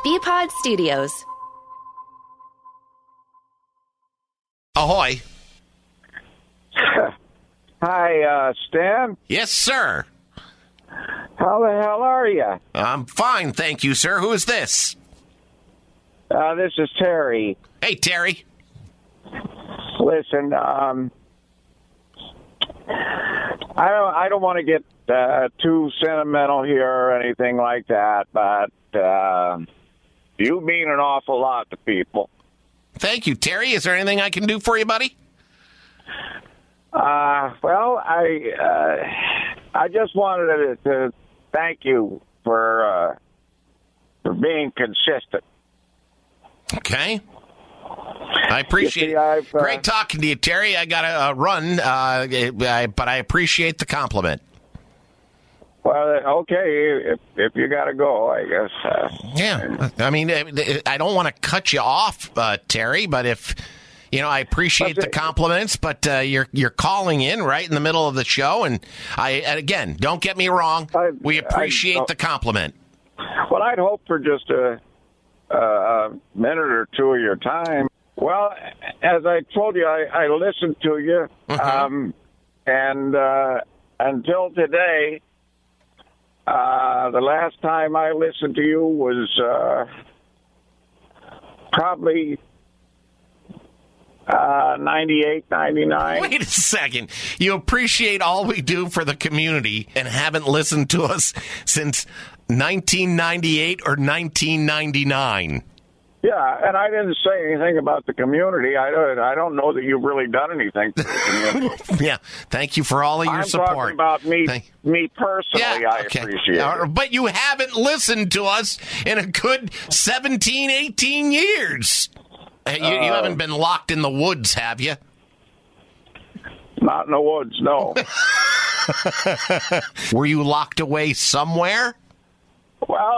BPod Studios. Ahoy. Hi, Stan. Yes, sir. How the hell are you? I'm fine, thank you, sir. Who is this? This is Terry. Hey, Terry. Listen, I don't want to get too sentimental here or anything like that, but you mean an awful lot to people. Thank you, Terry. Is there anything I can do for you, buddy? Well, I just wanted to thank you for being consistent. Okay. I appreciate it. Great talking to you, Terry. I got to run, but I appreciate the compliment. Well, okay, if you got to go, I guess. Yeah. I mean, I don't want to cut you off, Terry, but if... I appreciate the compliments, but you're calling in right in the middle of the show, and again, don't get me wrong, we appreciate the compliment. Well, I'd hope for just a minute or two of your time. Well, as I told you, I listened to you, and until today, the last time I listened to you was probably 98, 99. Wait a second. You appreciate all we do for the community and haven't listened to us since 1998 or 1999. Yeah, and I didn't say anything about the community. I don't know that you've really done anything for the community. Yeah, thank you for all of your support. I'm talking about me personally. Yeah, I appreciate it. But you haven't listened to us in a good 17, 18 years. You haven't been locked in the woods, have you? Not in the woods, no. Were you locked away somewhere? Well,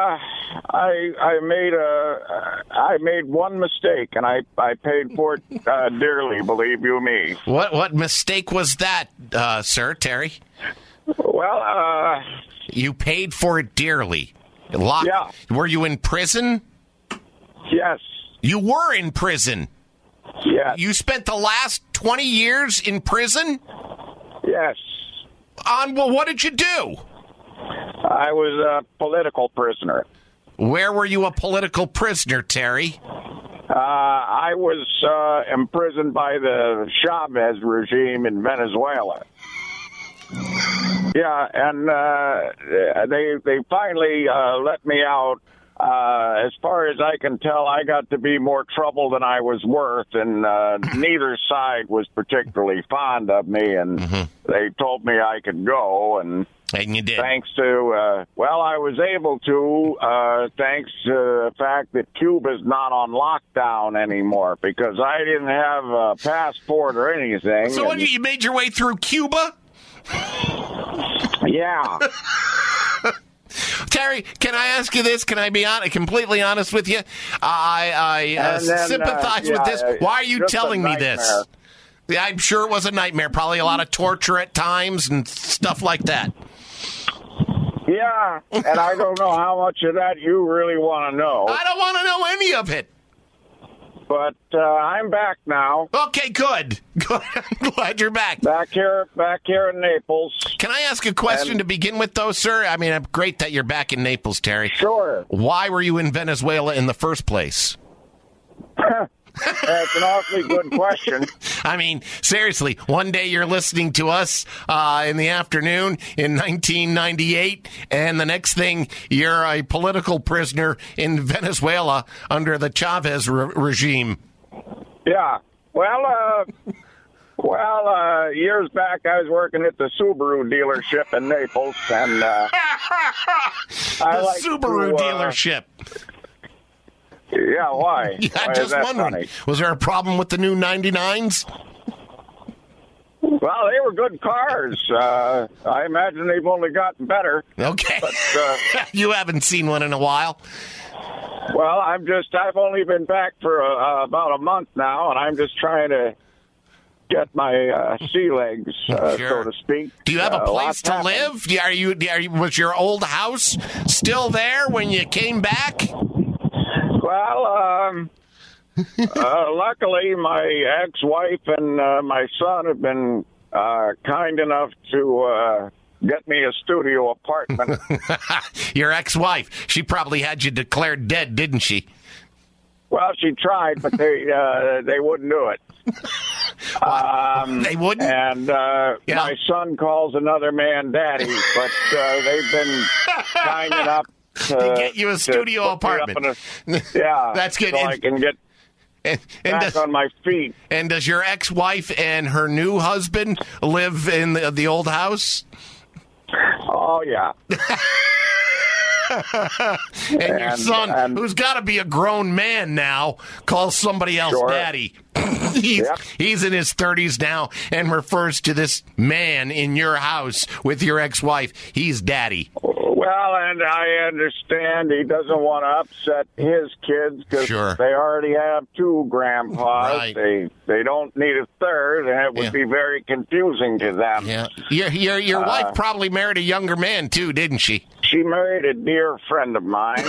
I made one mistake, and I paid for it dearly. Believe you me. What mistake was that, sir, Terry? Well, you paid for it dearly. Yeah. Were you in prison? Yes. You were in prison? Yeah. You spent the last 20 years in prison? Yes. Well, what did you do? I was a political prisoner. Where were you a political prisoner, Terry? I was imprisoned by the Chavez regime in Venezuela. Yeah, and they finally let me out. As far as I can tell, I got to be more trouble than I was worth, and neither side was particularly fond of me, and they told me I could go, and you did. Thanks to, I was able to, thanks to the fact that Cuba's not on lockdown anymore, because I didn't have a passport or anything. So you made your way through Cuba? Yeah. Terry, can I ask you this? Can I be completely honest with you? I sympathize with this. Why are you telling me this? Yeah, I'm sure it was a nightmare. Probably a lot of torture at times and stuff like that. Yeah, and I don't know how much of that you really want to know. I don't want to know any of it. But I'm back now. Okay, good. I'm glad you're back. Back here in Naples. Can I ask a question to begin with, though, sir? I mean, great that you're back in Naples, Terry. Sure. Why were you in Venezuela in the first place? That's an awfully good question. I mean, seriously, one day you're listening to us in the afternoon in 1998, and the next thing you're a political prisoner in Venezuela under the Chavez regime. Yeah. Well, years back, I was working at the Subaru dealership in Naples, and the Subaru dealership. Yeah, why? Yeah, I'm just wondering. Funny? Was there a problem with the new 99s? Well, they were good cars. I imagine they've only gotten better. Okay. But, you haven't seen one in a while? Well, I've only been back for about a month now, and I'm just trying to get my sea legs, so to speak. Do you have a place to live? Was your old house still there when you came back? Well, luckily, my ex-wife and my son have been kind enough to get me a studio apartment. Your ex-wife, she probably had you declared dead, didn't she? Well, she tried, but they wouldn't do it. They wouldn't? And my son calls another man daddy, but they've been kind enough to get you a studio apartment. Yeah. That's good. So I can get back on my feet. And does your ex-wife and her new husband live in the old house? Oh, yeah. And your son, who's got to be a grown man now, calls somebody else daddy. He's in his 30s now and refers to this man in your house with your ex-wife. He's daddy. Well, and I understand he doesn't want to upset his kids because they already have two grandpas. Right. They don't need a third, and it would be very confusing to them. Yeah. Your wife probably married a younger man, too, didn't she? She married a dear friend of mine.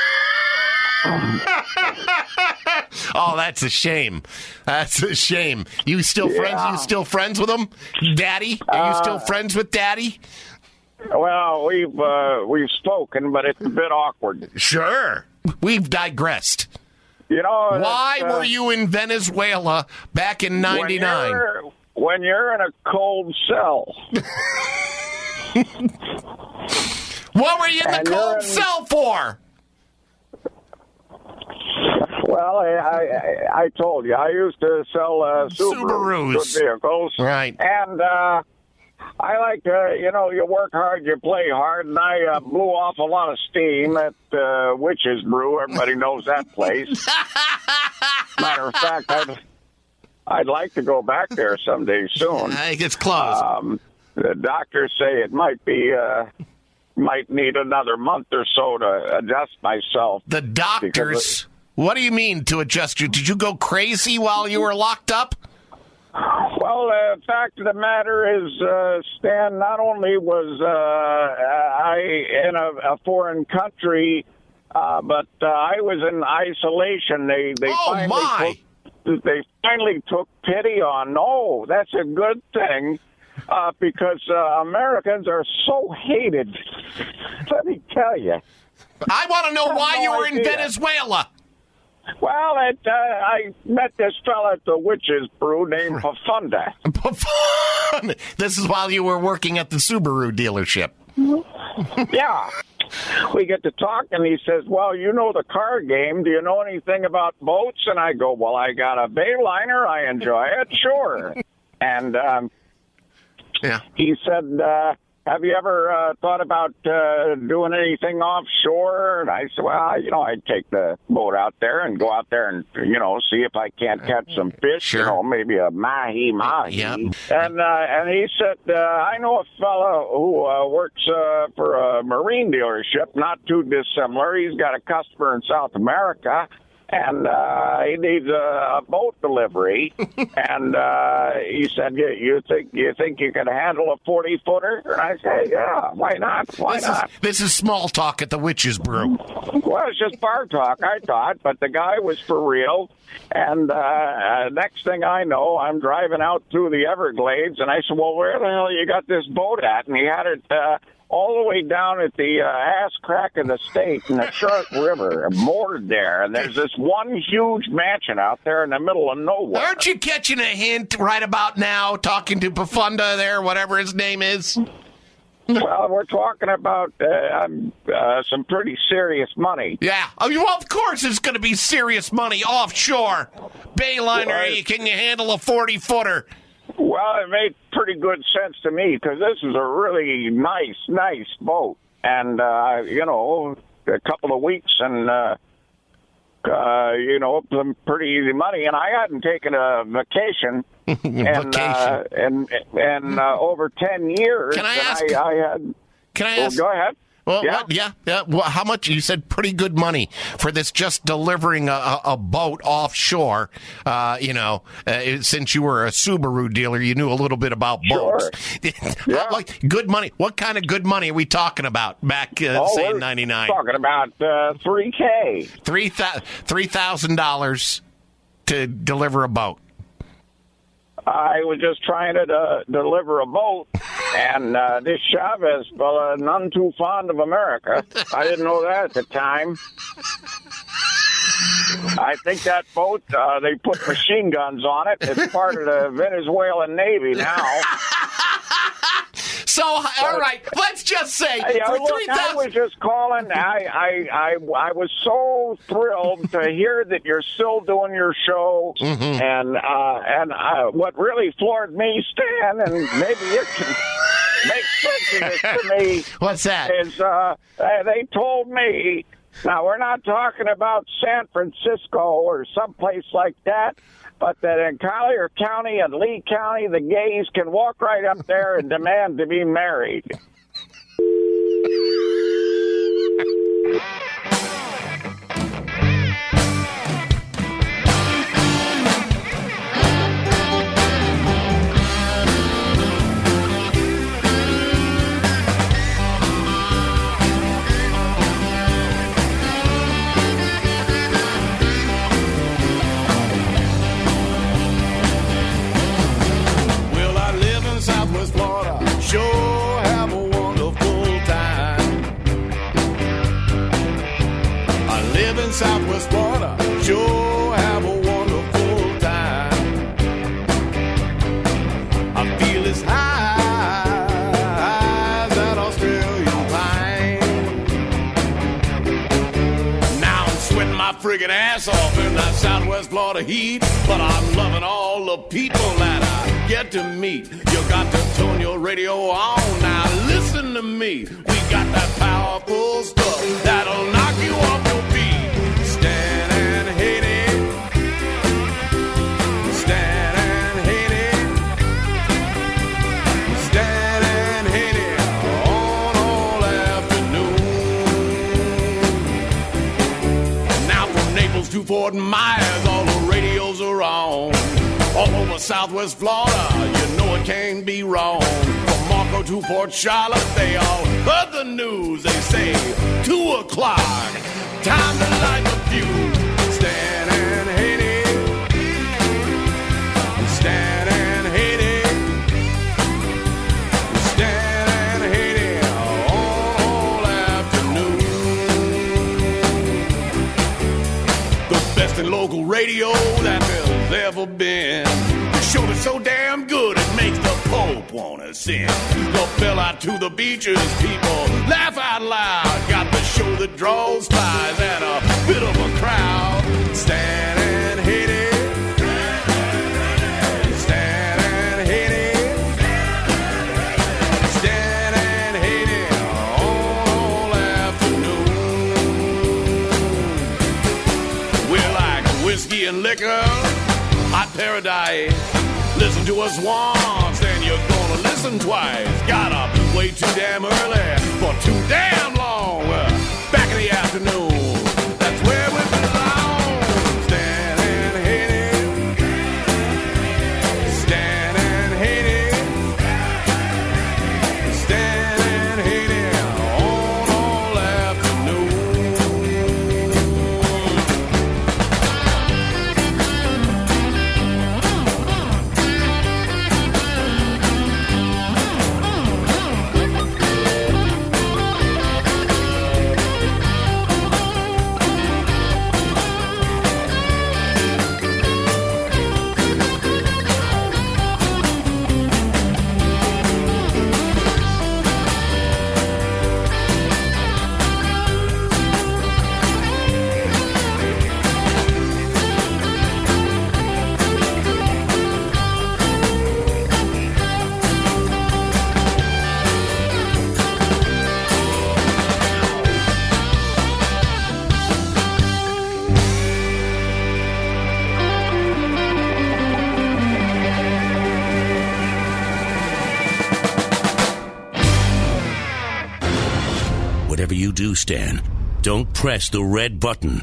Oh, that's a shame. That's a shame. You still friends? You still friends with him, Daddy? Are you still friends with Daddy? Well, we've spoken, but it's a bit awkward. Sure, we've digressed. You know, why were you in Venezuela back in '99? When you're in a cold cell. What were you in the cold cell for? Well, I told you, I used to sell Subarus, good vehicles. Right. And I like to, you work hard, you play hard, and I blew off a lot of steam at Witch's Brew. Everybody knows that place. Matter of fact, I'd like to go back there someday soon. I think it's closed. The doctors say it might need another month or so to adjust myself. The doctors? What do you mean to adjust you? Did you go crazy while you were locked up? Well, the fact of the matter is, Stan, not only was I in a foreign country, but I was in isolation. They finally took pity on. No, that's a good thing. Because Americans are so hated. Let me tell you. I want to know why you were in Venezuela. Well, I met this fella at the Witch's Brew named Pafunda. This is while you were working at the Subaru dealership. Yeah. We get to talk, and he says, well, you know the car game. Do you know anything about boats? And I go, well, I got a Bayliner. I enjoy it. Sure. And he said, have you ever thought about doing anything offshore? And I said, well, I'd take the boat out there and go out there and, see if I can't catch some fish, sure. Maybe a mahi. Yep. And he said, I know a fellow who works for a marine dealership, not too dissimilar. He's got a customer in South America. And he needs a boat delivery, and he said, "You think you can handle a 40-footer?" And I said, "Yeah, why not? Why not?" This is small talk at the Witch's Brew. Well, it's just bar talk, I thought, but the guy was for real. And next thing I know, I'm driving out through the Everglades, and I said, "Well, where the hell you got this boat at?" And he had it all the way down at the ass crack of the state in the Shark River, moored there. And there's this one huge mansion out there in the middle of nowhere. Aren't you catching a hint right about now, talking to Pafunda there, whatever his name is? Well, we're talking about some pretty serious money. Yeah. Well, of course it's going to be serious money offshore. Bayliner, can you handle a 40-footer? Well, it made pretty good sense to me because this is a really nice boat. And, a couple of weeks and, some pretty easy money. And I hadn't taken a vacation in over 10 years. Can I ask? Go ahead. Well, yeah. Well, how much? You said pretty good money for this, just delivering a boat offshore. Since you were a Subaru dealer, you knew a little bit about boats. Yeah. Like good money. What kind of good money are we talking about back, say, in '99? Talking about $3,000. $3,000 to deliver a boat. I was just trying to deliver a boat, and this Chavez fella, none too fond of America. I didn't know that at the time. I think that boat, they put machine guns on it. It's part of the Venezuelan Navy now. So, all right, let's just say for $3,000. I was just calling. I was so thrilled to hear that you're still doing your show, and what really floored me, Stan, and maybe it can make sense of this to me. What's that? Is they told me. Now we're not talking about San Francisco or someplace like that. But that in Collier County and Lee County, the gays can walk right up there and demand to be married. Southwest Florida, sure have a wonderful time. I live in Southwest Florida, sure have a wonderful time. I feel as high as that Australian pine. Now I'm sweating my friggin' ass off in that Southwest Florida heat, but I'm loving all the people that I get to meet. You got to tune your radio on. Now listen to me. We got that powerful stuff that'll knock you off your feet. Stan and Haney. Stan and Haney. Stan and Haney on all afternoon. Now from Naples to Fort Myers, all the radios are on. All over Southwest Florida, you know it can't be wrong. From Marco to Port Charlotte, they all heard the news. They say 2 o'clock, time to light the fuse. Stan and Haney, Stan and Haney, Stan and Haney all afternoon. The best in local radio that there's ever been. The show is so damn good it makes the Pope wanna sing. Go fell out to the beaches, people laugh out loud. Got the show that draws spies and a bit of a crowd. Stan and Haney, Stan and Haney, Stan and Haney all afternoon. We're like whiskey and liquor, hot paradise. Listen to us once, then you're gonna listen twice. Gotta be way too damn early for too damn long. Back in the afternoon, that's where we belong. Stan and Haney, Stan and Haney, Stan and Haney on all afternoon. Stan. Don't press the red button.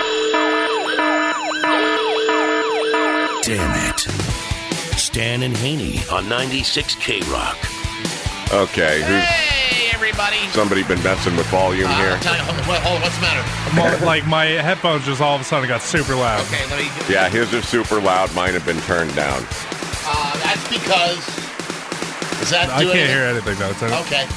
Damn it. Stan and Haney on 96 K-Rock. Okay. Hey, everybody. Somebody been messing with volume here? I'll tell you, hold on, what's the matter? Like, my headphones just all of a sudden got super loud. Okay, let me... Yeah, his are super loud. Mine have been turned down. That's because... Is that I can't hear anything, though. Okay.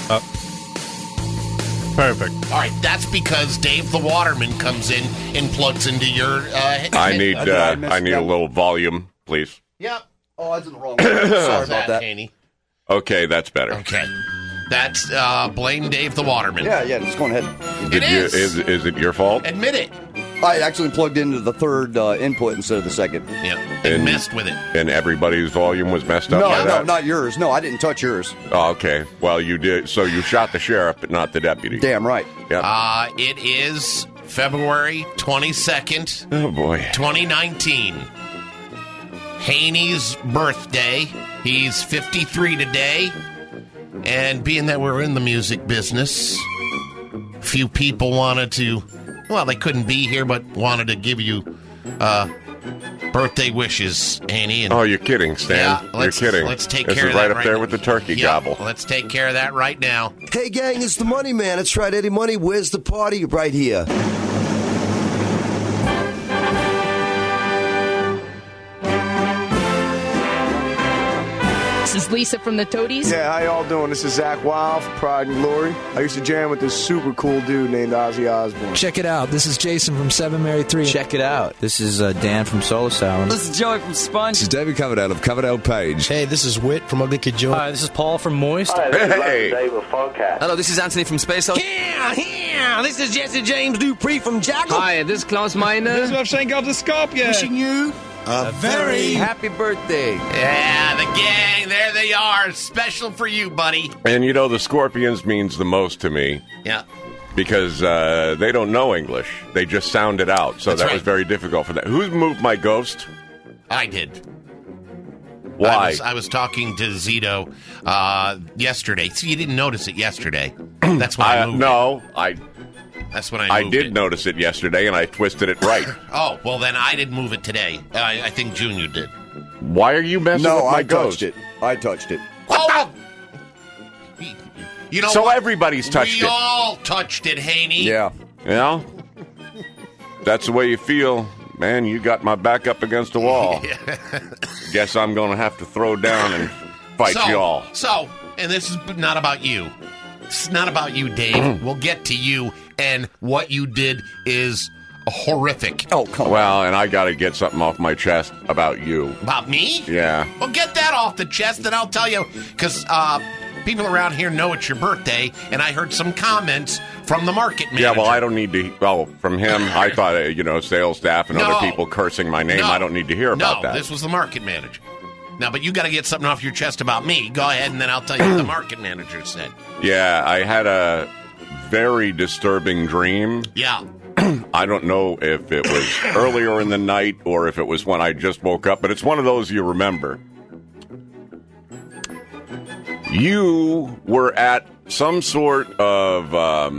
Perfect. All right, that's because Dave the Waterman comes in and plugs into your... I need a little volume, please. Yep. Oh, I did the wrong one. Sorry about that. Haney. Okay, that's better. Okay. That's blame Dave the Waterman. Yeah, just go ahead. Is it your fault? Admit it. I actually plugged into the third input instead of the second. Yeah, and messed with it. And everybody's volume was messed up by that? No, not yours. No, I didn't touch yours. Oh, okay. Well, you did. So you shot the sheriff, but not the deputy. Damn right. Yep. It is February 22nd, Oh, boy. 2019. Haney's birthday. He's 53 today. And being that we're in the music business, few people wanted to... Well, they couldn't be here, but wanted to give you birthday wishes, Haney. And, Oh, you're kidding, Stan. You're kidding. Let's take this care is of that right up there with the turkey gobble. Let's take care of that right now. Hey, gang, it's the Money Man. That's right, Eddie Money. Where's the party? Right here. This is Lisa from the Toadies. Yeah, how y'all doing? This is Zach Wild from Pride and Glory. I used to jam with this super cool dude named Ozzy Osbourne. Check it out. This is Jason from 7 Mary 3. Check it out. This is Dan from Soul Asylum. This is Joey from Sponge. This is David Coverdale of Coverdale Page. Hey, this is Whit from Ugly Kid Joe. Hi, this is Paul from Moist. Hi, this is Dave of Funkcast. Hello, this is Anthony from Space Hulk. Yeah, this is Jesse James Dupree from Jackal. Hi, this is Klaus Meiner. This is Shane got the Scorpion. Wishing you a very happy birthday. Yeah, the gang, there they are. Special for you, buddy. And you know, the Scorpions means the most to me. Yeah. Because they don't know English. They just sound it out. So that was very difficult for them. Who moved my ghost? I did. Why? I was talking to Zito yesterday. So you didn't notice it yesterday. That's when I moved it. That's when I moved it. I did notice it yesterday, and I twisted it right. Oh, well, then I didn't move it today. I think Junior did. Why are you messing with my ghost? I touched it. Oh! You know so what? everybody's touched it. We all touched it, Haney. Yeah. Well, that's the way you feel. Man, you got my back up against the wall. Guess I'm going to have to throw down and fight y'all. So, and this is not about you. It's not about you, Dave. We'll get to you, and what you did is horrific. Oh, come on. Well, and I got to get something off my chest about you. About me? Yeah. Well, get that off the chest, and I'll tell you, because people around here know it's your birthday, and I heard some comments from the market manager. Yeah, well, I don't need to... Well, from him, I thought, sales staff and other people cursing my name. I don't need to hear about that. No, this was the market manager. Now, but you got to get something off your chest about me. Go ahead, and then I'll tell you what the market manager said. Yeah, I had a very disturbing dream. Yeah. I don't know if it was earlier in the night or if it was when I just woke up, but it's one of those you remember. You were at some sort of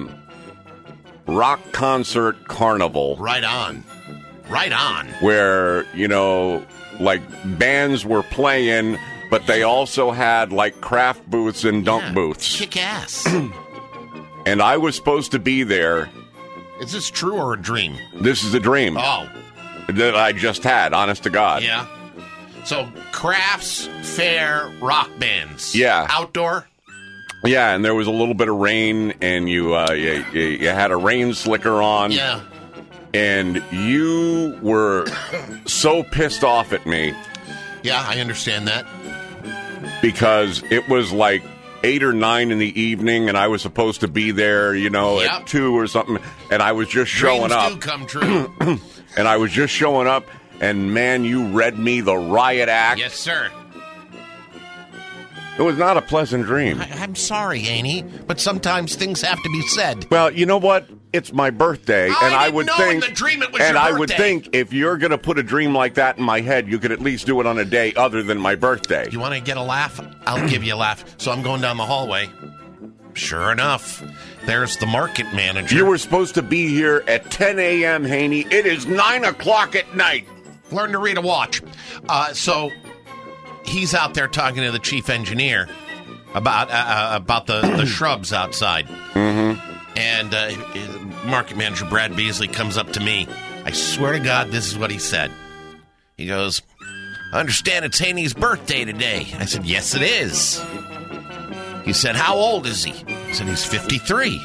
rock concert carnival. Right on. Right on. Where, like bands were playing, but they also had like craft booths and dunk booths. Kick ass. And I was supposed to be there. Is this true or a dream? This is a dream. Oh. That I just had, honest to God. Yeah. So crafts, fair, rock bands. Yeah. Outdoor? Yeah, and there was a little bit of rain, and you had a rain slicker on. Yeah. And you were so pissed off at me. Yeah, I understand that. Because it was like 8 or 9 in the evening, and I was supposed to be there, at 2 or something, and I was just showing up. Dreams do come true. And I was just showing up, and man, you read me the riot act. Yes, sir. It was not a pleasant dream. I'm sorry, Haney, but sometimes things have to be said. Well, you know what? It's my birthday, and I would think, in the dream it was and your I birthday. would think if you're going to put a dream like that in my head, you could at least do it on a day other than my birthday. You want to get a laugh? I'll give you a laugh. So I'm going down the hallway. Sure enough, there's the market manager. You were supposed to be here at 10 a.m., Haney. It is 9 o'clock at night. Learn to read a watch. So he's out there talking to the chief engineer about the shrubs outside. Mm-hmm. And market manager Brad Beasley comes up to me. I swear to God, this is what he said. He goes, I understand it's Haney's birthday today. I said, yes, it is. He said, how old is he? I said, he's 53.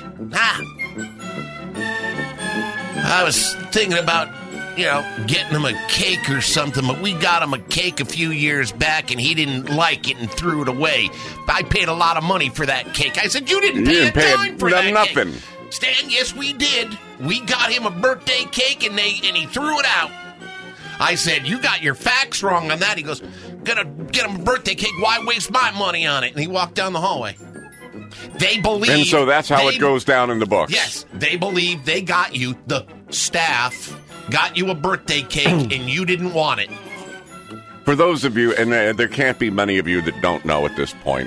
I was thinking about, getting him a cake or something, but we got him a cake a few years back, and he didn't like it and threw it away. I paid a lot of money for that cake. I said, you didn't pay a dime for that nothing. Cake. Stan, yes, we did. We got him a birthday cake, and he threw it out. I said, you got your facts wrong on that. He goes, gonna get him a birthday cake. Why waste my money on it? And he walked down the hallway. They believe... And so that's how it goes down in the books. Yes. They believe they got you, the staff, got you a birthday cake, and you didn't want it. For those of you, and there can't be many of you that don't know at this point,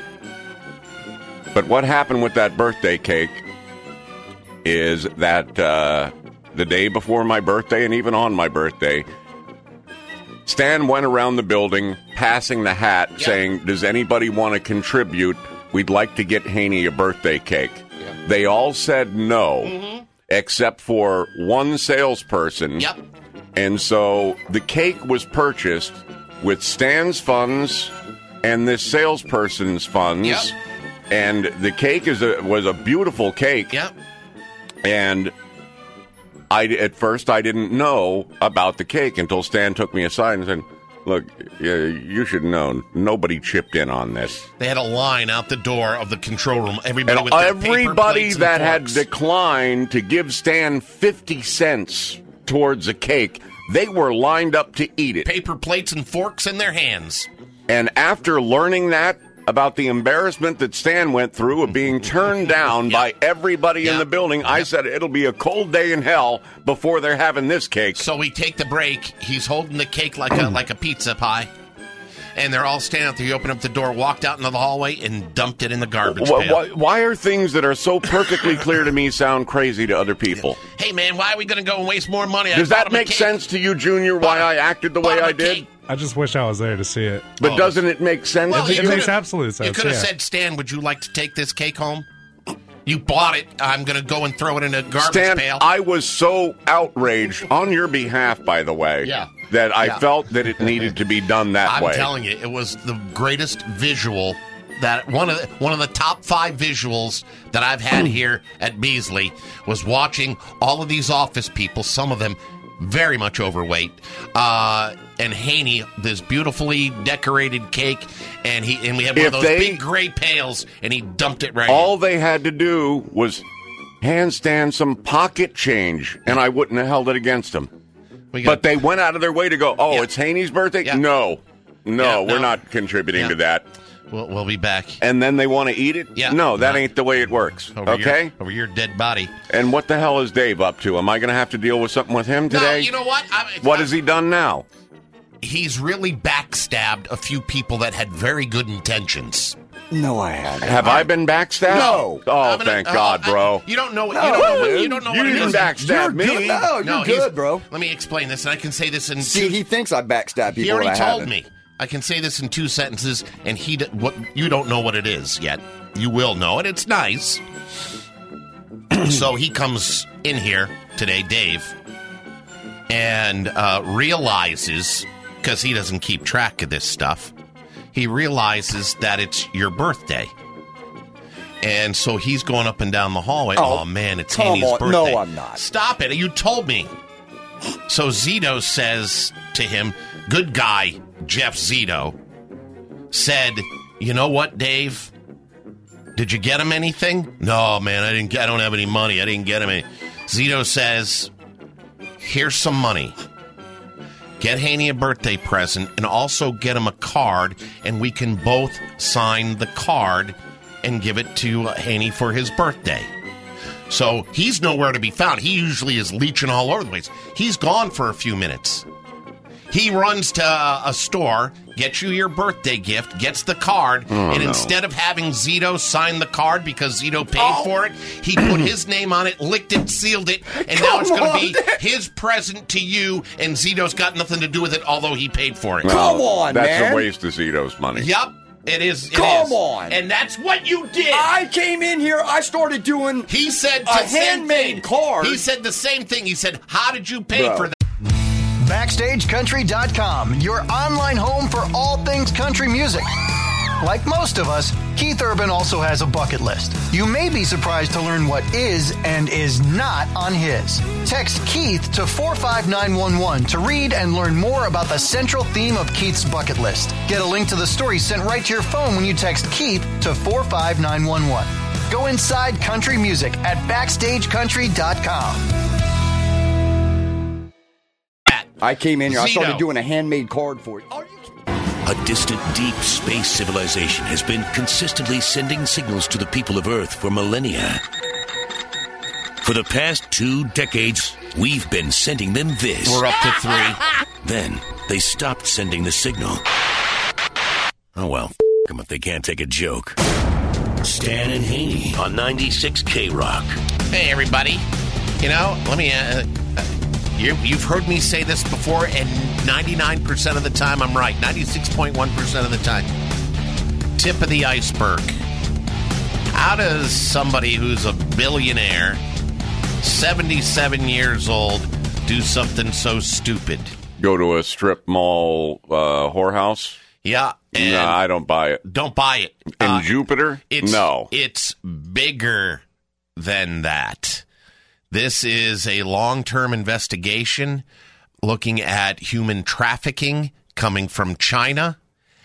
but what happened with that birthday cake is that the day before my birthday and even on my birthday, Stan went around the building passing the hat saying, does anybody want to contribute? We'd like to get Haney a birthday cake. Yep. They all said no, except for one salesperson. Yep. And so the cake was purchased with Stan's funds and this salesperson's funds. Yep. And the cake was a beautiful cake. Yep. And at first I didn't know about the cake until Stan took me aside and said, look, you should know, nobody chipped in on this. They had a line out the door of the control room. Everybody with everybody that had declined to give Stan 50 cents towards a cake, they were lined up to eat it. Paper plates and forks in their hands. And after learning that, about the embarrassment that Stan went through of being turned down by everybody in the building, I said it'll be a cold day in hell before they're having this cake. So we take the break. He's holding the cake like a pizza pie. And they're all standing out there. He opened up the door, walked out into the hallway, and dumped it in the garbage pail. Why are things that are so perfectly clear to me sound crazy to other people? Hey, man, why are we going to go and waste more money? Does that make sense to you, Junior, why I acted the way I did? I just wish I was there to see it. But doesn't it make sense? Well, it makes absolute sense. You could have said, Stan, would you like to take this cake home? You bought it. I'm going to go and throw it in a garbage pail. I was so outraged on your behalf, by the way, that I felt that it needed to be done that way. I'm telling you, it was the greatest visual, that one of the top 5 visuals that I've had here at Beasley was watching all of these office people, some of them very much overweight, and Haney, this beautifully decorated cake, and we had one of those big gray pails, and he dumped it right in. All they had to do was hand Stan some pocket change, and I wouldn't have held it against him. But they went out of their way to go, it's Haney's birthday? Yeah. No, we're not contributing to that. We'll be back. And then they want to eat it? Yeah. No, that ain't the way it works. Over your dead body. And what the hell is Dave up to? Am I going to have to deal with something with him today? No, you know what? What has he done now? He's really backstabbed a few people that had very good intentions. No, I haven't. Have I been backstabbed? No. Oh, thank God, bro. You don't know. You don't know what it is. You didn't backstab me. You're good, bro. Let me explain this, and I can say this in. See, he thinks I backstab people. He already told me. I can say this in 2 sentences, and you don't know what it is yet. You will know it. It's nice. So he comes in here today, Dave, and realizes, because he doesn't keep track of this stuff, he realizes that it's your birthday. And so he's going up and down the hallway. Oh man, it's Haney's birthday. No, I'm not. Stop it. You told me. So Zito says to him, good guy, Jeff Zito, said, you know what, Dave? Did you get him anything? No, man, I don't have any money. I didn't get him any. Zito says, here's some money. Get Haney a birthday present and also get him a card, and we can both sign the card and give it to Haney for his birthday. So he's nowhere to be found. He usually is leeching all over the place. He's gone for a few minutes. He runs to a store, gets you your birthday gift, gets the card, and instead of having Zito sign the card because Zito paid for it, he put his name on it, licked it, sealed it, and now it's going to be his present to you, and Zito's got nothing to do with it, although he paid for it. No, Come on, that's man. a waste of Zito's money. Yep. It is. Come on. And that's what you did. I came in here, I started doing He said a handmade card. He said the same thing. He said, how did you pay for that? BackstageCountry.com, your online home for all things country music. Like most of us, Keith Urban also has a bucket list. You may be surprised to learn what is and is not on his. Text Keith to 45911 to read and learn more about the central theme of Keith's bucket list. Get a link to the story sent right to your phone when you text Keith to 45911. Go inside country music at BackstageCountry.com. I came in here, I started Zito. doing a handmade card for you. A distant, deep space civilization has been consistently sending signals to the people of Earth for millennia. For the past 2 decades, we've been sending them this. We're up to 3. Then, they stopped sending the signal. Oh well, f*** them if they can't take a joke. Stan and Haney on 96 K-Rock. Hey, everybody. You know, let me... You've heard me say this before, and 99% of the time I'm right. 96.1% of the time. Tip of the iceberg. How does somebody who's a billionaire, 77 years old, do something so stupid? Go to a strip mall whorehouse? Yeah. No, I don't buy it. Don't buy it. In Jupiter? No. It's bigger than that. This is a long-term investigation looking at human trafficking coming from China,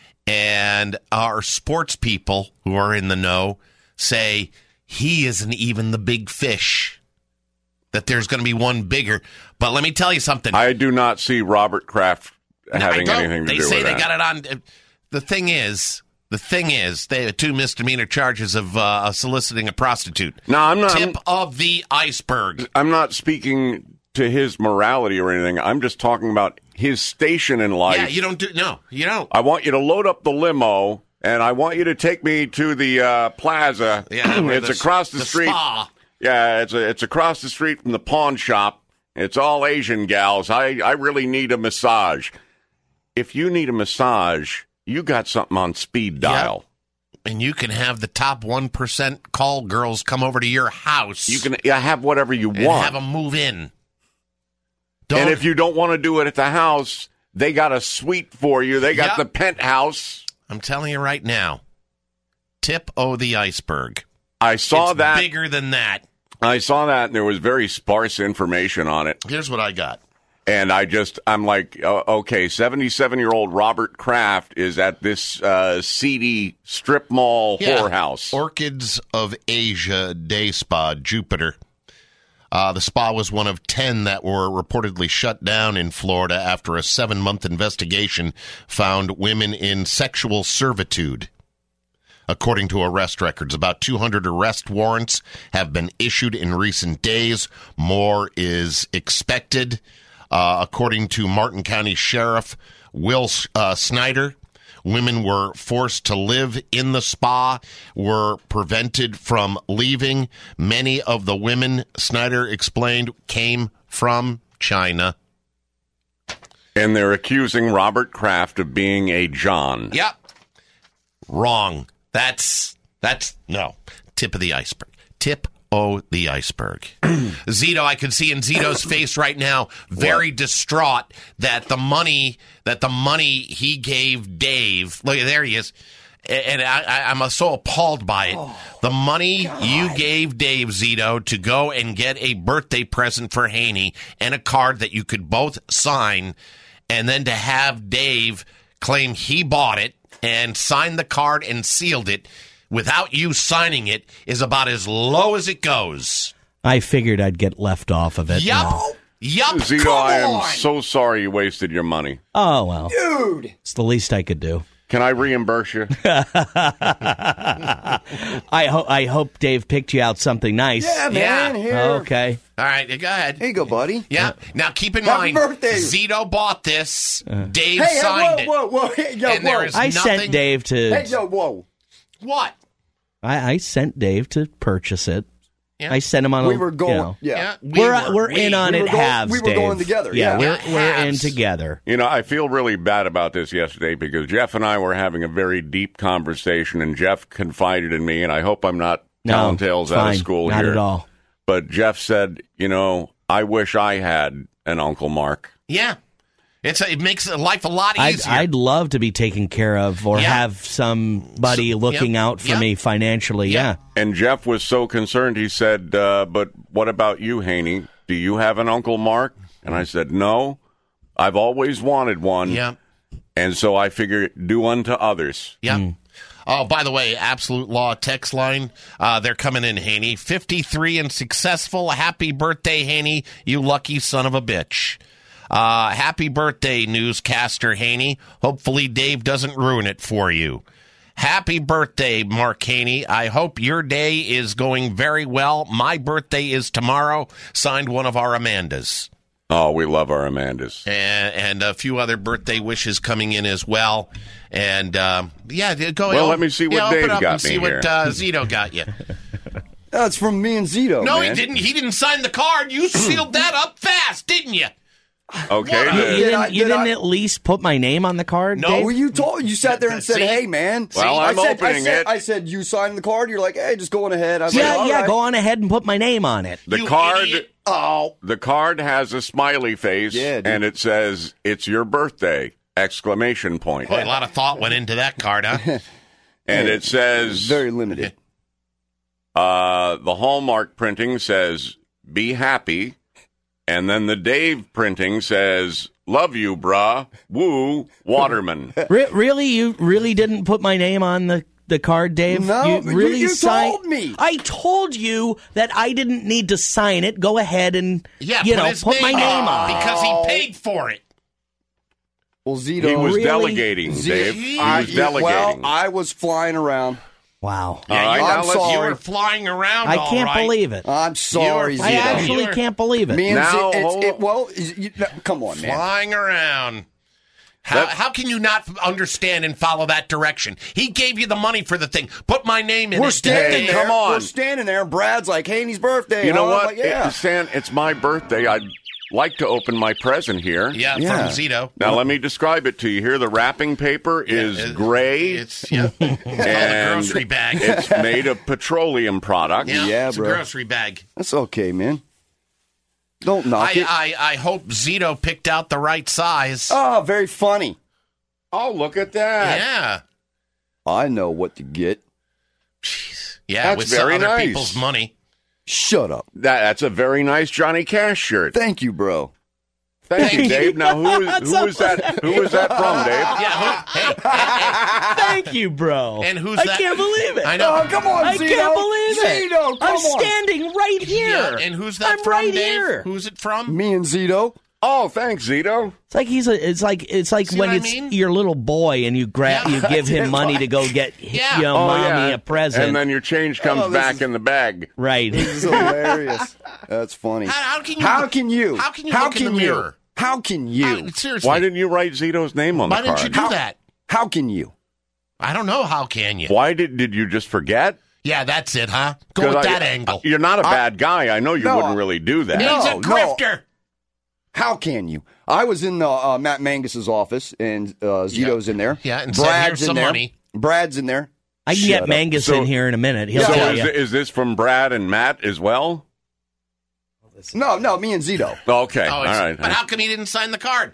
and our sports people who are in the know say he isn't even the big fish, that there's going to be one bigger. But let me tell you something. I do not see Robert Kraft having anything to do with that. They say they got it on. The thing is, they have 2 misdemeanor charges of soliciting a prostitute. No, I'm not. Tip of the iceberg. I'm not speaking to his morality or anything. I'm just talking about his station in life. Yeah, you don't do. No, you don't. I want you to load up the limo, and I want you to take me to the plaza. Yeah, it's across the street. Spa. Yeah, it's across the street from the pawn shop. It's all Asian gals. I really need a massage. If you need a massage, you got something on speed dial. Yep. And you can have the top 1% call girls come over to your house. You can have whatever you and want. have them move in. And if you don't want to do it at the house, they got a suite for you. They got the penthouse. I'm telling you right now, tip of the iceberg. I saw that. Bigger than that. I saw that, and there was very sparse information on it. Here's what I got. And I'm like, okay, 77-year-old Robert Kraft is at this seedy strip mall whorehouse. Orchids of Asia Day Spa, Jupiter. The spa was one of 10 that were reportedly shut down in Florida after a 7-month investigation found women in sexual servitude. According to arrest records, about 200 arrest warrants have been issued in recent days. More is expected. According to Martin County Sheriff Will Snyder, women were forced to live in the spa, were prevented from leaving. Many of the women, Snyder explained, came from China. And they're accusing Robert Kraft of being a John. Yep. Wrong. That's no. Tip of the iceberg. Tip of the iceberg. Zito, I can see in Zito's face right now, very distraught that the money he gave Dave. Look, there he is. And I'm so appalled by it. The money you gave Dave, Zito, to go and get a birthday present for Haney and a card that you could both sign, and then to have Dave claim he bought it and signed the card and sealed it without you signing it is about as low as it goes. I figured I'd get left off of it. Yup. Zito, I am so sorry you wasted your money. Oh, well. Dude! It's the least I could do. Can I reimburse you? I hope Dave picked you out something nice. Yeah, man. Here. Okay. All right, go ahead. Here you go, buddy. Yeah. Now keep in Happy mind, birthday. Zito bought this. Dave Hey, signed whoa. Hey, yo, and there whoa. is I nothing. sent Dave to. Hey, yo, whoa. What? I sent Dave to purchase it. Yeah. I sent him on. We were going. Yeah, we're in on it halves. We were Dave. going together. Yeah, Yeah. we're in together. You know, I feel really bad about this yesterday because Jeff and I were having a very deep conversation, and Jeff confided in me, and I hope I'm not telling tales out of school not here. at all. But Jeff said, you know, I wish I had an Uncle Mark. Yeah. It makes life a lot easier. I'd love to be taken care of or have somebody looking out for me financially. Yeah. And Jeff was so concerned, he said, but what about you, Haney? Do you have an Uncle Mark? And I said, no, I've always wanted one. Yeah. And so I figured, do unto others. Yeah. Oh, by the way, Absolute Law text line, they're coming in, Haney. 53 and successful. Happy birthday, Haney, you lucky son of a bitch. Happy birthday, newscaster Haney. Hopefully Dave doesn't ruin it for you. Happy birthday, Mark Haney. I hope your day is going very well. My birthday is tomorrow. Signed, one of our Amandas. Oh, we love our Amandas. And a few other birthday wishes coming in as well. And, go ahead. Well, let me see what Dave got and see me what here. Zito got you. That's from me and Zito. No, man. he didn't. He didn't sign the card. You sealed that up fast, didn't you? Okay. You didn't at least put my name on the card? No, Dave? well, you sat there and said, See? "Hey, man." Well, I'm opening it. I said, "You signed the card." You're like, "Hey, just go on ahead." I was Yeah, like, yeah. "All right." Go on ahead and put my name on it. The You card. idiot. The card has a smiley face, Yeah, dude. and it says, "It's your birthday!" Exclamation point. Boy, a lot of thought went into that card, huh? And it says, Very limited. the Hallmark printing says, "Be happy," and then the Dave printing says, "Love you, brah. Woo, Waterman." Really? You really didn't put my name on the card, Dave? No, you really you signed- told me. I told you that I didn't need to sign it. Go ahead and put my name on it. because he paid for it. Well, Zito, He was Really? delegating, Dave. He was delegating. Well, I was flying around. Wow. All right, now I'm let's- sorry. You were flying around. I all can't right. believe it. I'm sorry, You're- I Zito. actually can't believe it. Me and Now, come on, man. Flying around. How can you not understand and follow that direction? He gave you the money for the thing. Put my name in We're it. standing there. come on. We're standing there, and Brad's like, "Haney's birthday." You know I'm what? like, yeah. Stan, it's my birthday. I'd like to open my present here. Yeah, Yeah. from Zito. Now, let me describe it to you here. The wrapping paper is gray. It's a and grocery bag. It's made of petroleum products. Yeah, it's a bro. grocery bag. That's okay, man. Don't knock it. I hope Zito picked out the right size. Oh, very funny. Oh, look at that. Yeah. I know what to get. Yeah, That's with very other nice. people's money. Shut up. That's a very nice Johnny Cash shirt. Thank you, bro. Thank you, Dave. Now, who is that? Who is that from, Dave? Yeah. Hey. Thank you, bro. And who's I that? can't believe it. I know. Oh, come on, I Zito. can't believe it. Zito, come I'm on. standing right here. Yeah, and who's that I'm from, right Dave? here. Who's it from? Me and Zito. Oh, thanks, Zito. It's like it's like See when what I it's mean? your little boy and you give him money to go get Yeah. mommy a present. And then your change comes back in the bag. Right. This is hilarious. That's funny. How can you? How can you? How can you look in the mirror? How can you? Seriously. Why didn't you write Zito's name on Why the card? didn't you do that? How can you? I don't know. How can you? Why did you just forget? Yeah, that's it, huh? Go with that angle. You're not a bad guy. I know you wouldn't really do that. He's a grifter. How can you? I was in Matt Mangus's office, and Zito's in there. Yeah, and said, Brad's "Here's in some there. money." Brad's in there. I can get Mangus in here in a minute. He'll So tell you. is this from Brad and Matt as well? No, me and Zito. Okay, Oh, all it's- right. But how come he didn't sign the card?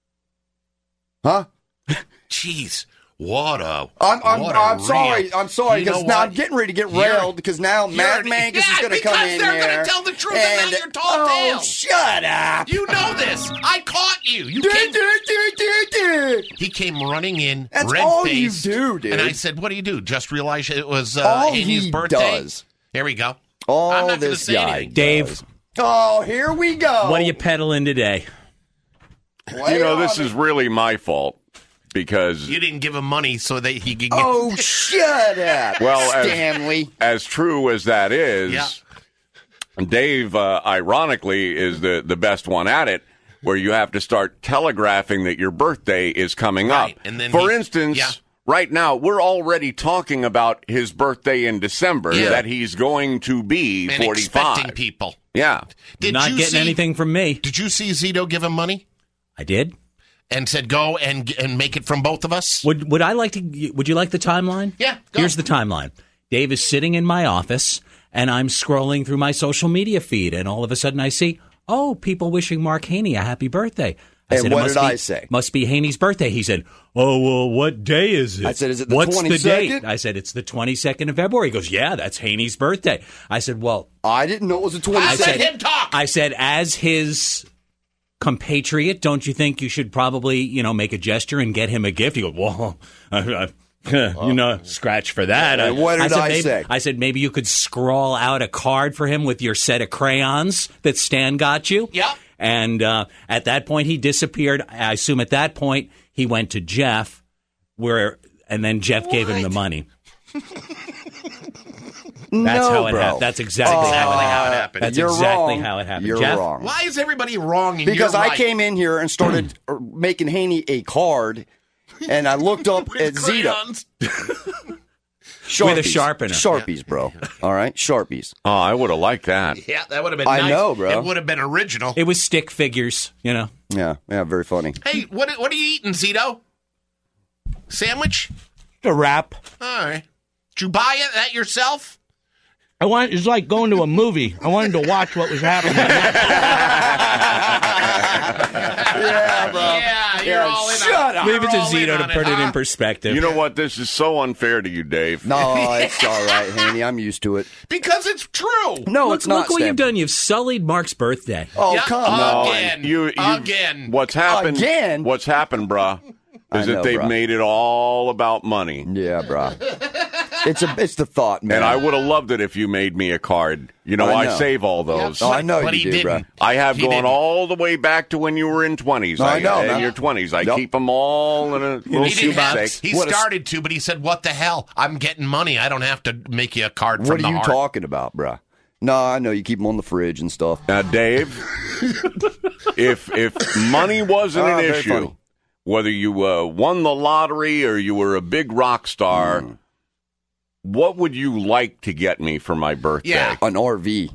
Huh? Jeez, what a I'm sorry. I'm sorry You know because now what? I'm getting ready to get You're- railed because now Matt you're- Mangus yeah, is going to come in because they're there. gonna tell the truth and now you're tall tale. Shut up! You know this. I caught you. He came running in, That's red all you faced, do, dude. And I said, "What do you do? Just realize it was All Amy's he birthday." does. There we go. I'm All not going to this say guy, anything. Dave, Oh, here we go. what are you peddling today? You know, this is really my fault. because you didn't give him money so that he could get... Oh, shut up, well, Stanley. As true as that is, Yeah. Dave, ironically, is the best one at it, where you have to start telegraphing that your birthday is coming up. And then For instance, right now, we're already talking about his birthday in December, that he's going to be and 45. expecting people. Yeah. Not getting anything from me. Did you see Zito give him money? I did. And said, go and make it from both of us? Would you like the timeline? Yeah, go. Here's the timeline. Dave is sitting in my office, and I'm scrolling through my social media feed, and all of a sudden I see, people wishing Mark Haney a happy birthday. And what did I say? Must be Haney's birthday. He said, oh, well, what day is it? I said, is it the What's 22nd? the date? I said, it's the 22nd of February. He goes, yeah, that's Haney's birthday. I said, well. I didn't know it was the 22nd. I said, him talk. I said, as his compatriot, don't you think you should probably, make a gesture and get him a gift? He goes, well, scratch for that. And what did I say? I said, maybe you could scrawl out a card for him with your set of crayons that Stan got you. Yeah. And at that point, he disappeared. I assume at that point, he went to Jeff, and then Jeff gave him the money. That's how it happened. That's exactly how it happened. That's exactly how it happened. You're Jeff? wrong. Why is everybody wrong? And Because you're I right? came in here and started making Haney a card, and I looked up at crayons. Zito. With a sharpener. Sharpies, bro. All right? Sharpies. Oh, I would have liked that. Yeah, that would have been I nice. know, bro. It would have been original. It was stick figures, Yeah, very funny. Hey, what are you eating, Zito? Sandwich? A wrap. All right. Did you buy that yourself? It's like going to a movie. I wanted to watch what was happening. Yeah, bro. Yeah, you're all in. Shut up. Leave it to You're all in Zito on to put it in huh? perspective. You know what? This is so unfair to you, Dave. No, it's all right, Haney. I'm used to it. Because it's true. No, it's not. Look what Stan. you've done. You've sullied Mark's birthday. Oh, Yeah, come on. again. Again. What's happened? Again? What's happened, bruh? Is that they've made it all about money. Yeah, bruh. It's the thought, man. And I would have loved it if you made me a card. I know. save all those. Oh, I know But you he do, bro. didn't. I have He going didn't. all the way back to when you were in 20s. No, I know, in man. your 20s. I Yep. keep them all in a little He didn't have, shoebox. he What a- started to, but he said, what the hell? I'm getting money. I don't have to make you a card from What the are you heart. talking about, bruh? No, I know you keep them on the fridge and stuff. Now, Dave, if money wasn't an very issue, funny. whether you won the lottery or you were a big rock star, what would you like to get me for my birthday? Yeah. An RV.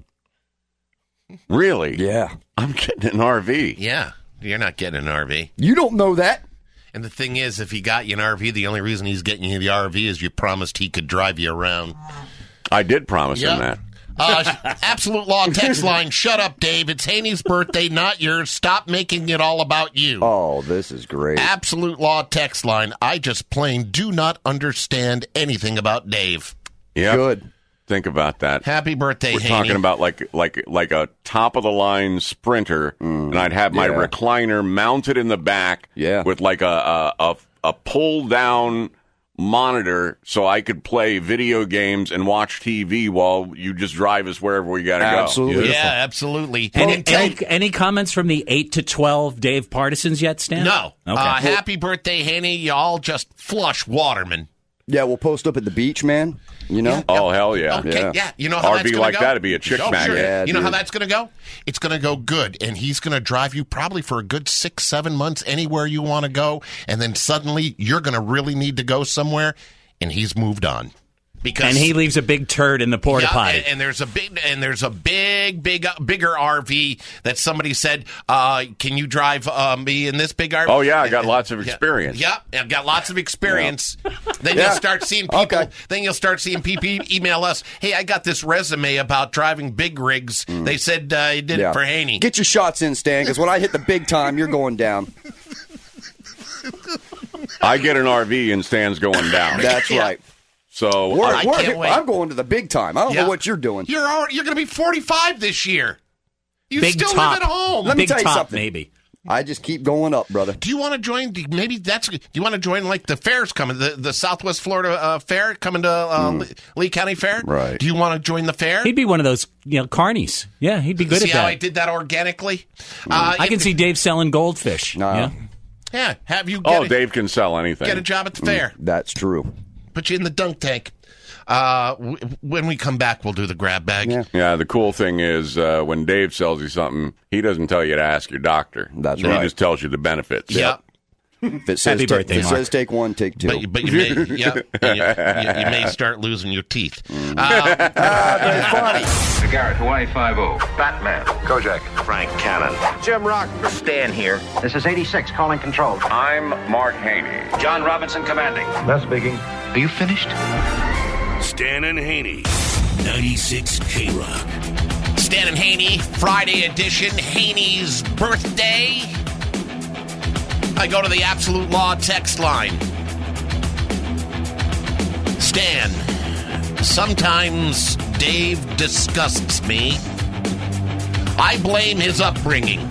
Really? Yeah. I'm getting an RV. Yeah. You're not getting an RV. You don't know that. And the thing is, if he got you an RV, the only reason he's getting you the RV is you promised he could drive you around. I did promise Yeah. him that. Absolute Law text line. Shut up, Dave. It's Haney's birthday, not yours. Stop making it all about you. Oh, this is great. Absolute Law text line. I just plain do not understand anything about Dave. Yeah. Good. Think about that. Happy birthday, We're Haney. talking about like a top of the line Sprinter, and I'd have my Yeah. recliner mounted in the back, with like a pull down monitor, so I could play video games and watch TV while you just drive us wherever we gotta go. Absolutely. Yeah, absolutely. Any comments from the 8 to 12 Dave partisans yet, Stan? No. Okay. Happy birthday, Haney. Y'all just flush Waterman. Yeah, we'll post up at the beach, man. You know? Oh, hell yeah. Okay, yeah. You know how that's RV going like to go? that'd be a chick Oh, magnet. sure. Yeah, you know how dude. that's going to go? It's going to go good, and he's going to drive you probably for a good 6-7 months anywhere you want to go, and then suddenly you're going to really need to go somewhere, and he's moved on. And he leaves a big turd in the porta potty. And there's a bigger RV that somebody said, "Can you drive me in this big RV?" Oh yeah, I got lots of experience. Yeah, I've got lots of experience. Then you'll start seeing people. Okay. Then you'll start seeing people email us. Hey, I got this resume about driving big rigs. They said you did it for Haney. Get your shots in, Stan, because when I hit the big time, you're going down. I get an RV and Stan's going down. That's right. So I can't wait. I'm going to the big time. I don't know what you're doing. You're going to be 45 this year. You Big still top. live at home. Let me Big tell you top, something. maybe. I just keep going up, brother. Do you want to join? Do you want to join like the fairs coming? The Southwest Florida Fair coming to Lee County Fair. Right. Do you want to join the fair? He'd be one of those, carnies. Yeah, he'd be good See at how that. I did that organically? I can see Dave selling goldfish. No. Yeah. Yeah, have you get Dave can sell anything. Get a job at the fair. That's true. Put you in the dunk tank. When we come back, we'll do the grab bag. Yeah, the cool thing is when Dave sells you something, he doesn't tell you to ask your doctor. That's right. He just tells you the benefits. Yep. If it says, says take one, take two. But you may, you may start losing your teeth. Very funny. Garrett, Hawaii 5-0. Batman. Kojak. Frank Cannon. Jim Rock. Stan here. This is 86, calling control. I'm Mark Haney. John Robinson commanding. That's speaking. Are you finished? Stan and Haney. 96 K-Rock. Stan and Haney, Friday edition, Haney's birthday. I go to the Absolute Law text line. Stan, sometimes Dave disgusts me. I blame his upbringing.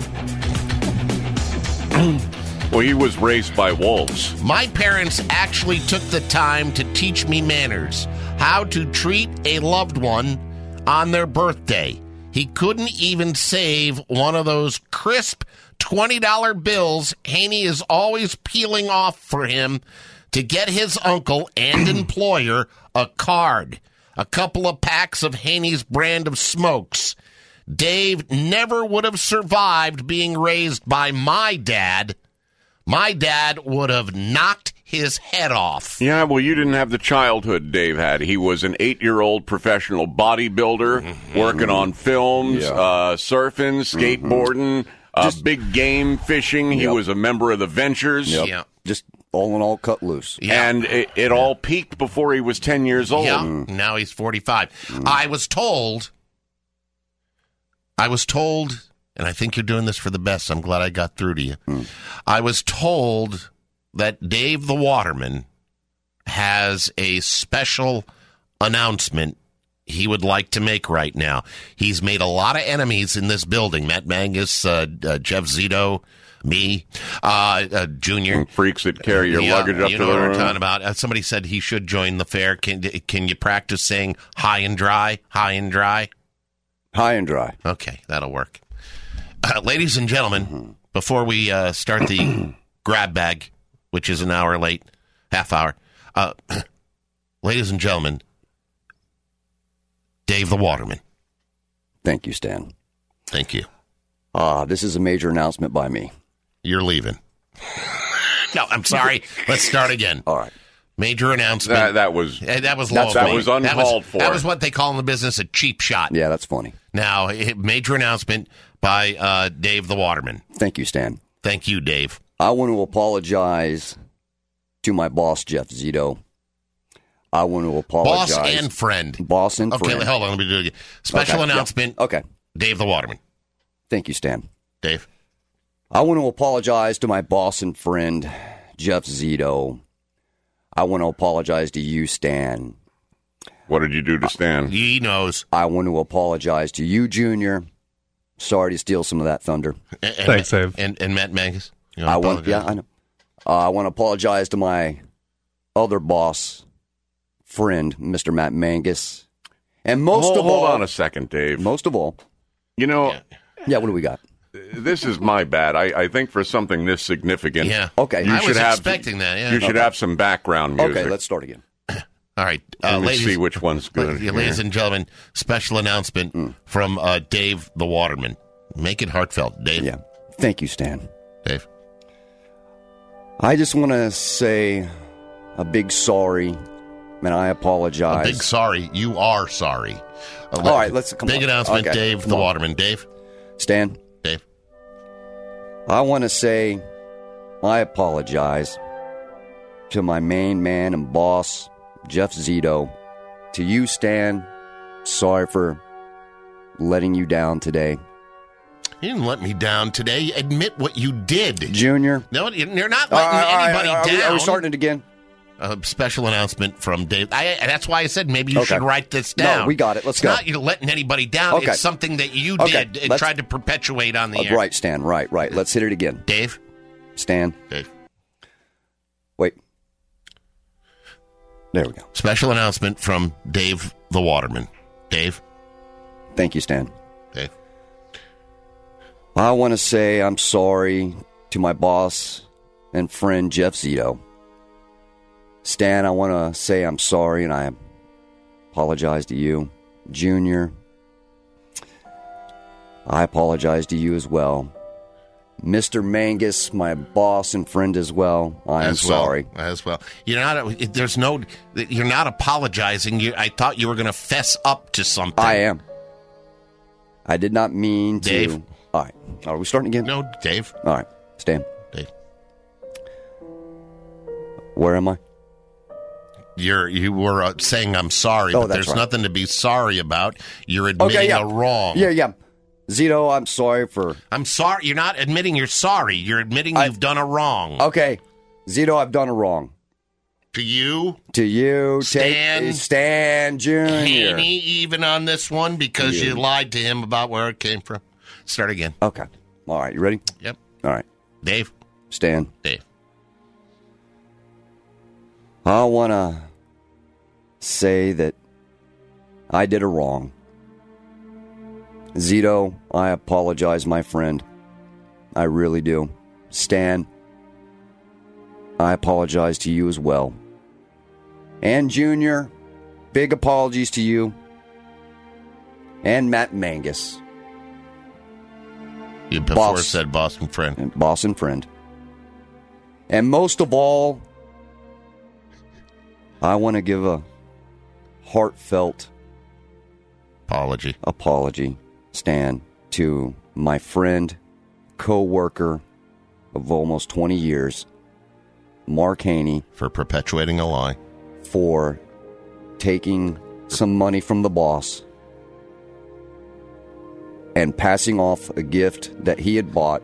Well, he was raised by wolves. My parents actually took the time to teach me manners, how to treat a loved one on their birthday. He couldn't even save one of those crisp $20 bills Haney is always peeling off for him to get his uncle and employer a card, a couple of packs of Haney's brand of smokes. Dave never would have survived being raised by my dad. My dad would have knocked his head off. Yeah, well, you didn't have the childhood Dave had. He was an 8-year-old professional bodybuilder working on films, surfing, skateboarding, big game fishing. He was a member of the Ventures. Yeah. Just all in all cut loose. Yeah. And it all peaked before he was 10 years old. Yeah, now he's 45. I was told, and I think you're doing this for the best. I'm glad I got through to you. I was told that Dave the Waterman has a special announcement he would like to make right now. He's made a lot of enemies in this building. Matt Mangus, Jeff Zito, me, Junior. Freaks that carry your luggage up to the room. You know what we're talking about. Somebody said he should join the fair. Can you practice saying high and dry, high and dry? High and dry. Okay, that'll work. Ladies and gentlemen, before we start the grab bag, which is an hour late, half hour, ladies and gentlemen, Dave the Waterman. Thank you, Stan. Thank you. This is a major announcement by me. You're leaving. No, I'm sorry. Let's start again. All right. Major announcement. That was low. That was uncalled for. That was what they call in the business a cheap shot. Yeah, that's funny. Now, major announcement by Dave the Waterman. Thank you, Stan. Thank you, Dave. I want to apologize to my boss, Jeff Zito. I want to apologize. Boss and friend. Boss and friend. Okay, hold on. Let me do it again. Special announcement. Yeah. Okay. Dave the Waterman. Thank you, Stan. Dave. I want to apologize to my boss and friend, Jeff Zito. I want to apologize to you, Stan. What did you do to Stan? He knows. I want to apologize to you, Junior. Sorry to steal some of that thunder. Thanks, Dave. And Matt Mangus. I know. I want to apologize to my other boss, friend, Mr. Matt Mangus. And most of all... Hold on a second, Dave. Most of all... You know... Yeah, what do we got? This is my bad. I think for something this significant... Yeah. Okay. I was expecting that, yeah. You should have some background music. Okay, let's start again. All right. Let's see which one's good. Ladies and gentlemen, special announcement from Dave the Waterman. Make it heartfelt, Dave. Yeah. Thank you, Stan. Dave. I just want to say a big sorry, and I apologize. A big sorry. You are sorry. All right, let's come Big on. announcement, Okay, Dave the Waterman. Dave. Stan. Dave. I want to say I apologize to my main man and boss, Jeff Zito. To you, Stan, sorry for letting you down today. You didn't let me down today. Admit what you did. Junior. No, you're not letting anybody down. Are we starting it again? A special announcement from Dave. That's why I said maybe you should write this down. No, we got it. Let's go. It's not you're letting anybody down. Okay. It's something that you did and tried to perpetuate on the air. Right, Stan. Right. Let's hit it again. Dave. Stan. Dave. Wait. There we go. Special announcement from Dave the Waterman. Dave. Thank you, Stan. Dave. I want to say I'm sorry to my boss, and friend Jeff Zito. Stan, I want to say I'm sorry and I apologize to you. Junior, I apologize to you as well. Mr. Mangus, my boss and friend as well, I am sorry. As well. You're not apologizing. I thought you were going to fess up to something. I am. I did not mean to. Dave. All right. Are we starting again? No, Dave. All right. Stan. Dave. Where am I? You were saying I'm sorry, but there's nothing to be sorry about. You're admitting a wrong. Yeah. Zito, I'm sorry for... I'm sorry. You're not admitting you're sorry. You're admitting you've done a wrong. Okay. Zito, I've done a wrong. To you? To you. Stan? Stan Jr. Haney even on this one because you lied to him about where it came from. Start again. Okay. All right. You ready? Yep. All right. Dave? Stan. Dave. I want to say that I did a wrong. Zito, I apologize, my friend. I really do. Stan, I apologize to you as well. And Junior, big apologies to you. And Matt Mangus. You before said boss and friend. Boss and friend. And most of all, I want to give a heartfelt apology, Stan, to my friend, co-worker of almost 20 years, Mark Haney. For perpetuating a lie. For taking some money from the boss and passing off a gift that he had bought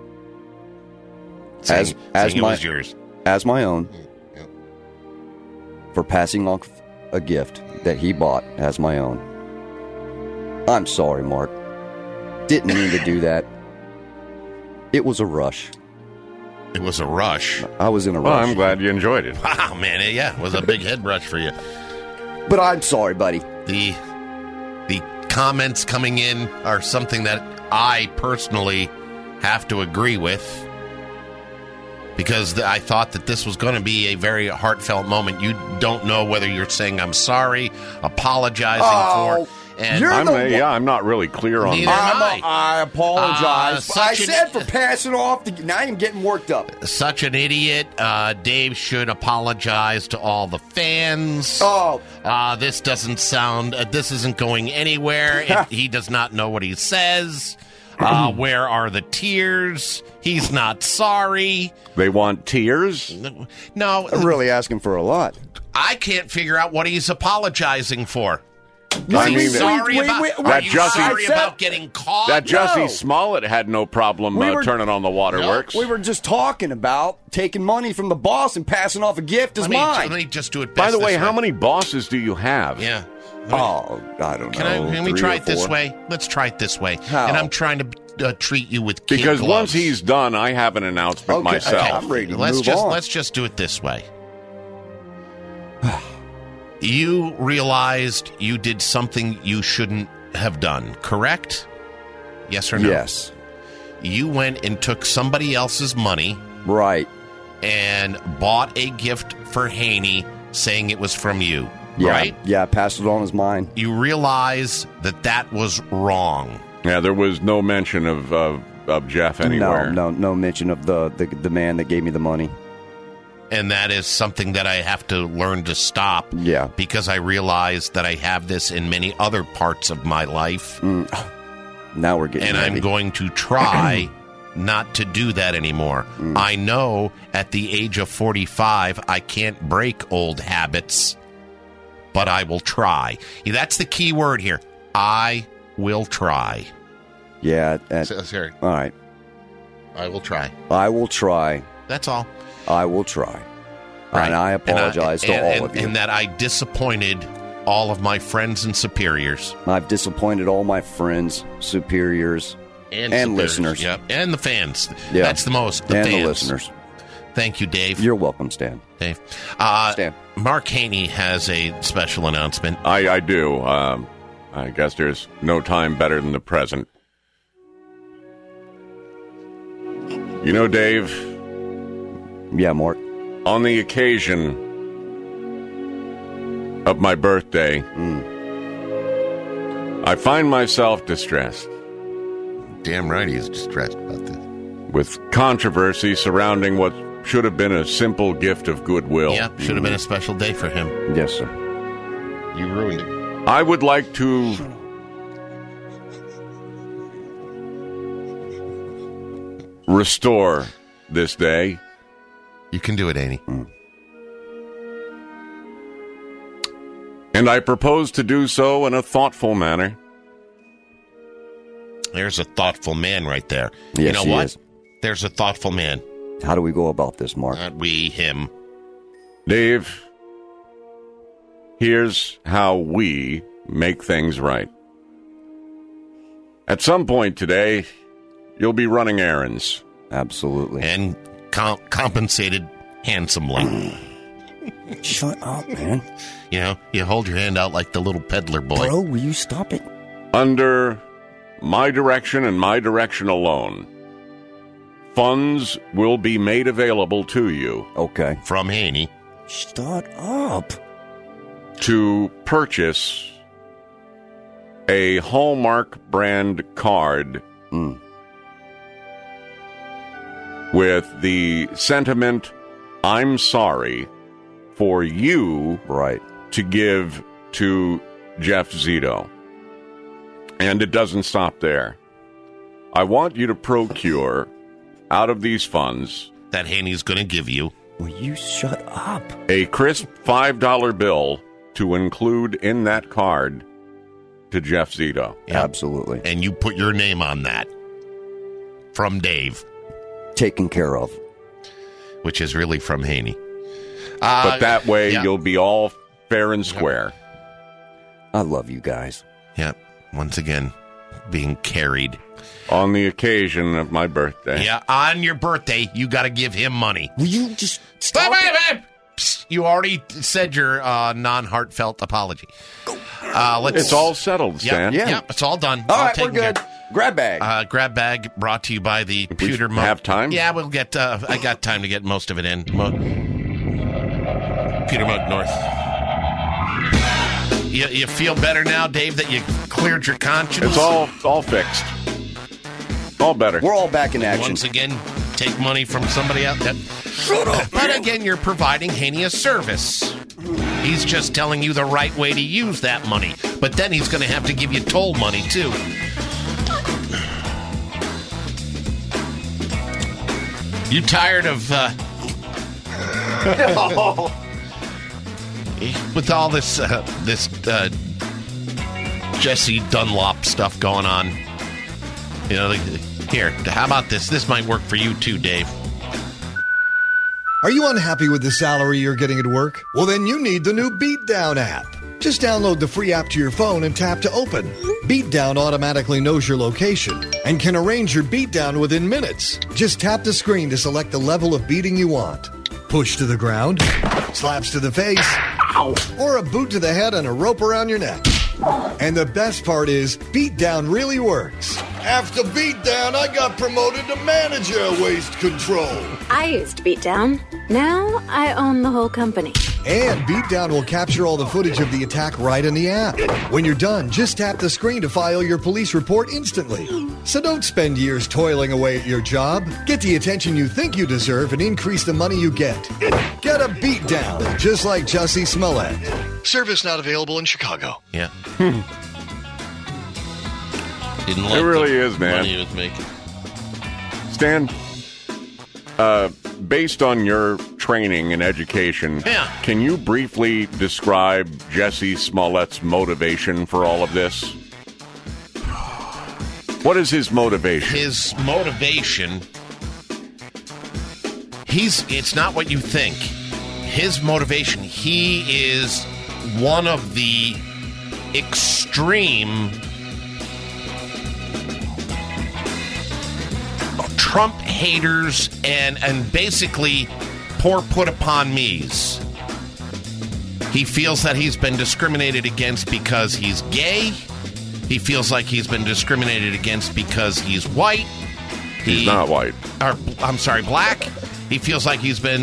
saying it was yours. As my own. Yeah. For passing off a gift that he bought as my own. I'm sorry, Mark. Didn't mean to do that. It was a rush. It was a rush. I was in a rush. Well, I'm glad you enjoyed it. Wow, man. Yeah, it was a big head rush for you. But I'm sorry, buddy. The comments coming in are something that I personally have to agree with. Because I thought that this was going to be a very heartfelt moment. You don't know whether you're saying I'm sorry, apologizing for. And I'm not really clear on that. I apologize. I said for passing off. Now I'm getting worked up. Such an idiot. Dave should apologize to all the fans. This doesn't sound. This isn't going anywhere. He does not know what he says. Where are the tears? He's not sorry. They want tears? No. I'm really asking for a lot. I can't figure out what he's apologizing for. I mean, sorry about getting caught? That Jussie Smollett had no problem turning on the waterworks. We were just talking about taking money from the boss and passing off a gift as mine. Let me just do it By the way, how many bosses do you have? Yeah. I don't know. Can we try it this way? Let's try it this way. How? And I'm trying to treat you with kid Because gloves. once he's done, I have an announcement myself. Okay, I'm ready to move on. Let's just do it this way. You realized you did something you shouldn't have done, correct? Yes or no? Yes. You went and took somebody else's money. Right. And bought a gift for Haney saying it was from you. Yeah, right? Yeah, I passed it on as mine. You realize that was wrong. Yeah, there was no mention of Jeff anywhere. No mention of the man that gave me the money. And that is something that I have to learn to stop. Yeah. Because I realize that I have this in many other parts of my life. Now we're getting And heavy. I'm going to try not to do that anymore. I know at the age of 45, I can't break old habits, but I will try. That's the key word here. I will try. Yeah. Sorry. All right. I will try. I will try. That's all. I will try. Right. And I apologize to all of you. And that I disappointed all of my friends and superiors. I've disappointed all my friends, superiors, and listeners. Yep. And the fans. Yeah. That's the most. And fans. the listeners. Thank you, Dave. You're welcome, Stan. Dave. Stan. Mark Haney has a special announcement. I do. I guess there's no time better than the present. You know, Dave, Yeah, Mark. On the occasion of my birthday, I find myself distressed. Damn right he's distressed about this. With controversy surrounding what should have been a simple gift of goodwill. Yeah, should have been a special day for him. Yes, sir. You ruined it. I would like to restore this day. You can do it, Annie. And I propose to do so in a thoughtful manner. There's a thoughtful man right there. Yes, you know he what? is. There's a thoughtful man. How do we go about this, Mark? Not we, him. Dave, here's how we make things right. At some point today, you'll be running errands. Absolutely. And compensated handsomely. Shut up, man. You know, you hold your hand out like the little peddler boy. Bro, will you stop it? Under my direction and my direction alone, funds will be made available to you. Okay. From Haney. Shut up. To purchase a Hallmark brand card with the sentiment, I'm sorry, for you to give to Jeff Zito. And it doesn't stop there. I want you to procure, out of these funds, that Haney's going to give you. Will you shut up? A crisp $5 bill to include in that card to Jeff Zito. Yep. Absolutely. And you put your name on that. From Dave. Taken care of. Which is really from Haney. But that way, you'll be all fair and square. I love you guys. Yep. Once again, being carried. On the occasion of my birthday. Yeah, on your birthday, you got to give him money. Will you just stop it? Psst, you already said your non-heartfelt apology. It's all settled, Stan. Yeah, it's all done. All right, we're good. Grab bag. Grab bag brought to you by the Pewter Mug. Have time? Yeah, we'll get. I got time to get most of it in. Pewter Mug North. You feel better now, Dave, that you cleared your conscience? It's all fixed. All better. We're all back in action. Once again, take money from somebody else. Shut up. But again, you're providing Haney a service. He's just telling you the right way to use that money. But then he's going to have to give you toll money, too. You tired of... with all this Jesse Dunlop stuff going on. You know, here, how about this? This might work for you too, Dave. Are you unhappy with the salary you're getting at work? Well, then you need the new Beatdown app. Just download the free app to your phone and tap to open. Beatdown automatically knows your location and can arrange your beatdown within minutes. Just tap the screen to select the level of beating you want. Push to the ground, slaps to the face, or a boot to the head and a rope around your neck. And the best part is, Beatdown really works. After Beatdown, I got promoted to manager of waste control. I used Beatdown. Now I own the whole company. And Beatdown will capture all the footage of the attack right in the app. When you're done, just tap the screen to file your police report instantly. So don't spend years toiling away at your job. Get the attention you think you deserve and increase the money you get. Get a Beatdown, just like Jussie Smollett. Service not available in Chicago. Yeah. Didn't like it really is, man. Money he was making. Stan, based on your training and education, can you briefly describe Jussie Smollett's motivation for all of this? What is his motivation? His motivation, it's not what you think. His motivation, he is one of the extreme Trump haters and basically poor put upon me's. He feels that he's been discriminated against because he's gay. He feels like he's been discriminated against because he's white. He's not white. Or, I'm sorry, black. He feels like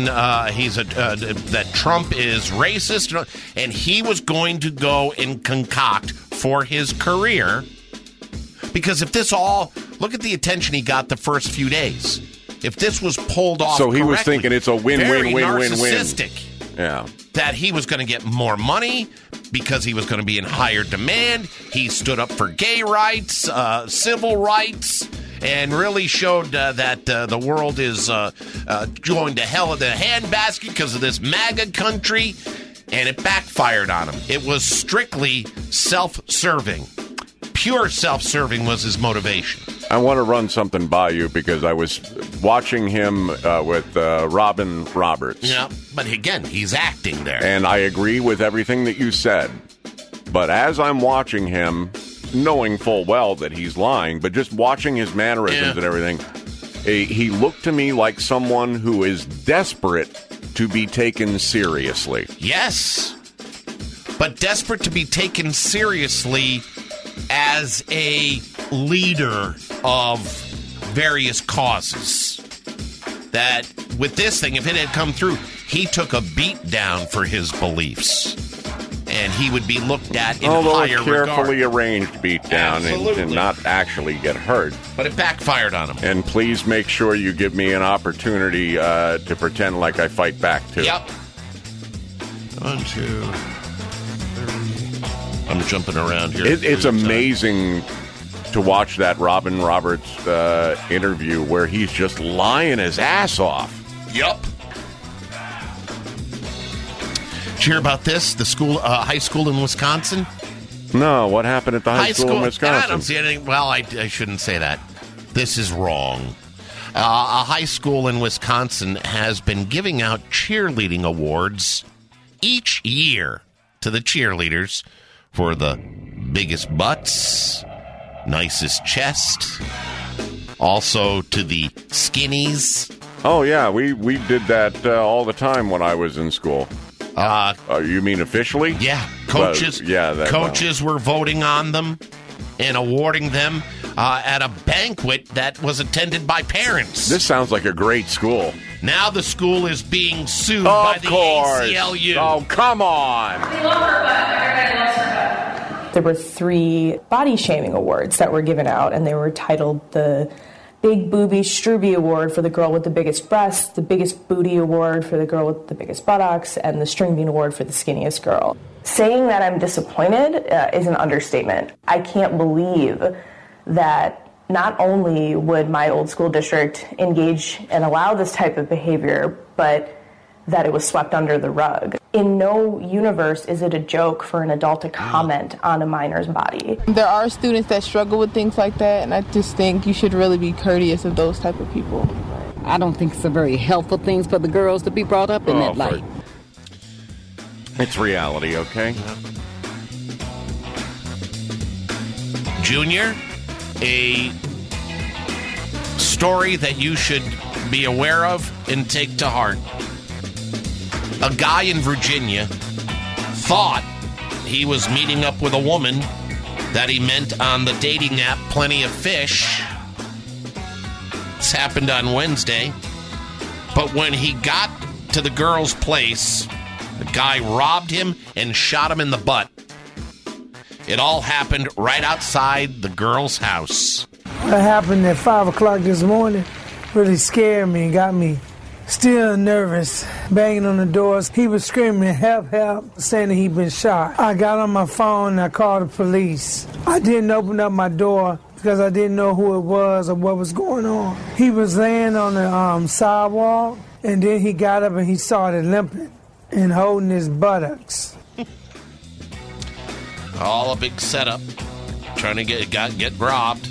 that Trump is racist, and he was going to go and concoct for his career. Because if this look at the attention he got the first few days. If this was pulled off, so he was thinking it's a narcissistic. Yeah, that he was going to get more money because he was going to be in higher demand. He stood up for gay rights, civil rights, and really showed that the world is going to hell in the handbasket because of this MAGA country, and it backfired on him. It was strictly self-serving. Pure self-serving was his motivation. I want to run something by you because I was watching him with Robin Roberts. Yeah, but again, he's acting there. And I agree with everything that you said. But as I'm watching him, knowing full well that he's lying, but just watching his mannerisms and everything, he looked to me like someone who is desperate to be taken seriously. Yes, but desperate to be taken seriously as a leader of various causes. That with this thing, if it had come through, he took a beat down for his beliefs, and he would be looked at in higher regard. Carefully arranged beat down and not actually get hurt. But it backfired on him. And please make sure you give me an opportunity to pretend like I fight back too. Yep. 1, 2, 3. I'm jumping around here. It's amazing to watch that Robin Roberts interview where he's just lying his ass off. Yep. Did you hear about this? The high school in Wisconsin? No, what happened at the high school in Wisconsin? I don't see anything. Well, I shouldn't say that. This is wrong. A high school in Wisconsin has been giving out cheerleading awards each year to the cheerleaders for the biggest butts, nicest chest, also to the skinnies. Oh, yeah, we did that all the time when I was in school. You mean officially? Yeah, coaches. Coaches were voting on them and awarding them at a banquet that was attended by parents. This sounds like a great school. Now the school is being sued by the ACLU. Oh, come on. We love her butt. There were 3 body shaming awards that were given out, and they were titled the Big Booby Strooby Award for the girl with the biggest breasts, the Biggest Booty Award for the girl with the biggest buttocks, and the String Bean Award for the skinniest girl. Saying that I'm disappointed is an understatement. I can't believe that not only would my old school district engage and allow this type of behavior, but that it was swept under the rug. In no universe is it a joke for an adult to comment on a minor's body. There are students that struggle with things like that, and I just think you should really be courteous of those type of people. I don't think it's a very helpful thing for the girls to be brought up in that light. It's reality, okay? Junior, a story that you should be aware of and take to heart. A guy in Virginia thought he was meeting up with a woman that he met on the dating app Plenty of Fish. This happened on Wednesday. But when he got to the girl's place, the guy robbed him and shot him in the butt. It all happened right outside the girl's house. What happened at 5 o'clock this morning really scared me and got me still nervous, banging on the doors. He was screaming, help, help, saying that he'd been shot. I got on my phone and I called the police. I didn't open up my door because I didn't know who it was or what was going on. He was laying on the sidewalk, and then he got up and he started limping and holding his buttocks. All a big setup, trying to get robbed.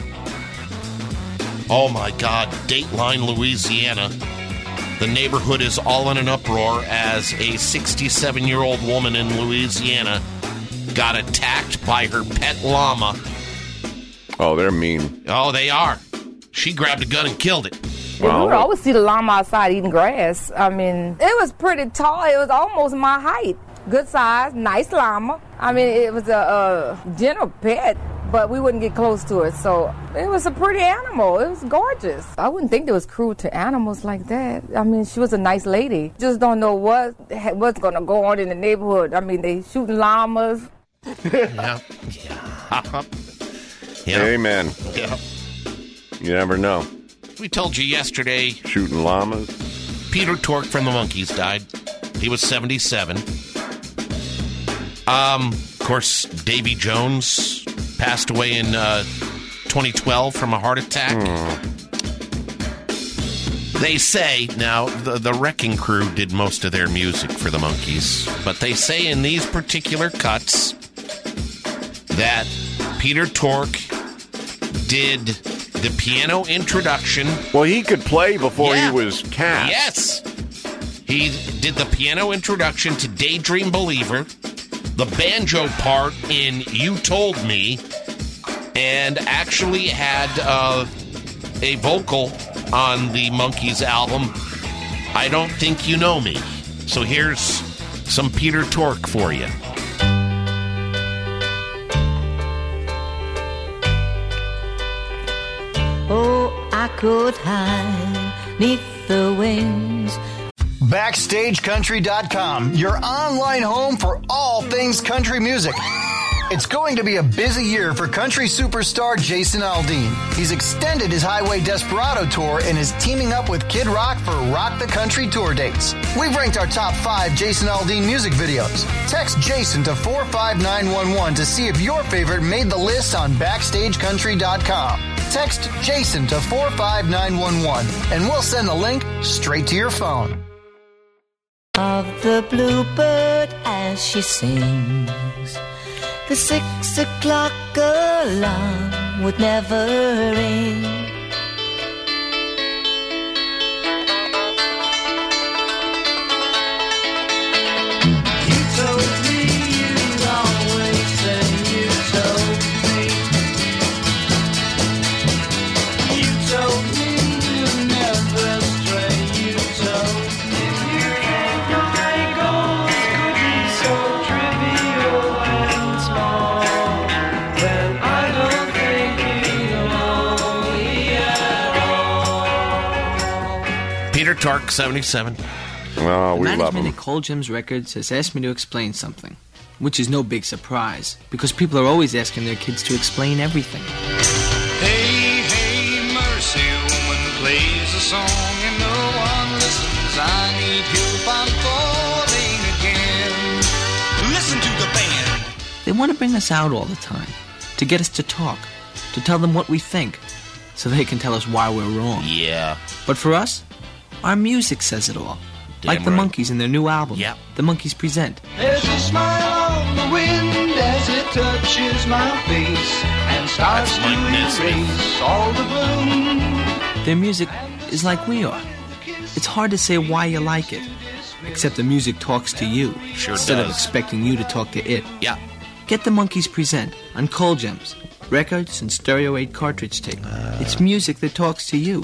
Oh my God, Dateline, Louisiana. The neighborhood is all in an uproar as a 67-year-old woman in Louisiana got attacked by her pet llama. Oh, they're mean. Oh, they are. She grabbed a gun and killed it. Well, we would always see the llama outside eating grass. I mean, it was pretty tall. It was almost my height. Good size, nice llama. I mean, it was a gentle pet. but we wouldn't get close to it. So it was a pretty animal. It was gorgeous. I wouldn't think it was cruel to animals like that. I mean, she was a nice lady. Just don't know what's going to go on in the neighborhood. I mean, they shooting llamas. Yeah. Amen. Yeah. You never know. We told you yesterday. Shooting llamas. Peter Tork from the Monkees died. He was 77. Of course, Davy Jones passed away in 2012 from a heart attack. They say, now, the Wrecking Crew did most of their music for the Monkees, but they say in these particular cuts that Peter Tork did the piano introduction. Well, he could play before he was cast. Yes. He did the piano introduction to Daydream Believer, the banjo part in You Told Me, and actually had a vocal on the Monkees album, I Don't Think You Know Me. So here's some Peter Tork for you. Oh, I could hide neath the wings. BackstageCountry.com, your online home for all things country music. It's going to be a busy year for country superstar Jason Aldean. He's extended his Highway Desperado tour and is teaming up with Kid Rock for Rock the Country tour dates. We've ranked our top 5 Jason Aldean music videos. Text Jason to 45911 to see if your favorite made the list on BackstageCountry.com. Text Jason to 45911 and we'll send the link straight to your phone. Of the bluebird as she sings, the 6 o'clock alarm would never ring. You told me you'd always say you told me. You told me you'd never stray. You told me. Peter Tork, 77. Oh, we love Management him. at Cold Gems Records has asked me to explain something, which is no big surprise, because people are always asking their kids to explain everything. Hey, hey, mercy, woman plays a song and no one listens. I need help, I'm falling again. Listen to the band. They want to bring us out all the time, to get us to talk, to tell them what we think, so they can tell us why we're wrong. Yeah. But for us, our music says it all. Damn like the right. Monkees in their new album, Yep. The Monkees Present. There's a smile on the wind as it touches my face and starts to erase all the gloom. Their music is like we are. It's hard to say why you like it, except the music talks to you, Sure instead of does. expecting you to talk to it. Yeah. Get the Monkees Present on Cold Gems, records and Stereo 8 cartridge tape. It's music that talks to you.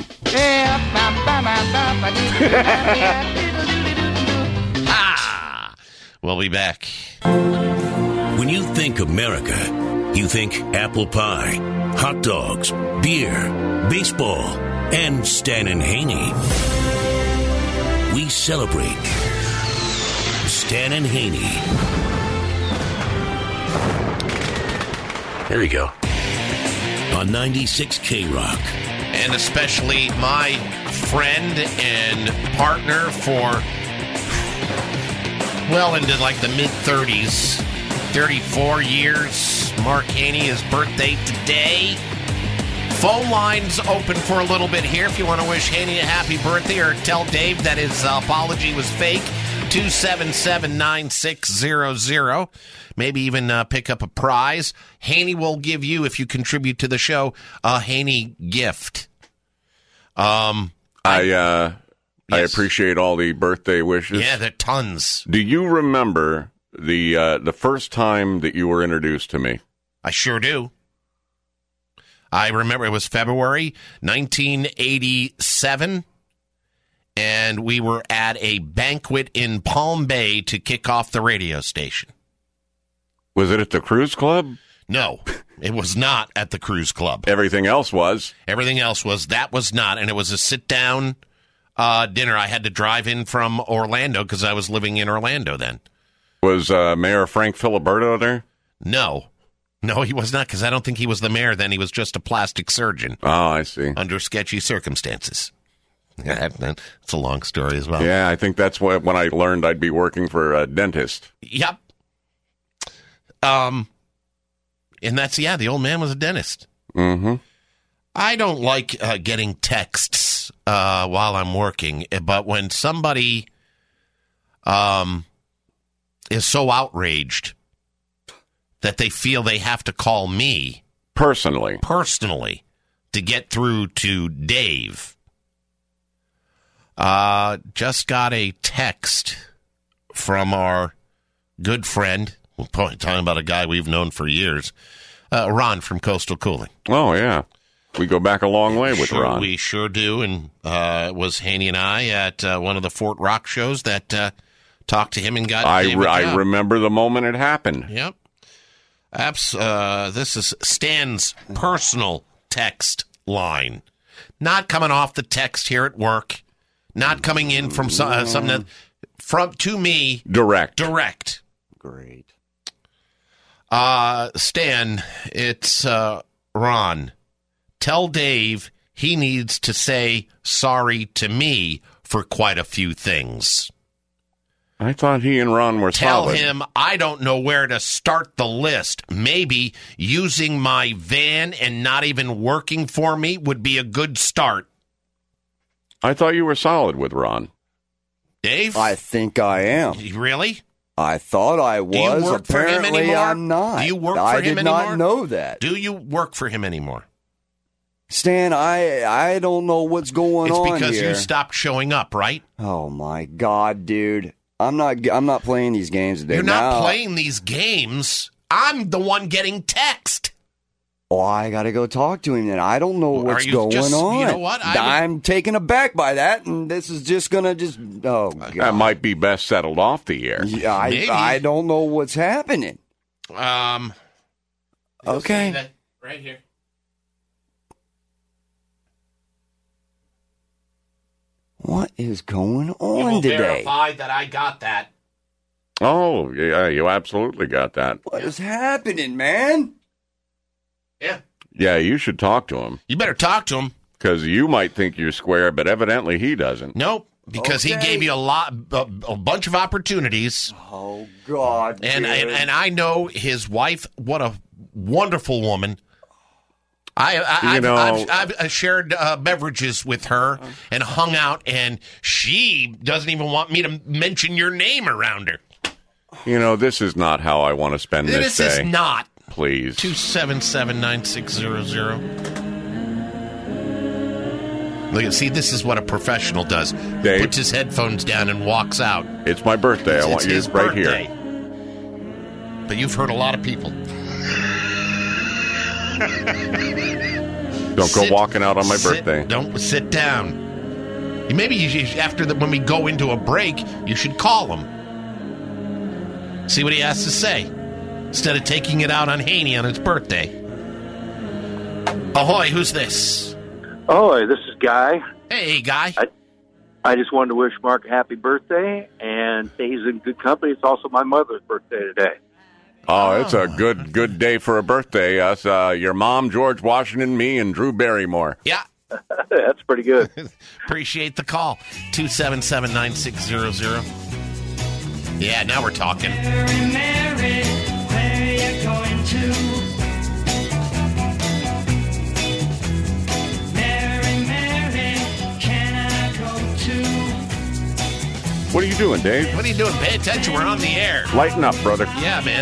We'll be back. When you think America, you think apple pie, hot dogs, beer, baseball, and Stan and Haney. We celebrate Stan and Haney. There you go. On 96 K-Rock. And especially my friend and partner for well into like the mid-30s, 34 years. Mark Haney, his birthday today. Phone lines open for a little bit here if you want to wish Haney a happy birthday or tell Dave that his apology was fake. 277-9600. Maybe even pick up a prize. Haney will give you, if you contribute to the show, a Haney gift. I appreciate all the birthday wishes. Yeah, there are tons. Do you remember the first time that you were introduced to me? I sure do. I remember it was February 1987, and we were at a banquet in Palm Bay to kick off the radio station. Was it at the Cruise Club? No, it was not at the Cruise Club. Everything else was. That was not, and it was a sit-down dinner. I had to drive in from Orlando because I was living in Orlando then. Was Mayor Frank Filiberto there? No, he was not, because I don't think he was the mayor then. He was just a plastic surgeon. Oh, I see. Under sketchy circumstances. Yeah, that's a long story as well. Yeah, I think that's when I learned I'd be working for a dentist. Yep. And the old man was a dentist. Mm-hmm. I don't like getting texts while I'm working, but when somebody is so outraged that they feel they have to call me personally to get through to Dave. Just got a text from our good friend, we're talking about a guy we've known for years, Ron from Coastal Cooling. Oh, yeah. We go back a long way with Ron. We sure do, and it was Haney and I at one of the Fort Rock shows that talked to him and got Dave a job. I remember the moment it happened. Yep. This is Stan's personal text line. Not coming off the text here at work. Not coming in from something to me. Direct. Great. Stan, it's Ron. Tell Dave he needs to say sorry to me for quite a few things. I thought he and Ron were solid. Tell him I don't know where to start the list. Maybe using my van and not even working for me would be a good start. I thought you were solid with Ron. Dave? I think I am. Really? I thought I was. Do you work Apparently, for him anymore? I'm not. Do you work for I him did anymore? not know that. Do you work for him anymore? Stan, I don't know what's going on here. It's because you stopped showing up, right? Oh my God, dude! I'm not playing these games today. You're not playing these games. I'm the one getting text. Oh, I got to go talk to him then. I don't know what's going on. You know what? I'm taken aback by that, and this is just going to oh, God. That might be best settled off the air. Yeah, I don't know what's happening. Okay. Right here. What is going on you today? Verify that I got that. Oh, yeah, you absolutely got that. What is happening, man? Yeah. Yeah, you should talk to him. You better talk to him. Because you might think you're square, but evidently he doesn't. Nope. Because he gave you a bunch of opportunities. Oh, God. And I know his wife, what a wonderful woman. I've shared beverages with her and hung out, and she doesn't even want me to mention your name around her. You know, this is not how I want to spend this day. This is not. Please. 277-9600. Look, see, this is what a professional does. Dave, puts his headphones down and walks out. It's my birthday. I want you right here. But you've hurt a lot of people. Don't go walking out on my birthday. Don't sit down. Maybe when we go into a break, you should call him. See what he has to say. Instead of taking it out on Haney on his birthday. Ahoy, who's this? Ahoy, this is Guy. Hey, Guy. I just wanted to wish Mark a happy birthday, and say he's in good company. It's also my mother's birthday today. Oh, it's a good day for a birthday. Us, your mom, George Washington, me, and Drew Barrymore. Yeah. That's pretty good. Appreciate the call. 277-9600. Yeah, now we're talking. Mary, where you going to? Mary, can I go to? What are you doing, Dave? What are you doing? Pay attention. We're on the air. Lighten up, brother. Yeah, man.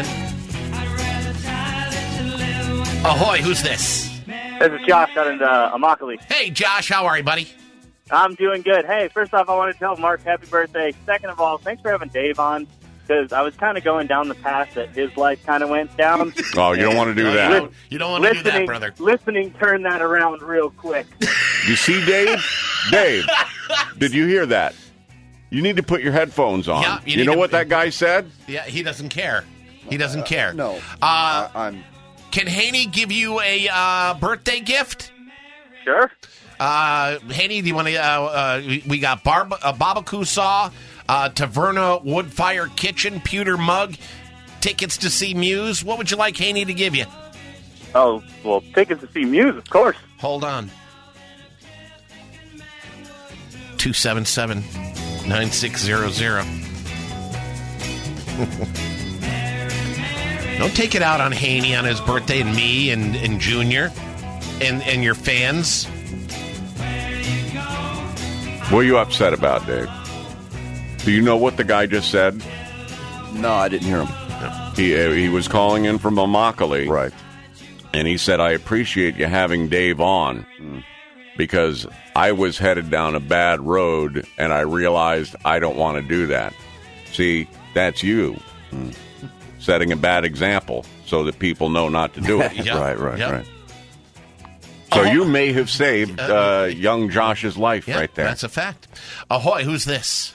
Ahoy, who's this? This is Josh out in Immokalee. Hey, Josh, how are you, buddy? I'm doing good. Hey, first off, I want to tell Mark happy birthday. Second of all, thanks for having Dave on, because I was kind of going down the path that his life kind of went down. Oh, you don't want to do that. You don't want to do that, brother. Listening turned that around real quick. You see, Dave? Dave, did you hear that? You need to put your headphones on. Yeah, you know what that guy said? Yeah, he doesn't care. He doesn't care. No. Can Haney give you a birthday gift? Sure. Haney, do you want to? We got barbecue saw, Taverna wood fire kitchen, pewter mug, tickets to see Muse. What would you like Haney to give you? Oh, well, tickets to see Muse, of course. Hold on. 277-9600. Don't take it out on Haney on his birthday and me and Junior and your fans. What are you upset about, Dave? Do you know what the guy just said? No, I didn't hear him. He was calling in from Immokalee. Right. And he said, I appreciate you having Dave on because I was headed down a bad road and I realized I don't want to do that. See, that's you setting a bad example so that people know not to do it. Right. So you may have saved young Josh's life right there. That's a fact. Ahoy, who's this?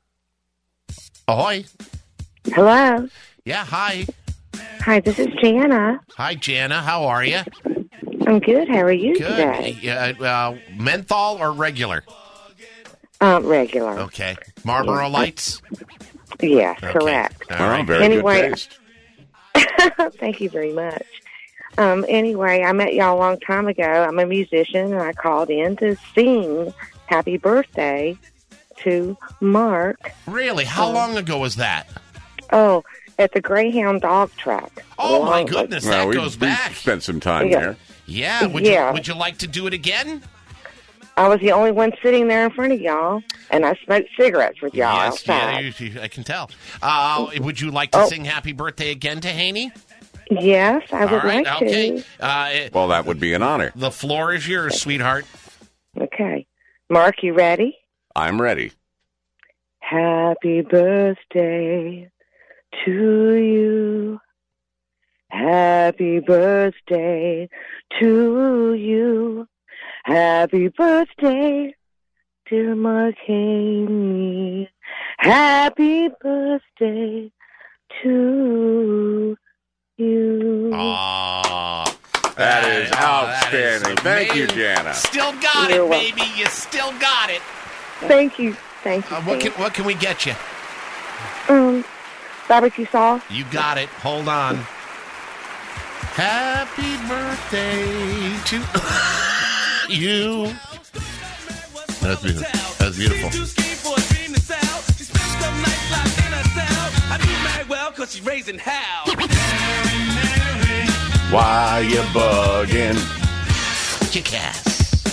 Ahoy. Hello. Yeah, hi. Hi, this is Jana. Hi, Jana. How are you? I'm good. How are you Good. today? Menthol or regular? Regular. Okay. Marlboro Lights? Yes, Okay. correct. All right. Very Anyway- good taste. Thank you very much. Anyway, I met y'all a long time ago. I'm a musician, and I called in to sing Happy Birthday to Mark. Really? How long ago was that? Oh, at the Greyhound Dog Track. Oh, my goodness. That goes back. We spent some time Yeah. there. Yeah. Would you like to do it again? I was the only one sitting there in front of y'all, and I smoked cigarettes with y'all Yes, outside. I can tell. Would you like to sing Happy Birthday again to Haney? Yes, I would All right, like okay. to. Well, that would be an honor. The floor is yours, sweetheart. Okay. Mark, you ready? I'm ready. Happy birthday to you. Happy birthday to you. Happy birthday, dear Mark Haney. Happy birthday to you. Aw. That is outstanding. Thank you, amazing. Jana. Still got You're it, welcome. baby. You still got it. Thank you. Thank you. What can we get you? Barbecue sauce. You got it. Hold on. Happy birthday to you. That's beautiful. That's beautiful. Why you bugging? Kick ass.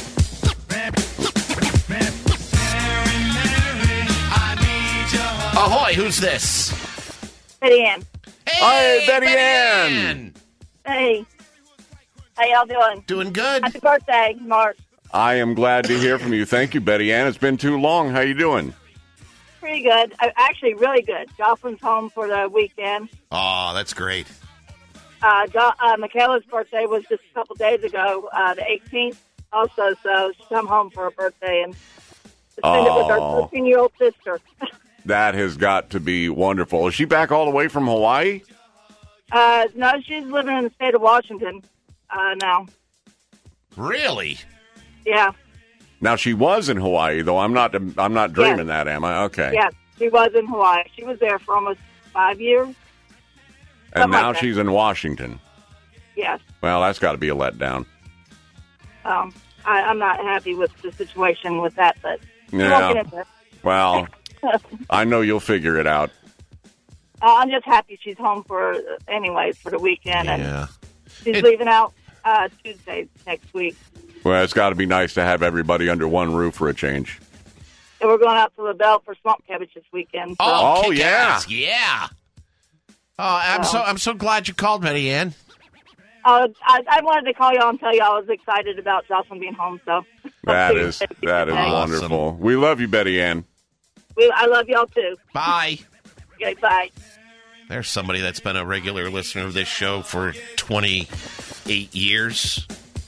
Ahoy, who's this? Betty Ann. Hey, Betty Ann. Hey. How y'all doing? Doing good. Happy birthday, Mark. I am glad to hear from you. Thank you, Betty Ann. It's been too long. How you doing? Pretty good. Actually, really good. Jocelyn's home for the weekend. Oh, that's great. Michaela's birthday was just a couple days ago, the 18th also, so she's come home for her birthday and spend it with her 13-year-old sister. That has got to be wonderful. Is she back all the way from Hawaii? No, she's living in the state of Washington now. Really? Yeah. Now, she was in Hawaii, though. I'm not dreaming that, am I? Okay. Yeah, she was in Hawaii. She was there for almost 5 years. And something now like that. she's in Washington. Yes. Well, that's got to be a letdown. I'm not happy with the situation with that, but we won't Yeah. get into it. Well, I know you'll figure it out. I'm just happy she's home for the weekend, and Yeah. she's leaving out Tuesday next week. Well, it's got to be nice to have everybody under one roof for a change. And we're going out to LaBelle for swamp cabbage this weekend. So. Oh, yeah. ass. Yeah. Oh, I'm so glad you called, Betty Ann. I wanted to call y'all and tell y'all I was excited about Jocelyn being home. So That is wonderful. We love you, Betty Ann. I love y'all too. Bye. Okay, bye. There's somebody that's been a regular listener of this show for 28 years.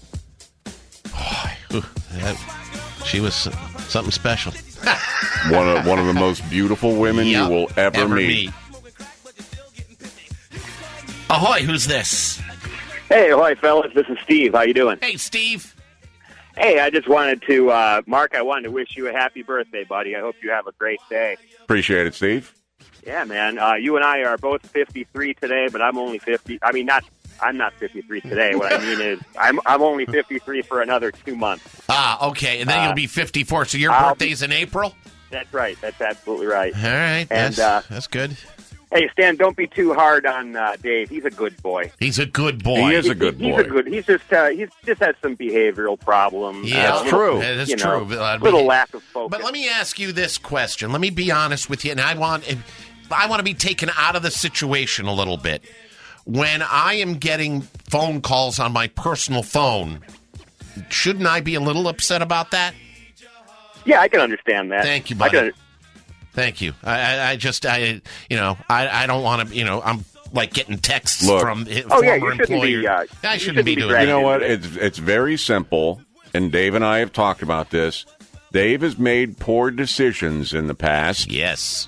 Oh, she was something special. one of the most beautiful women you will ever meet. Ahoy, who's this? Hey, ahoy, fellas. This is Steve. How you doing? Hey, Steve. Hey, I just wanted to, Mark, I wanted to wish you a happy birthday, buddy. I hope you have a great day. Appreciate it, Steve. Yeah, man. You and I are both 53 today, but I'm only 50. I mean, I'm not 53 today. What I mean is I'm only 53 for another 2 months. Ah, okay. And then you'll be 54. So your birthday's in April? That's right. That's absolutely right. All right. And, that's good. Hey, Stan, don't be too hard on Dave. He's a good boy. He's a good boy. He is a good boy. He's just has some behavioral problems. Yeah, that's true. That's true. Little lack of focus. But let me ask you this question. Let me be honest with you, and I want to be taken out of the situation a little bit. When I am getting phone calls on my personal phone, shouldn't I be a little upset about that? Yeah, I can understand that. Thank you, buddy. Thank you. I don't want to, I'm like getting texts from former employers. I shouldn't be doing that. You know what? It's very simple, and Dave and I have talked about this. Dave has made poor decisions in the past. Yes.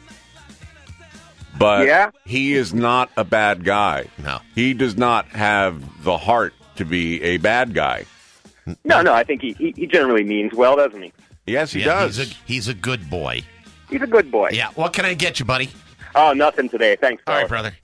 But he is not a bad guy. No. He does not have the heart to be a bad guy. No, I think he generally means well, doesn't he? Yes, he does. He's a good boy. He's a good boy. Yeah. What can I get you, buddy? Oh, nothing today. Thanks, all right, brother.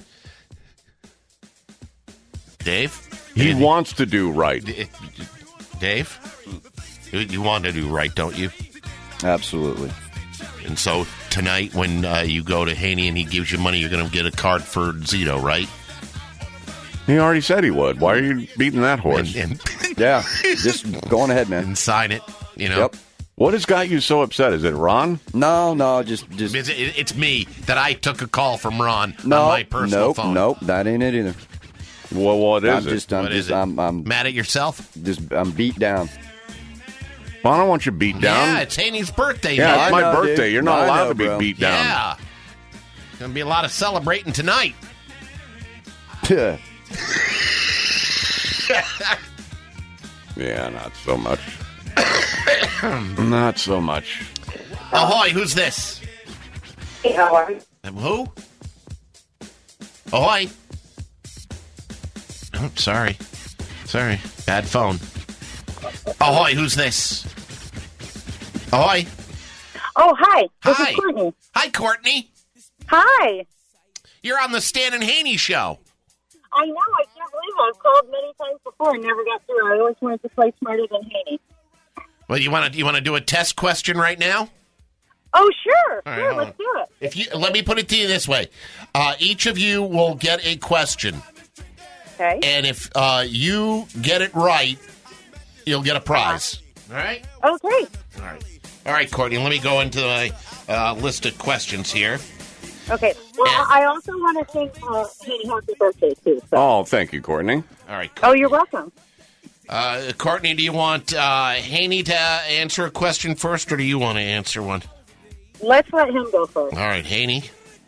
Dave? He wants to do right. Dave? You want to do right, don't you? Absolutely. And so tonight when you go to Haney and he gives you money, you're going to get a card for Zito, right? He already said he would. Why are you beating that horse? Yeah, just go on ahead, man. And sign it, Yep. What has got you so upset? Is it Ron? No, just... It's me that I took a call from Ron on my personal phone. Nope, that ain't it either. Well, what is it? I'm mad at yourself? I'm beat down. Well, I don't want you beat down. Yeah, it's Haney's birthday. Yeah, man. it's my birthday. Dude. You're not allowed to be beat down. Yeah. Going to be a lot of celebrating tonight. Yeah, not so much. Not so much. Ahoy, who's this? Hey, how are you? Who? Ahoy. Oh, sorry. Bad phone. Ahoy, who's this? Ahoy. Oh, hi. This Hi. is Courtney. Hi, Courtney. Hi. You're on the Stan and Haney show. I know. I can't believe it. I've called many times before and never got through. I always wanted to play Smarter Than Haney. Well, you want to do a test question right now? Oh, sure. All right, sure, hold let's do it. Let me put it to you this way. Each of you will get a question. Okay. And if you get it right, you'll get a prize. All right? Okay. All right, Courtney, let me go into my list of questions here. Okay. Well, I also want to sing Haney happy birthday, too. So. Oh, thank you, Courtney. All right. Oh, you're welcome. Courtney, do you want Haney to answer a question first, or do you want to answer one? Let's let him go first. All right, Haney.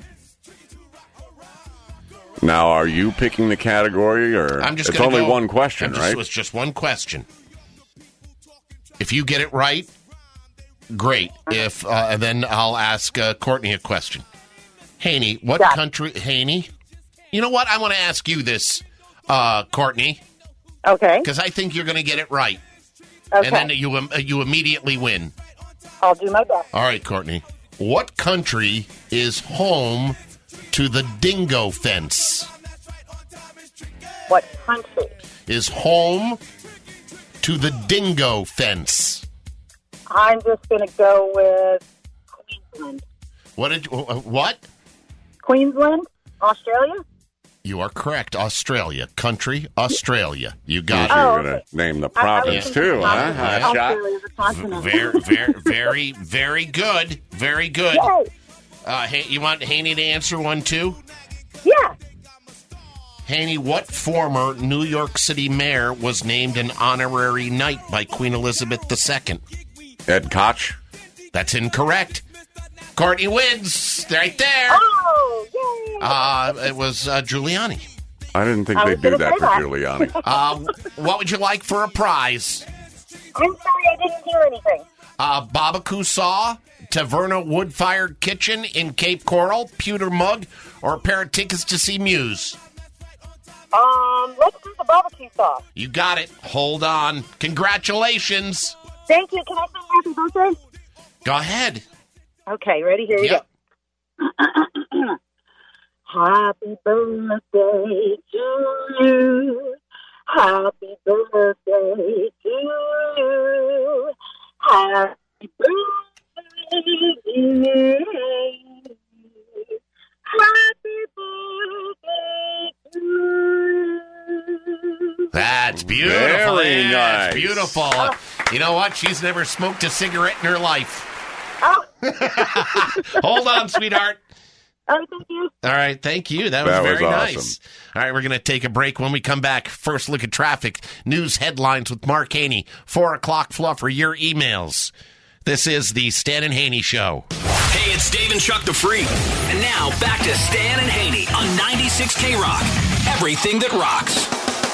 Now, are you picking the category, or I'm just it's gonna only go- one question, right? It's just one question. If you get it right, great. If then I'll ask Courtney a question. Haney, what country? Haney, you know what? I want to ask you this, Courtney. Okay. Because I think you're going to get it right. Okay. And then you immediately win. I'll do my best. All right, Courtney. What country is home to the dingo fence? What country? Is home to the dingo fence? I'm just going to go with Queensland. What? Queensland? Australia? You are correct. Australia. Country, Australia. You got it. You're going to name the province, too, huh? Hot shot. Australia's a continent. Very good. Very good. Yay. You want Haney to answer one, too? Yeah. Haney, what former New York City mayor was named an honorary knight by Queen Elizabeth II? Ed Koch. That's incorrect. Courtney wins. Right there. Oh, yay. It was Giuliani. I didn't think they'd do that for Giuliani. What would you like for a prize? I'm sorry I didn't hear anything. Babaku Saw, Taverna Wood-Fired Kitchen in Cape Coral, pewter mug, or a pair of tickets to see Muse? Let's do the barbecue sauce. You got it. Hold on. Congratulations. Thank you. Can I sing happy birthday? Go ahead. Okay, ready? Here you go. Happy birthday to you. Happy birthday to you. Happy birthday, dear. Happy birthday to you. That's beautiful. Very That's nice. beautiful. You know what? She's never smoked a cigarette in her life. Oh. Hold on, sweetheart. Oh, thank you. All right, thank you. That was very nice. All right, we're going to take a break. When we come back, first look at traffic, news headlines with Mark Haney, 4 o'clock fluff for your emails. This is the Stan and Haney Show. Hey, it's Dave and Chuck the Freak. And now, back to Stan and Haney on 96 K-Rock. Everything that rocks.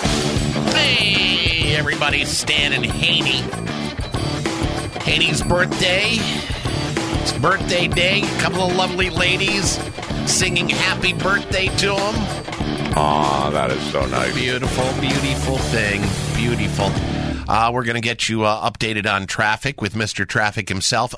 Hey, everybody, Stan and Haney. Haney's birthday. It's birthday day. A couple of lovely ladies singing happy birthday to him. Aw, that is so nice. Beautiful, beautiful thing. Beautiful. We're going to get you updated on traffic with Mr. Traffic himself.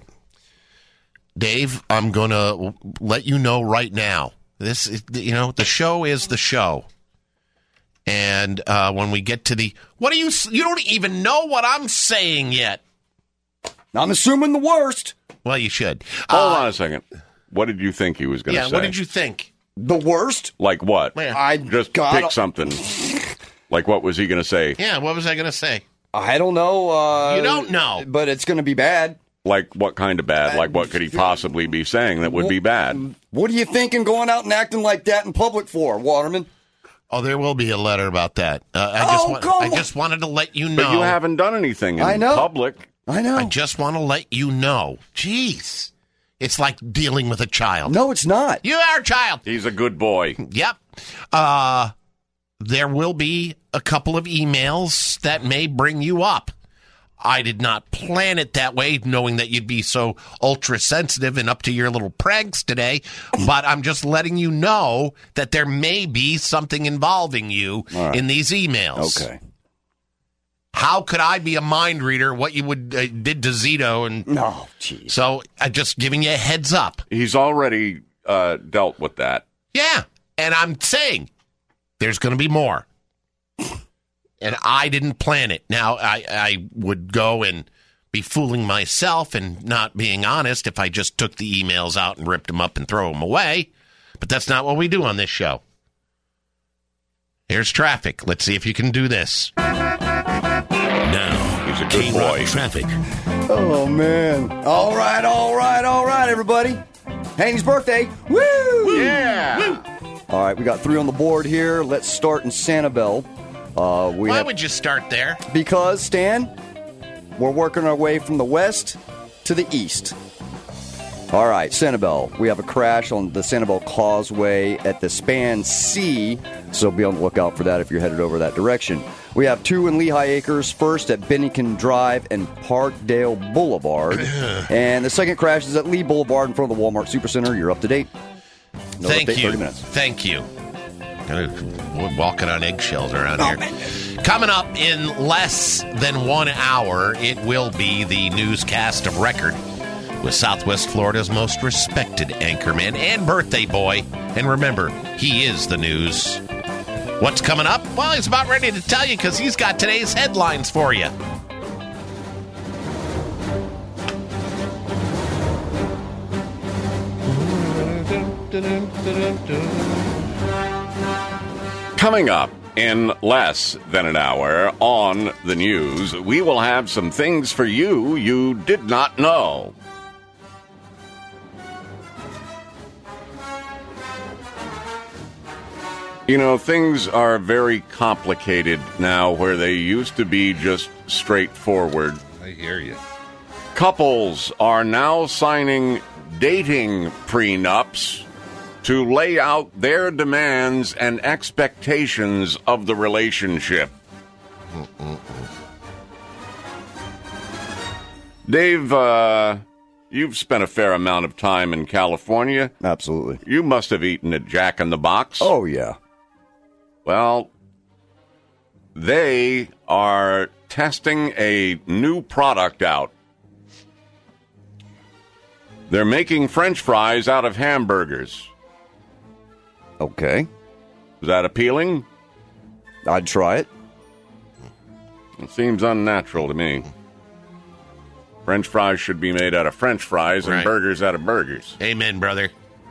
Dave, I'm going to let you know right now. This is, the show is the show. And when we get to you don't even know what I'm saying yet. I'm assuming the worst. Well, you should. Hold on a second. What did you think he was going to say? Yeah, what did you think? The worst? Like what? I just pick something. Like what was he going to say? Yeah, what was I going to say? I don't know. You don't know. But it's going to be bad. Like what kind of bad? Like what could he possibly be saying that would be bad? What are you thinking going out and acting like that in public for, Waterman? Oh, there will be a letter about that. I just wanted to let you know. But you haven't done anything in public. I know. I just want to let you know. Jeez. It's like dealing with a child. No, it's not. You are a child. He's a good boy. Yep. There will be a couple of emails that may bring you up. I did not plan it that way, knowing that you'd be so ultra sensitive and up to your little pranks today. But I'm just letting you know that there may be something involving you in these emails. Okay. How could I be a mind reader? What you would did to Zito? And no, jeez. So I'm just giving you a heads up. He's already dealt with that. Yeah, and I'm saying there's going to be more. And I didn't plan it. Now, I would go and be fooling myself and not being honest if I just took the emails out and ripped them up and throw them away. But that's not what we do on this show. Here's traffic. Let's see if you can do this. Now, he's a good boy. Traffic. Oh, man. All right, everybody. Haney's birthday. Woo! Yeah! Woo! All right, we got 3 on the board here. Let's start in Sanibel. Why would you start there? Because, Stan, we're working our way from the west to the east. All right, Sanibel. We have a crash on the Sanibel Causeway at the Span C, so be on the lookout for that if you're headed over that direction. We have 2 in Lehigh Acres, first at Bennington Drive and Parkdale Boulevard. And the second crash is at Lee Boulevard in front of the Walmart Supercenter. You're up to date. Thank you. 30 minutes. Thank you. We're walking on eggshells around here. Coming up in less than 1 hour, it will be the newscast of record with Southwest Florida's most respected anchorman and birthday boy. And remember, he is the news. What's coming up? Well, he's about ready to tell you because he's got today's headlines for you. Coming up in less than an hour on the news, we will have some things for you did not know. You know, things are very complicated now where they used to be just straightforward. I hear you. Couples are now signing dating prenups to lay out their demands and expectations of the relationship. Dave, you've spent a fair amount of time in California. Absolutely. You must have eaten at Jack in the Box. Oh, yeah. Well, they are testing a new product out. They're making French fries out of hamburgers. Okay. Is that appealing? I'd try it. It seems unnatural to me. French fries should be made out of French fries and burgers out of burgers. Amen, brother.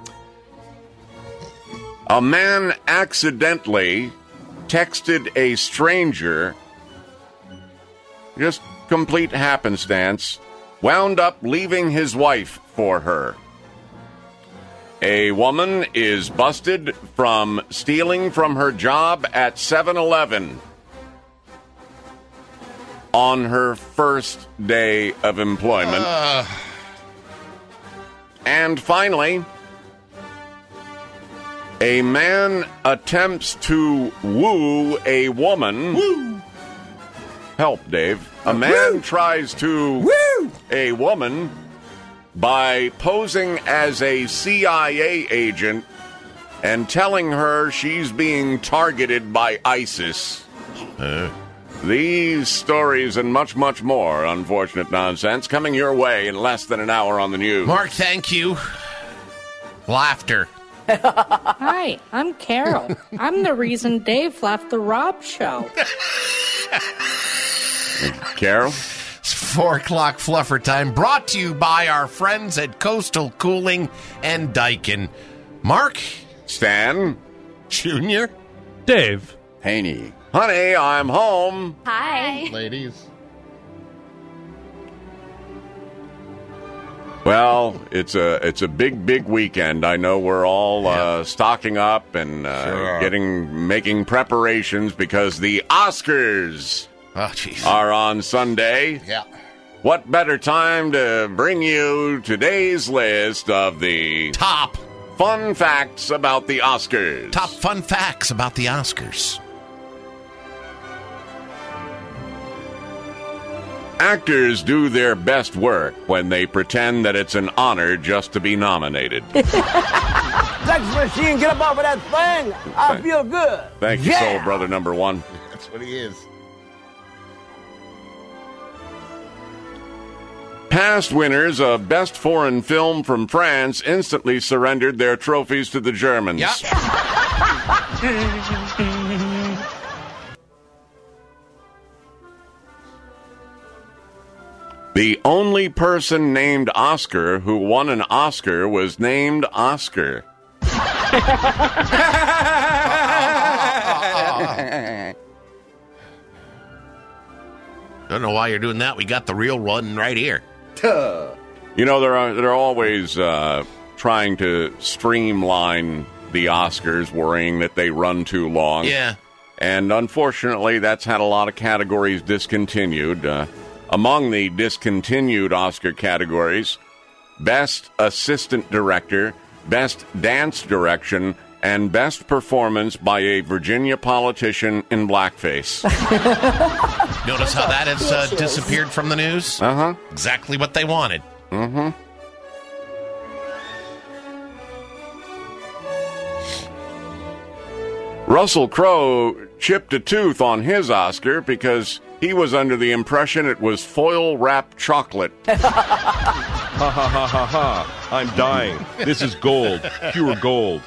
A man accidentally texted a stranger, just complete happenstance, wound up leaving his wife for her. A woman is busted from stealing from her job at 7-Eleven on her first day of employment. And finally, a man attempts to woo a woman. Woo! Help, Dave. A man tries to woo a woman by posing as a CIA agent and telling her she's being targeted by ISIS. These stories and much, much more unfortunate nonsense coming your way in less than an hour on the news. Mark, thank you. Laughter. Hi, I'm Carol. I'm the reason Dave left the Rob show. Carol? It's 4 o'clock fluffer time, brought to you by our friends at Coastal Cooling and Daikin. Mark? Stan? Junior? Dave? Haney. Honey, I'm home. Hi. Ladies. Well, it's a big weekend. I know we're all stocking up and making preparations because the Oscars are on Sunday. Yeah. What better time to bring you today's list of the top fun facts about the Oscars? Top fun facts about the Oscars. Actors do their best work when they pretend that it's an honor just to be nominated. Sex machine, get up off of that thing. I feel good. Thank you, Soul Brother number 1. That's what he is. Past winners of Best Foreign Film from France instantly surrendered their trophies to the Germans. Yep. The only person named Oscar who won an Oscar was named Oscar. Don't know why you're doing that. We got the real one right here. You know, they're always trying to streamline the Oscars, worrying that they run too long. Yeah. And unfortunately, that's had a lot of categories discontinued. Among the discontinued Oscar categories, Best Assistant Director, Best Dance Direction, and Best Performance by a Virginia Politician in blackface. Notice how that has disappeared from the news? Uh-huh. Exactly what they wanted. Mm-hmm. Russell Crowe chipped a tooth on his Oscar because he was under the impression it was foil-wrapped chocolate. Ha ha ha ha ha. I'm dying. This is gold. Pure gold.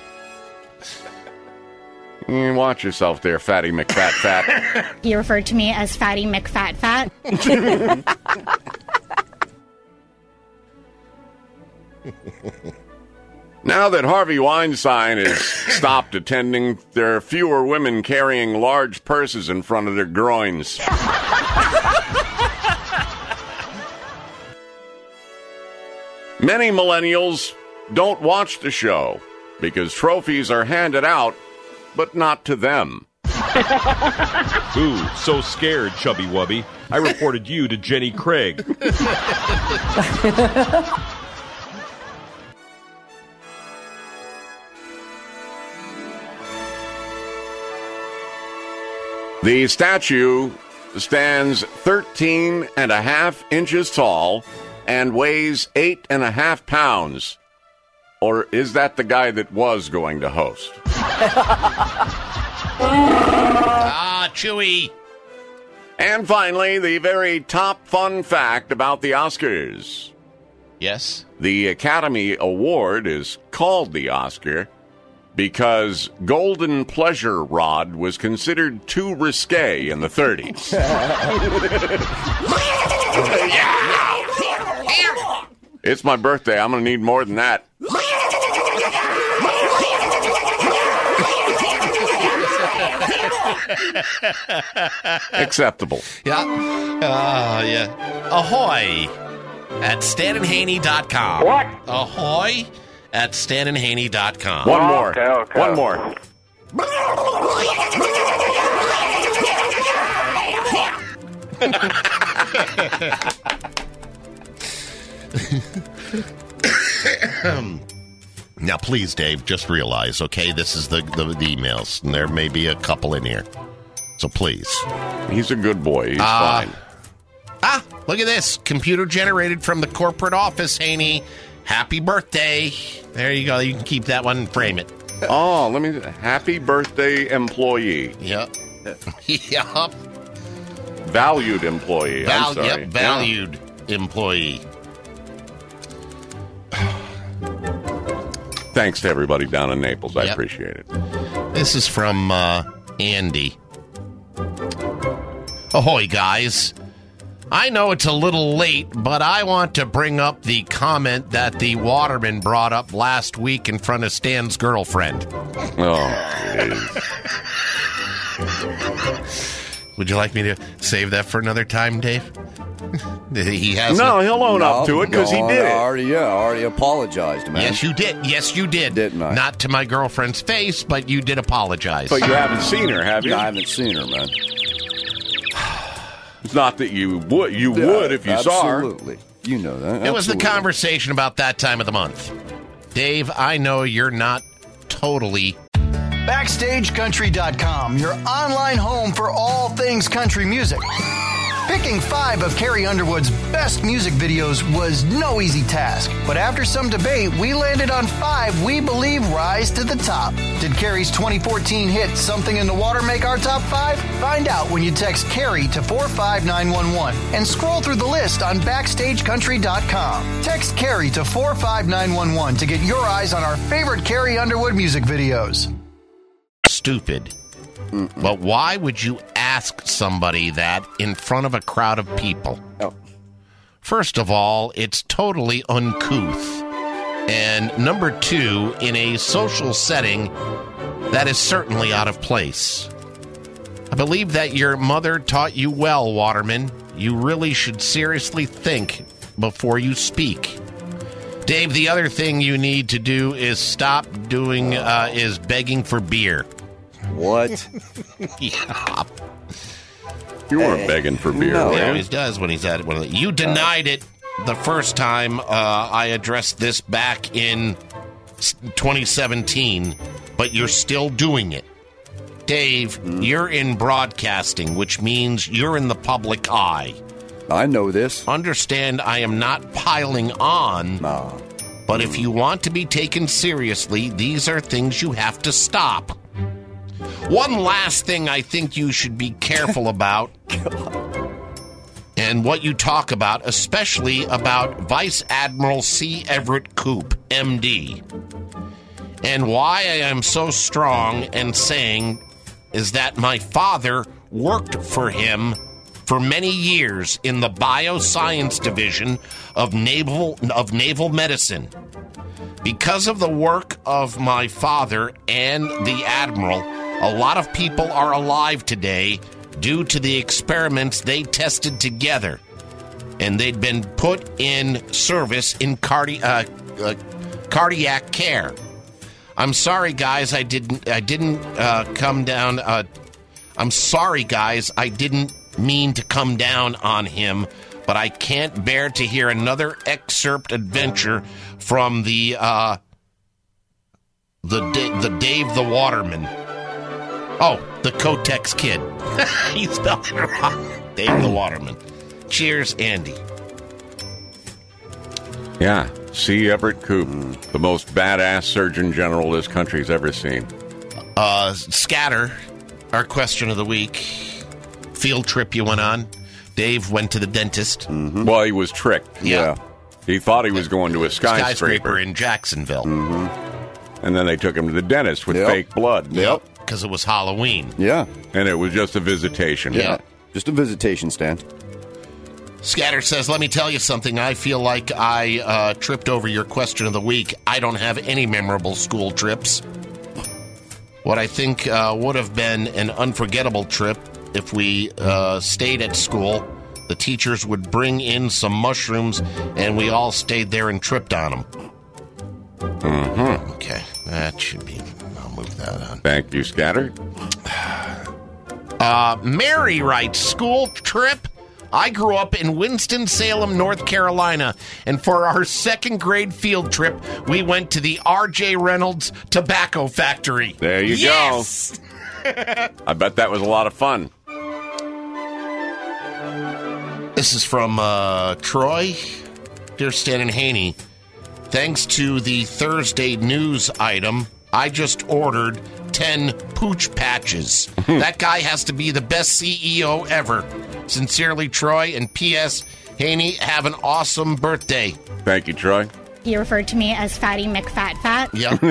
Watch yourself there, Fatty McFat. He referred to me as Fatty McFat. Now that Harvey Weinstein has stopped attending, there are fewer women carrying large purses in front of their groins. Many millennials don't watch the show because trophies are handed out, but not to them. Ooh, so scared, Chubby Wubby. I reported you to Jenny Craig. The statue stands 13 and a half inches tall and weighs 8.5 pounds. Or is that the guy that was going to host? Chewy. And finally, the very top fun fact about the Oscars. Yes? The Academy Award is called the Oscar because Golden Pleasure Rod was considered too risque in the 30s. It's my birthday. I'm going to need more than that. Acceptable. Yeah. Yeah. Ahoy at StanandHaney.com. What? Ahoy at StanandHaney.com. One more. Okay. One more. Now, please, Dave, just realize, okay, this is the emails, and there may be a couple in here. So please. He's a good boy. He's fine. Look at this. Computer generated from the corporate office, Haney. Happy birthday. There you go. You can keep that one and frame it. Oh, let me... Happy birthday, employee. Yep. Yep. Valued employee. I'm sorry. Yep, valued employee. Thanks to everybody down in Naples. I appreciate it. This is from Andy. Ahoy, guys. I know it's a little late, but I want to bring up the comment that the Waterman brought up last week in front of Stan's girlfriend. Oh, Would you like me to save that for another time, Dave? He has no, he'll own up to it because he did it. I already apologized, man. Yes, you did. Yes, you did. Didn't I? Not to my girlfriend's face, but you did apologize. But you haven't seen her, have you? I haven't seen her, man. It's not that you would. You would if you saw her. Absolutely. You know that. It was the conversation about that time of the month. Dave, I know you're not totally... BackstageCountry.com, your online home for all things country music. Picking 5 of Carrie Underwood's best music videos was no easy task, but after some debate, we landed on 5 we believe rise to the top. Did Carrie's 2014 hit Something in the Water make our top 5? Find out when you text Carrie to 45911 and scroll through the list on BackstageCountry.com. Text Carrie to 45911 to get your eyes on our favorite Carrie Underwood music videos. Stupid. But why would you ask somebody that in front of a crowd of people? First of all, it's totally uncouth. And number 2, in a social setting, that is certainly out of place. I believe that your mother taught you well, Waterman. You really should seriously think before you speak. Dave, the other thing you need to do is stop doing, is begging for beer. What? Yeah. You weren't begging for beer. No, he always does when he's at it. You denied it the first time I addressed this back in 2017, but you're still doing it. Dave, you're in broadcasting, which means you're in the public eye. I know this. Understand, I am not piling on. Nah. But if you want to be taken seriously, these are things you have to stop. One last thing I think you should be careful about, and what you talk about, especially about Vice Admiral C. Everett Koop, M.D. And why I am so strong and saying is that my father worked for him for many years in the bioscience division of naval medicine. Because of the work of my father and the Admiral, a lot of people are alive today due to the experiments they tested together. And they'd been put in service in cardiac care. I'm sorry, guys, I didn't come down. I'm sorry, guys, I didn't mean to come down on him, but I can't bear to hear another excerpt adventure from the Dave the Waterman. Oh, the Kotex Kid. He spelled it wrong. Dave the Waterman. Cheers, Andy. Yeah, C. Everett Koop, the most badass Surgeon General this country's ever seen. Scatter. our question of the week. Field trip you went on. Dave went to the dentist. Mm-hmm. Well, he was tricked. Yeah. He thought he was going to a skyscraper in Jacksonville. Mm-hmm. And then they took him to the dentist with fake blood. Because it was Halloween. Yeah. And it was just a visitation. Yeah. Just a visitation stand. Scatter says, let me tell you something. I feel like I tripped over your question of the week. I don't have any memorable school trips. What I think would have been an unforgettable trip if we stayed at school. The teachers would bring in some mushrooms, and we all stayed there and tripped on them. Mm-hmm. Okay, that should be... I'll move that on. Thank you, Scatter. Mary writes, school trip? I grew up in Winston-Salem, North Carolina, and for our second grade field trip, we went to the R.J. Reynolds Tobacco Factory. There you go. I bet that was a lot of fun. This is from Troy. Dear Stan and Haney, thanks to the Thursday news item, I just ordered 10 pooch patches. That guy has to be the best CEO ever. Sincerely, Troy, and P.S. Haney, have an awesome birthday. Thank you, Troy. You referred to me as Fatty McFatFat.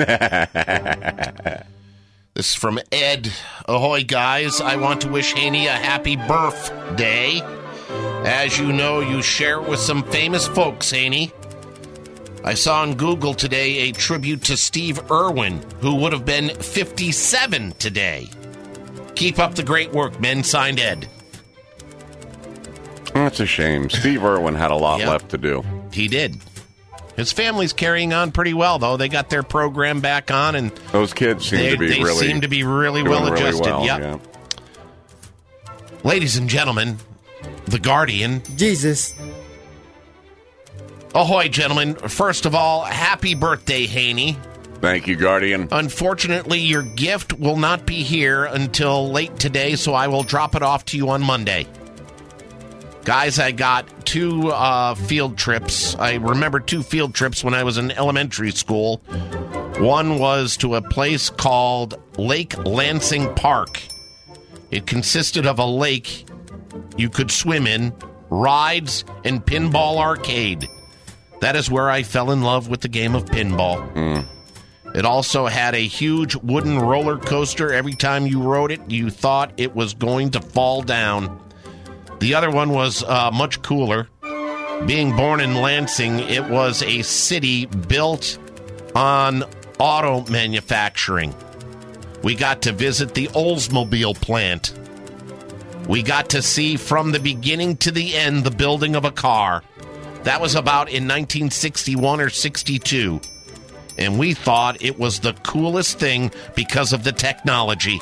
Yep. This is from Ed. Ahoy, guys. I want to wish Haney a happy birthday. As you know, you share it with some famous folks, Haney. I saw on Google today a tribute to Steve Irwin, who would have been 57 today. Keep up the great work, men. Signed, Ed. That's a shame. Steve Irwin had a lot left to do. He did. His family's carrying on pretty well, though. They got their program back on, and those kids seem to be really well adjusted. Really well, yep. yeah. Ladies and gentlemen, The Guardian. Jesus. Ahoy, gentlemen. First of all, happy birthday, Haney. Thank you, Guardian. Unfortunately, your gift will not be here until late today, so I will drop it off to you on Monday. Guys, I got 2 field trips. I remember 2 field trips when I was in elementary school. One was to a place called Lake Lansing Park. It consisted of a lake you could swim in, rides, and pinball arcade. That is where I fell in love with the game of pinball. It also had a huge wooden roller coaster. Every time you rode it, you thought it was going to fall down. The other one was much cooler. Being born in Lansing, it was a city built on auto manufacturing. We got to visit the Oldsmobile plant. We got to see from the beginning to the end the building of a car. That was about in 1961 or 62. And we thought it was the coolest thing because of the technology.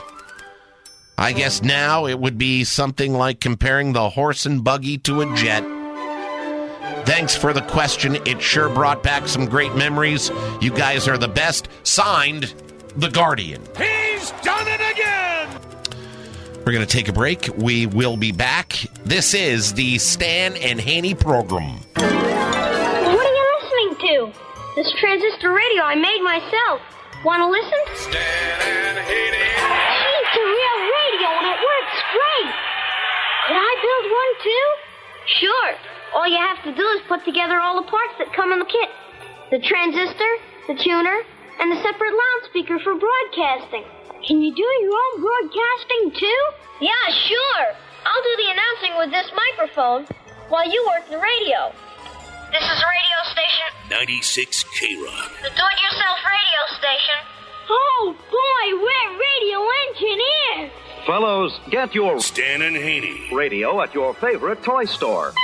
I guess now it would be something like comparing the horse and buggy to a jet. Thanks for the question. It sure brought back some great memories. You guys are the best. Signed, The Guardian. He's done it again! We're going to take a break. We will be back. This is the Stan and Haney program. What are you listening to? This transistor radio I made myself. Want to listen? Stan and Haney. It's a real radio and it works great. Could I build one too? Sure. All you have to do is put together all the parts that come in the kit. The transistor, the tuner, and the separate loudspeaker for broadcasting. Can you do your own broadcasting too? Yeah, sure. I'll do the announcing with this microphone while you work the radio. This is radio station 96 K-Rock. the do-it-yourself radio station. Oh, boy, we're radio engineers. Fellows, get your Stan and Haney radio at your favorite toy store.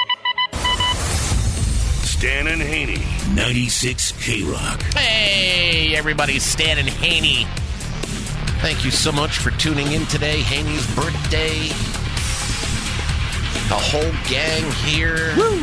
Stan and Haney, 96 K-Rock. Hey, everybody, Stan and Haney. Thank you so much for tuning in today. Haney's birthday. The whole gang here. Woo!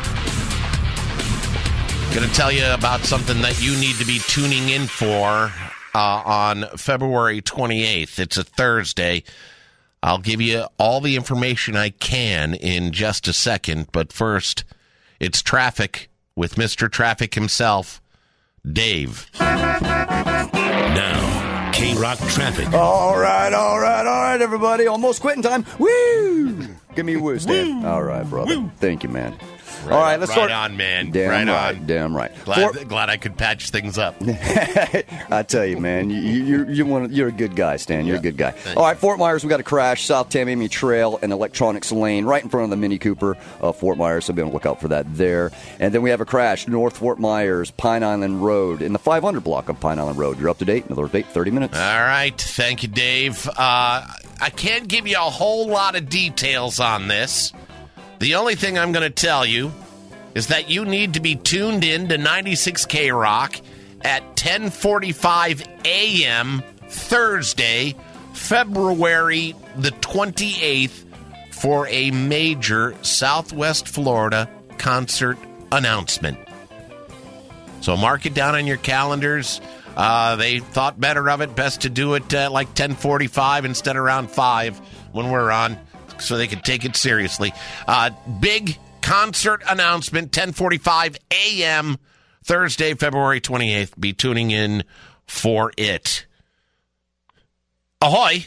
Going to tell you about something that you need to be tuning in for on February 28th. It's a Thursday. I'll give you all the information I can in just a second. But first, it's traffic with Mr. Traffic himself, Dave. Now, K-Rock traffic. All right, everybody. Almost quitting time. Woo! Give me a woo, Stan. All right, brother. Thank you, man. Right, all right, let's start. Right on, man. Damn right right. on. Damn right. Glad I could patch things up. I tell you, man, you're a good guy, Stan. You're a good guy. All right, Fort Myers, we got a crash. South Tamiami Trail and Electronics Lane, right in front of the Mini Cooper of Fort Myers. So be on the lookout for that there. And then we have a crash, North Fort Myers, Pine Island Road, in the 500 block of Pine Island Road. You're up to date. Another update, 30 minutes. All right. Thank you, Dave. I can't give you a whole lot of details on this. The only thing I'm going to tell you is that you need to be tuned in to 96 K-Rock at 10:45 a.m. Thursday, February the 28th, for a major Southwest Florida concert announcement. So mark it down on your calendars. They thought better of it. Best to do it like 10:45 instead of around 5 when we're on, so they can take it seriously. Big concert announcement, 10:45 a.m. Thursday, February 28th. Be tuning in for it. Ahoy.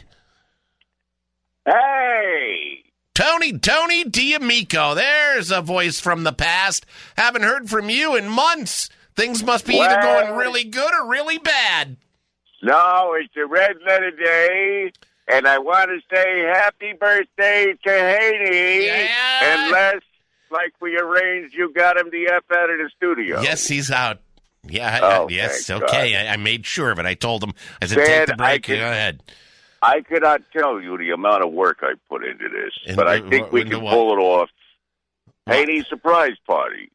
Hey. Tony D'Amico. There's a voice from the past. Haven't heard from you in months. Things must be either going really good or really bad. No, it's a red letter day, and I want to say happy birthday to Haney. Yeah. Unless, like we arranged, you got him the F out of the studio. Yes, he's out. Yeah, yes, okay. I made sure of it. I told him. I said, take the break. Go ahead. I cannot tell you the amount of work I put into this, but I think we can pull it off. Haney's surprise party.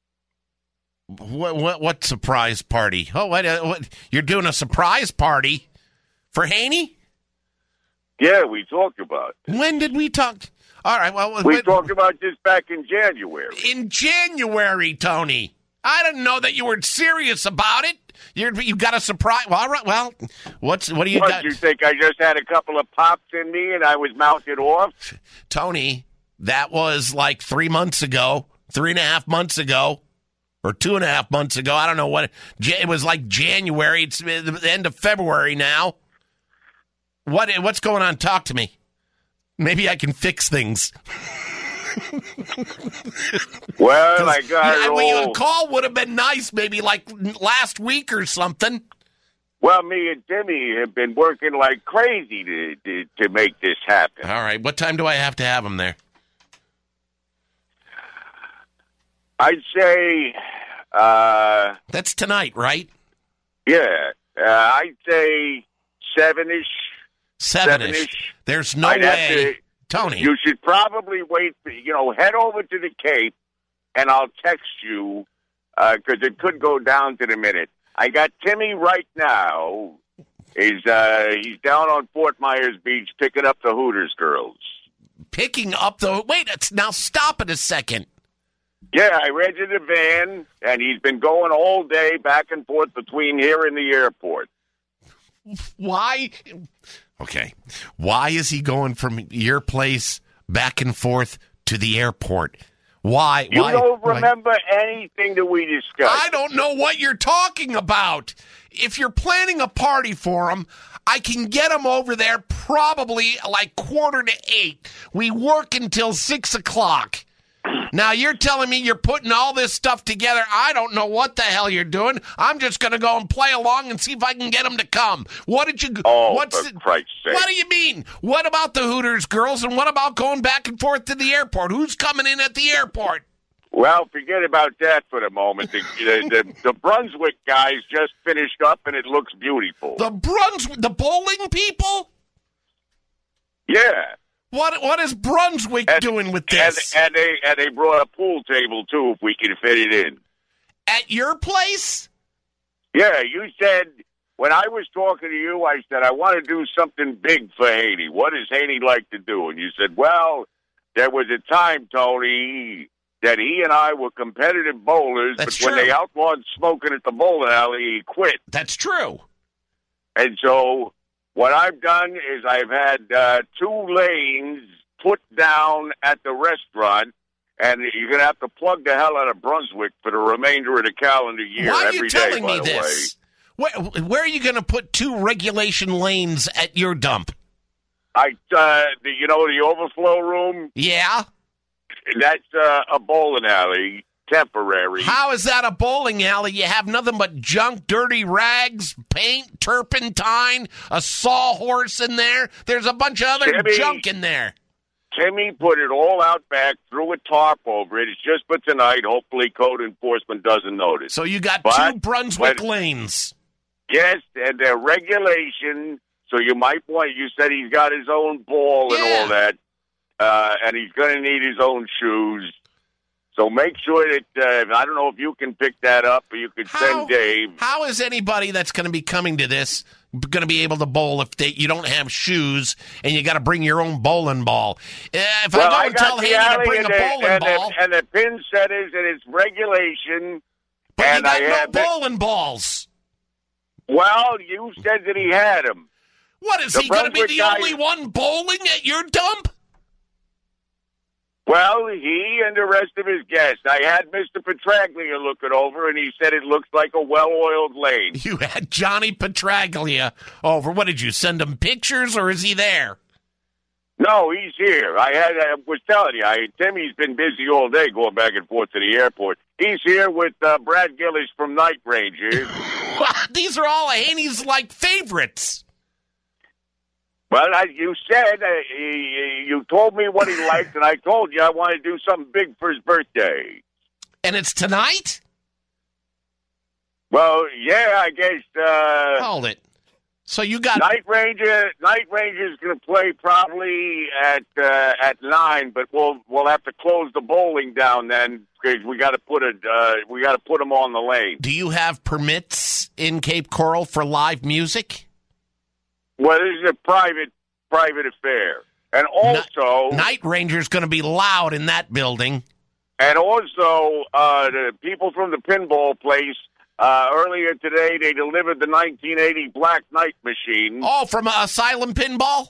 What surprise party? Oh, what? You're doing a surprise party for Haney? Yeah, we talked about it. When did we talk? All right, well... We talked about this back in January. In January, Tony. I didn't know that you were serious about it. You got a surprise... Well, all right, well, what do you got? You think I just had a couple of pops in me and I was mounted off? Tony, that was like 3 months ago, 3.5 months ago, or 2.5 months ago. I don't know what. It was like January. It's the end of February now. What's going on? Talk to me. Maybe I can fix things. Well, I got a call would have been nice, maybe like last week or something. Well, me and Timmy have been working like crazy to make this happen. All right. What time do I have to have him there? I'd say... That's tonight, right? Yeah. I'd say 7-ish. 7-ish. There's no way. Tony. You should probably wait for, head over to the Cape, and I'll text you, because it could go down to the minute. I got Timmy right now. He's down on Fort Myers Beach picking up the Hooters girls. Picking up the... Wait, now stop it a second. Yeah, I rented a van, and he's been going all day back and forth between here and the airport. Why? Okay. Why is he going from your place back and forth to the airport? Why? You don't remember anything that we discussed. I don't know what you're talking about. If you're planning a party for him, I can get him over there probably like 7:45. We work until 6 o'clock. Now, you're telling me you're putting all this stuff together. I don't know what the hell you're doing. I'm just going to go and play along and see if I can get them to come. What did you... Oh, for Christ's sake. What do you mean? What about the Hooters girls, and what about going back and forth to the airport? Who's coming in at the airport? Well, forget about that for the moment. The Brunswick guys just finished up, and it looks beautiful. The bowling people? Yeah. What is Brunswick doing with this? And they brought a pool table, too, if we can fit it in. At your place? Yeah, you said, when I was talking to you, I said, I want to do something big for Haney. What does Haney like to do? And you said, well, there was a time, Tony, that he and I were competitive bowlers, but when they outlawed smoking at the bowling alley, he quit. That's true. And so... what I've done is I've had 2 lanes put down at the restaurant, and you're going to have to plug the hell out of Brunswick for the remainder of the calendar year. Why are every you day, telling by me the this? Where are you going to put 2 regulation lanes at your dump? The overflow room? Yeah. That's a bowling alley, temporary. How is that a bowling alley? You have nothing but junk, dirty rags, paint, turpentine, a sawhorse in there. There's a bunch of other junk in there. Timmy put it all out back, threw a tarp over it. It's just for tonight. Hopefully code enforcement doesn't notice. So you got 2 Brunswick lanes. Yes, and they're regulation. So you might want, you said he's got his own ball and all that, and he's going to need his own shoes. So make sure that, I don't know if you can pick that up or you could send Dave. How is anybody that's going to be coming to this going to be able to bowl if you don't have shoes and you got to bring your own bowling ball? If I go and tell Haney to bring a bowling ball. And the pin setters and it's regulation. But and you got no bowling balls. Well, you said that he had them. What, is he going to be the only one bowling at your dump? Well, he and the rest of his guests. I had Mr. Petraglia look it over, and he said it looks like a well-oiled lane. You had Johnny Petraglia over. What, did you send him pictures, or is he there? No, he's here. I was telling you, Timmy's been busy all day going back and forth to the airport. He's here with Brad Gillis from Night Ranger. These are all Haney's, favorites. Well, you said, you told me what he liked, and I told you I wanted to do something big for his birthday. And it's tonight? Well, yeah, I guess. Hold it. So you got Night Ranger's going to play probably at 9, but we'll have to close the bowling down then because we got to put them on the lane. Do you have permits in Cape Coral for live music? Well, this is a private affair. And also... Night Ranger's going to be loud in that building. And also, the people from the pinball place, earlier today, they delivered the 1980 Black Knight machine. Oh, from Asylum Pinball?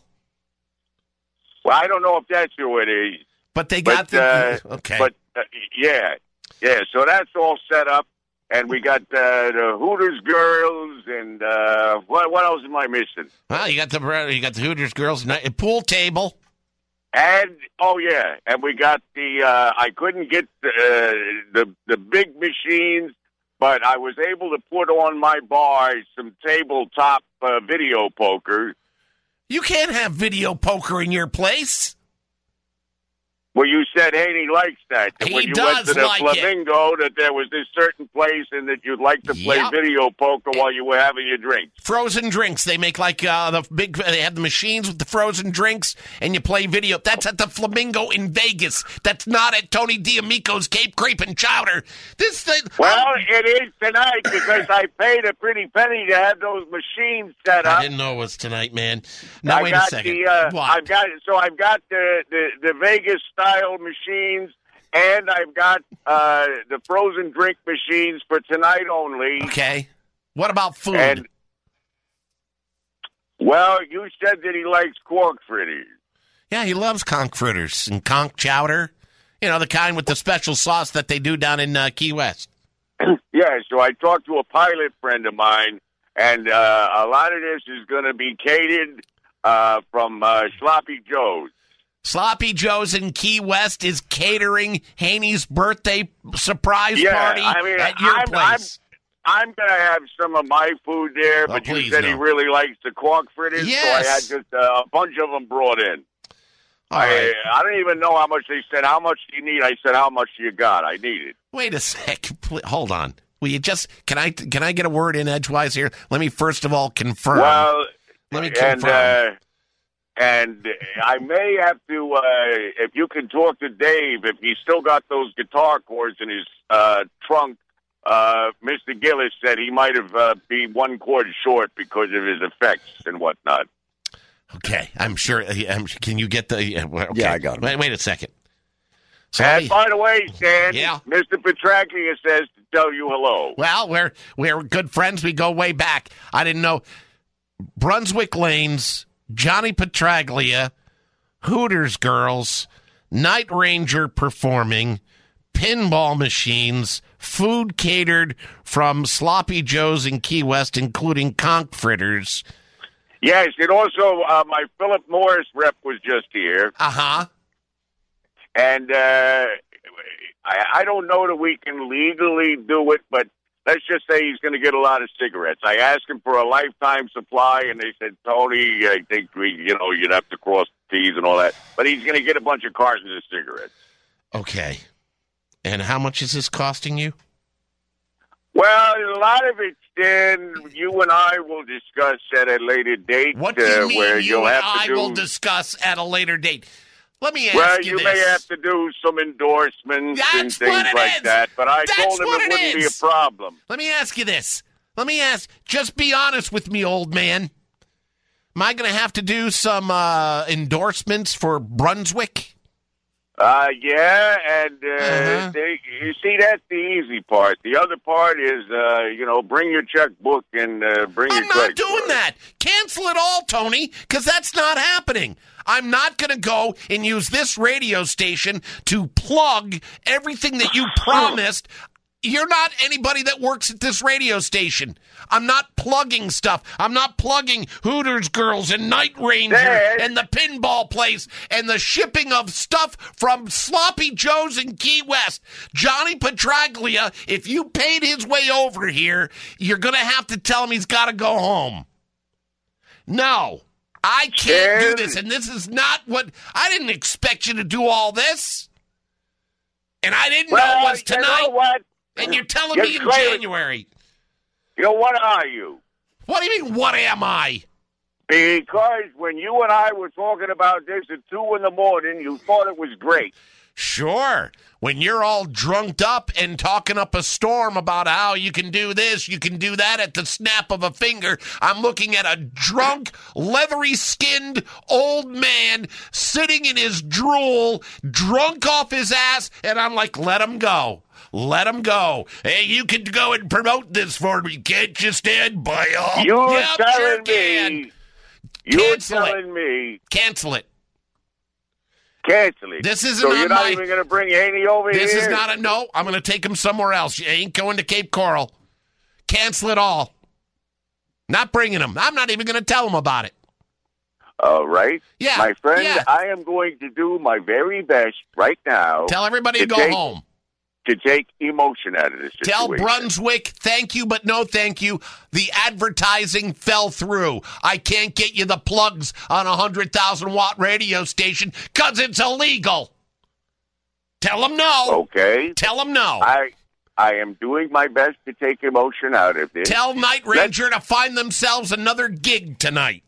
Well, I don't know if that's who it is. But they got okay. But, yeah, so that's all set up. And we got the Hooters girls, and what else am I missing? Well, you got the Hooters girls, pool table, and and we got the. I couldn't get the big machines, but I was able to put on my bar some tabletop video poker. You can't have video poker in your place. Well, you said Haney likes that. He when you does went to the like Flamingo, that there was this certain place and that you'd like to play video poker while you were having your drink. Frozen drinks. They make the big. They have the machines with the frozen drinks, and you play video. That's at the Flamingo in Vegas. That's not at Tony D'Amico's Cape Creep and Chowder. Well, it is tonight because I paid a pretty penny to have those machines set up. I didn't know it was tonight, man. Now wait a second. I've got the Vegas style machines, and I've got the frozen drink machines for tonight only. Okay. What about food? And, well, you said that he likes conch fritters. Yeah, he loves conch fritters and conch chowder. You know, the kind with the special sauce that they do down in Key West. Yeah, so I talked to a pilot friend of mine, and a lot of this is going to be catered from Sloppy Joe's. Sloppy Joe's in Key West is catering Haney's birthday surprise party at your place. I'm going to have some of my food there, but you said he really likes the conch fritters, so I had just a bunch of them brought in. I don't even know how much they said. How much do you need? I said, how much do you got? I need it. Wait a sec. Hold on. Will you just can I get a word in edgewise here? Let me first of all confirm. Well, let me confirm. And I may have to, if you can talk to Dave, if he's still got those guitar cords in his trunk, Mr. Gillis said he might have be one chord short because of his effects and whatnot. Okay, I'm sure. Can you get the? Okay. Yeah, I got it. Wait a second. So and by the way, Stan, Mr. Petraglia says to tell you hello. Well, we're good friends. We go way back. I didn't know Brunswick Lanes, Johnny Petraglia, Hooters girls, Night Ranger performing, pinball machines, food catered from Sloppy Joe's in Key West, including conch fritters. Yes, and also my Philip Morris rep was just here. Uh-huh. And I don't know that we can legally do it, but let's just say he's going to get a lot of cigarettes. I asked him for a lifetime supply, and they said, Tony, I think you'd have to cross the T's and all that. But he's going to get a bunch of cartons of cigarettes. Okay. And how much is this costing you? Well, a lot of it, Stan, you and I will discuss at a later date. What do you mean where you you'll and have I to do, will discuss at a later date? Let me ask well, you you this. may have to do some endorsements and things like that, but I told him it wouldn't be a problem. Let me ask you this. Just be honest with me, old man. Am I going to have to do some endorsements for Brunswick? Yeah, and you see, that's the easy part. The other part is, bring your checkbook and bring your credit card. I'm not doing that. Cancel it all, Tony, because that's not happening. I'm not going to go and use this radio station to plug everything that you promised. You're not anybody that works at this radio station. I'm not plugging stuff. I'm not plugging Hooters Girls and Night Ranger and the pinball place and the shipping of stuff from Sloppy Joe's in Key West. Johnny Petraglia, if you paid his way over here, you're going to have to tell him he's got to go home. No, I can't do this, and this is not what... I didn't expect you to do all this, and I didn't know it was tonight. You know what? And you're telling me in January. What are you? What do you mean, what am I? Because when you and I were talking about this at 2 a.m, you thought it was great. Sure. When you're all drunked up and talking up a storm about how you can do this, you can do that at the snap of a finger, I'm looking at a drunk, leathery-skinned old man sitting in his drool, drunk off his ass, and I'm like, let him go. Let him go. Hey, you can go and promote this for me, can't you, Stan? By all. You're telling me. Cancel it. Cancel it. This isn't so on you're not even going to bring Haney over here? This is not no. I'm going to take him somewhere else. You ain't going to Cape Coral. Cancel it all. Not bringing him. I'm not even going to tell him about it. All right. Yeah. My friend, yeah. I am going to do my very best right now. Tell everybody to go home. To take emotion out of this situation. Tell Brunswick, thank you, but no thank you. The advertising fell through. I can't get you the plugs on a 100,000-watt radio station because it's illegal. Tell them no. Okay. Tell them no. I am doing my best to take emotion out of this. Tell Night Ranger to find themselves another gig tonight.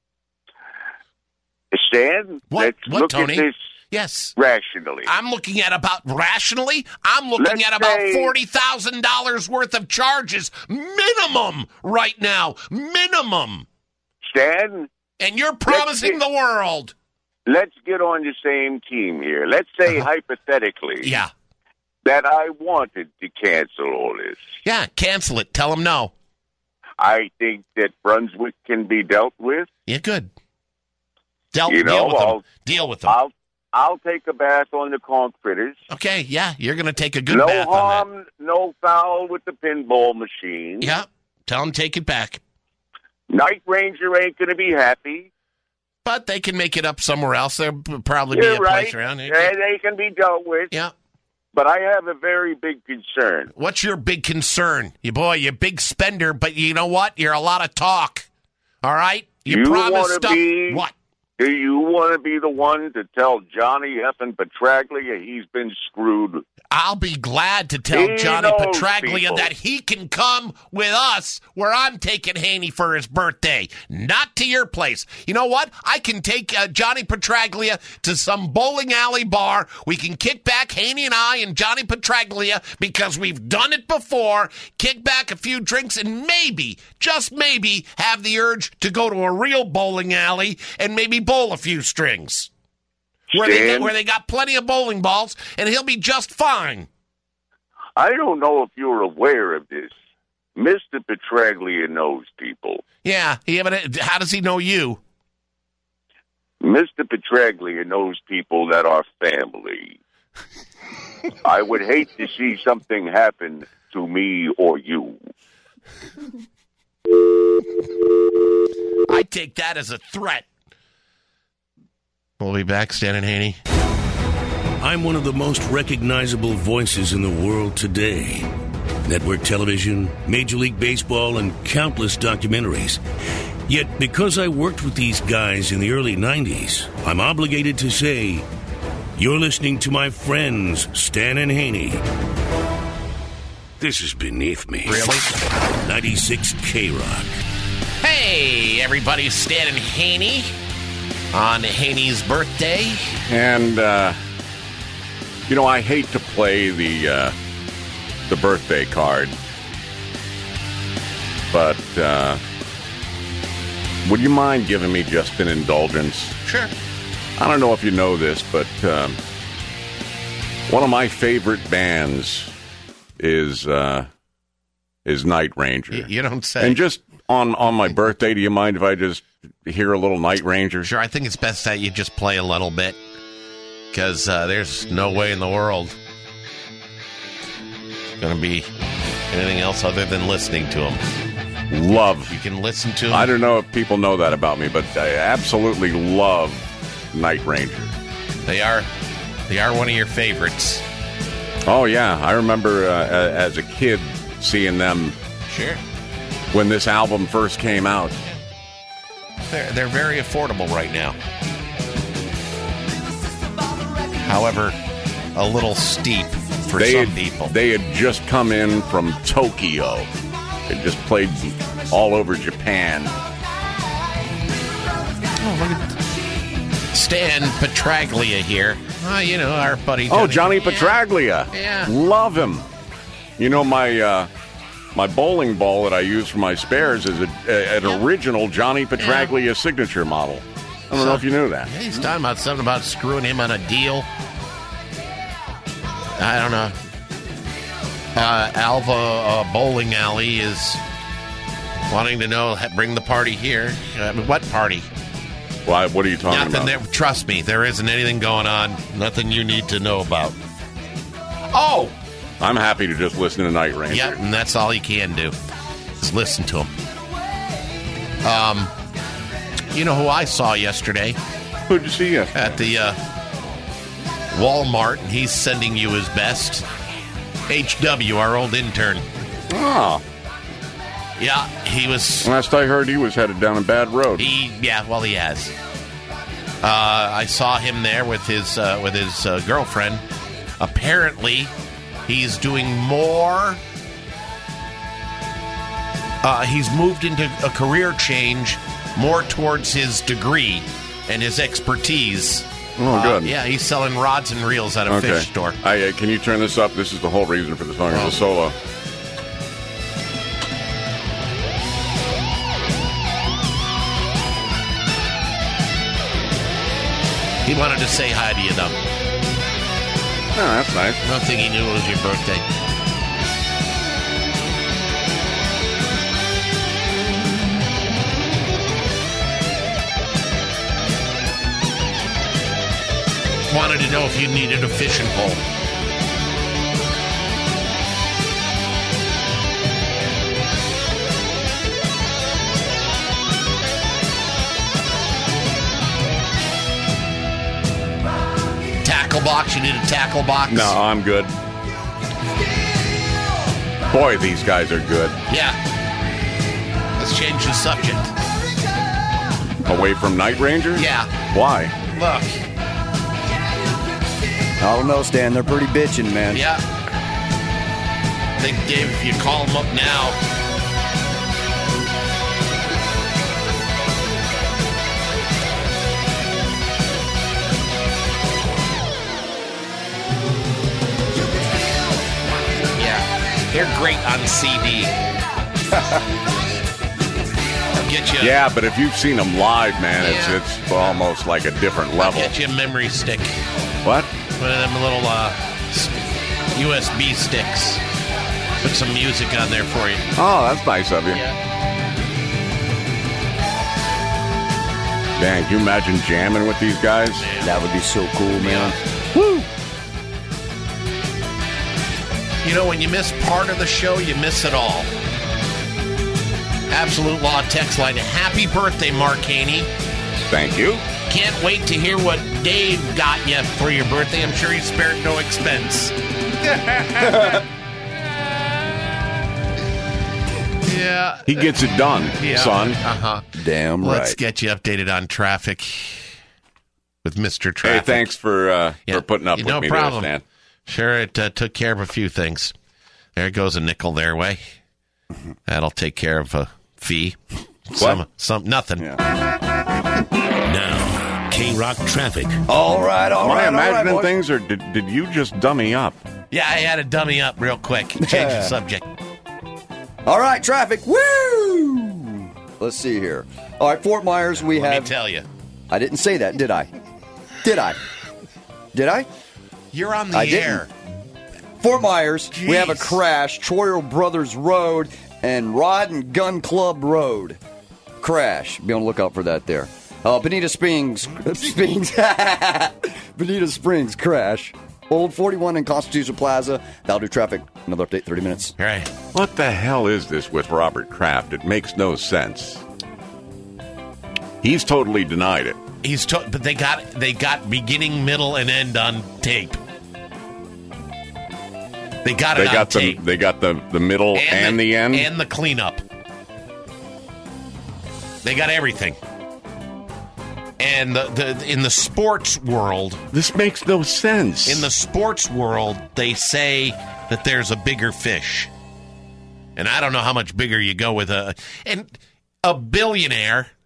Stan, let's look Tony? at this. Yes. Rationally. I'm looking at rationally? I'm looking at about $40,000 worth of charges minimum right now. Minimum. Stan? And you're promising the world. Let's get on the same team here. Let's say hypothetically. Yeah. That I wanted to cancel all this. Yeah, cancel it. Tell them no. I think that Brunswick can be dealt with. Yeah, good. Deal with them. I'll take a bath on the conch fritters. Okay, yeah, you're going to take a good bath on that. No harm, no foul with the pinball machine. Yeah, tell them take it back. Night Ranger ain't going to be happy. But they can make it up somewhere else. There'll probably be a place around here. Yeah, they can be dealt with. Yeah. But I have a very big concern. What's your big concern? You're a big spender, but you know what? You're a lot of talk. All right? You promise stuff. What? Do you want to be the one to tell Johnny effing Petraglia he's been screwed? I'll be glad to tell Johnny Petraglia that he can come with us where I'm taking Haney for his birthday, not to your place. You know what? I can take Johnny Petraglia to some bowling alley bar. We can kick back, Haney and I and Johnny Petraglia, because we've done it before, kick back a few drinks, and maybe, just maybe, have the urge to go to a real bowling alley and maybe bowl a few strings. Where they got plenty of bowling balls, and he'll be just fine. I don't know if you're aware of this. Mr. Petraglia knows people. Yeah, how does he know you? Mr. Petraglia knows people that are family. I would hate to see something happen to me or you. I take that as a threat. We'll be back, Stan and Haney. I'm one of the most recognizable voices in the world today. Network television, Major League Baseball, and countless documentaries. Yet, because I worked with these guys in the early 90s, I'm obligated to say, you're listening to my friends, Stan and Haney. This is beneath me. Really? 96 K-Rock. Hey, everybody, Stan and Haney on Haney's birthday. And, I hate to play the birthday card, but would you mind giving me just an indulgence? Sure. I don't know if you know this, but one of my favorite bands is Night Ranger. You don't say. And just on my birthday, do you mind if I just hear a little Night Ranger? Sure, I think it's best that you just play a little bit, because there's no way in the world it's going to be anything else other than listening to them. Love. You can listen to them. I don't know if people know that about me, but I absolutely love Night Ranger. They are one of your favorites. Oh, yeah. I remember as a kid seeing them. Sure. When this album first came out. They're very affordable right now. However, a little steep for some people. They had just come in from Tokyo. They just played all over Japan. Oh, look at Stan Petraglia here. Our buddy. Johnny Petraglia. Yeah. Love him. My bowling ball that I use for my spares is an original Johnny Petraglia signature model. I don't know if you knew that. He's talking about something about screwing him on a deal. I don't know. Alva Bowling Alley is wanting to know, bring the party here. What party? Why? What are you talking Nothing about? There, trust me, there isn't anything going on. Nothing you need to know about. Oh! I'm happy to just listen to Night Ranger. Yeah, and that's all you can do. Just listen to him. You know who I saw yesterday? Who'd you see yesterday? At the Walmart, and he's sending you his best. HW, our old intern. Oh. Yeah, he was... Last I heard, he was headed down a bad road. He has. I saw him there with his girlfriend. Apparently, he's doing more. He's moved into a career change more towards his degree and his expertise. Oh, good. Yeah, he's selling rods and reels at a fish store. Can you turn this up? This is the whole reason for the song. It's a solo. He wanted to say hi to you, though. Oh, that's nice. I don't think he knew it was your birthday. Wanted to know if you needed a fishing pole. Tackle box? You need a tackle box? No, I'm good. Boy, these guys are good. Yeah. Let's change the subject. Away from Night Ranger? Yeah. Why? Look. I don't know, Stan. They're pretty bitchin', man. Yeah. I think, Dave, if you call them up now. Yeah. They're great on CD. I'll get you. Yeah, but if you've seen them live, man, it's almost like a different level. I'll get you a memory stick. What? One of them little USB sticks. Put some music on there for you. Oh, that's nice of you. Yeah. Dang, can you imagine jamming with these guys? That would be so cool, man. Woo! You know, when you miss part of the show, you miss it all. Absolute Law text line. Happy birthday, Mark Haney. Thank you. Can't wait to hear what Dave got you for your birthday. I'm sure he spared no expense. Yeah. He gets it done, son. Uh-huh. Damn right. Let's get you updated on traffic with Mr. Traffic. Hey, thanks for putting up with no me problem. there, Stan. Sure, it took care of a few things. There goes a nickel their way. That'll take care of a fee. What? Some nothing. Now, K-Rock traffic. All right. Am I imagining boys. things, or did you just dummy up? Yeah, I had to dummy up real quick. Change the subject. All right, traffic. Woo! Let's see here. All right, Fort Myers, we have... Let me tell you. I didn't say that, did I? Did I? You're on the air. Fort Myers, Jeez. we have a crash. Troyer Brothers Road and Rod and Gun Club Road. Crash. Be on the lookout for that there. Bonita Springs. Bonita Springs crash. Old 41 in Constitution Plaza. That'll do traffic. Another update, 30 minutes. All right. What the hell is this with Robert Kraft? It makes no sense. He's totally denied it. But they got beginning, middle, and end on tape. They got it on tape. They got the middle and the end? And the cleanup. They got everything. And in the sports world... This makes no sense. In the sports world, they say that there's a bigger fish. And I don't know how much bigger you go with a billionaire,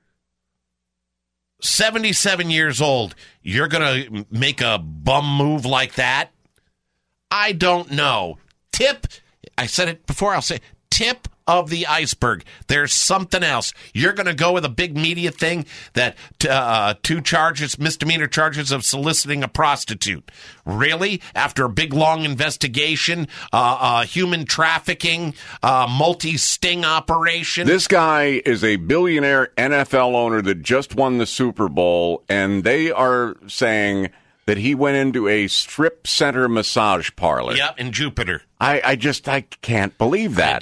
77 years old, you're going to make a bum move like that? I don't know. I said it before, I'll say tip of the iceberg. There's something else. You're going to go with a big media thing that 2 misdemeanor charges of soliciting a prostitute. Really? After a big, long investigation, human trafficking, multi-sting operation? This guy is a billionaire NFL owner that just won the Super Bowl, and they are saying that he went into a strip center massage parlor. Yep, in Jupiter. I can't believe that.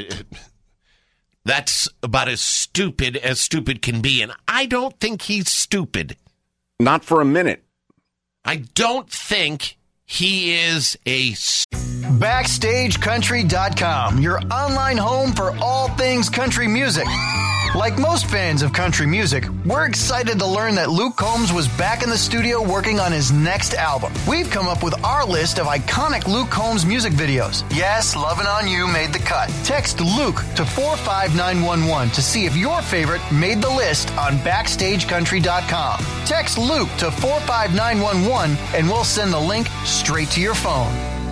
That's about as stupid can be, and I don't think he's stupid. Not for a minute. I don't think he is a... BackstageCountry.com, your online home for all things country music. Like most fans of country music, we're excited to learn that Luke Combs was back in the studio working on his next album. We've come up with our list of iconic Luke Combs music videos. Yes, Lovin' On You made the cut. Text Luke to 45911 to see if your favorite made the list on BackstageCountry.com. Text Luke to 45911 and we'll send the link straight to your phone.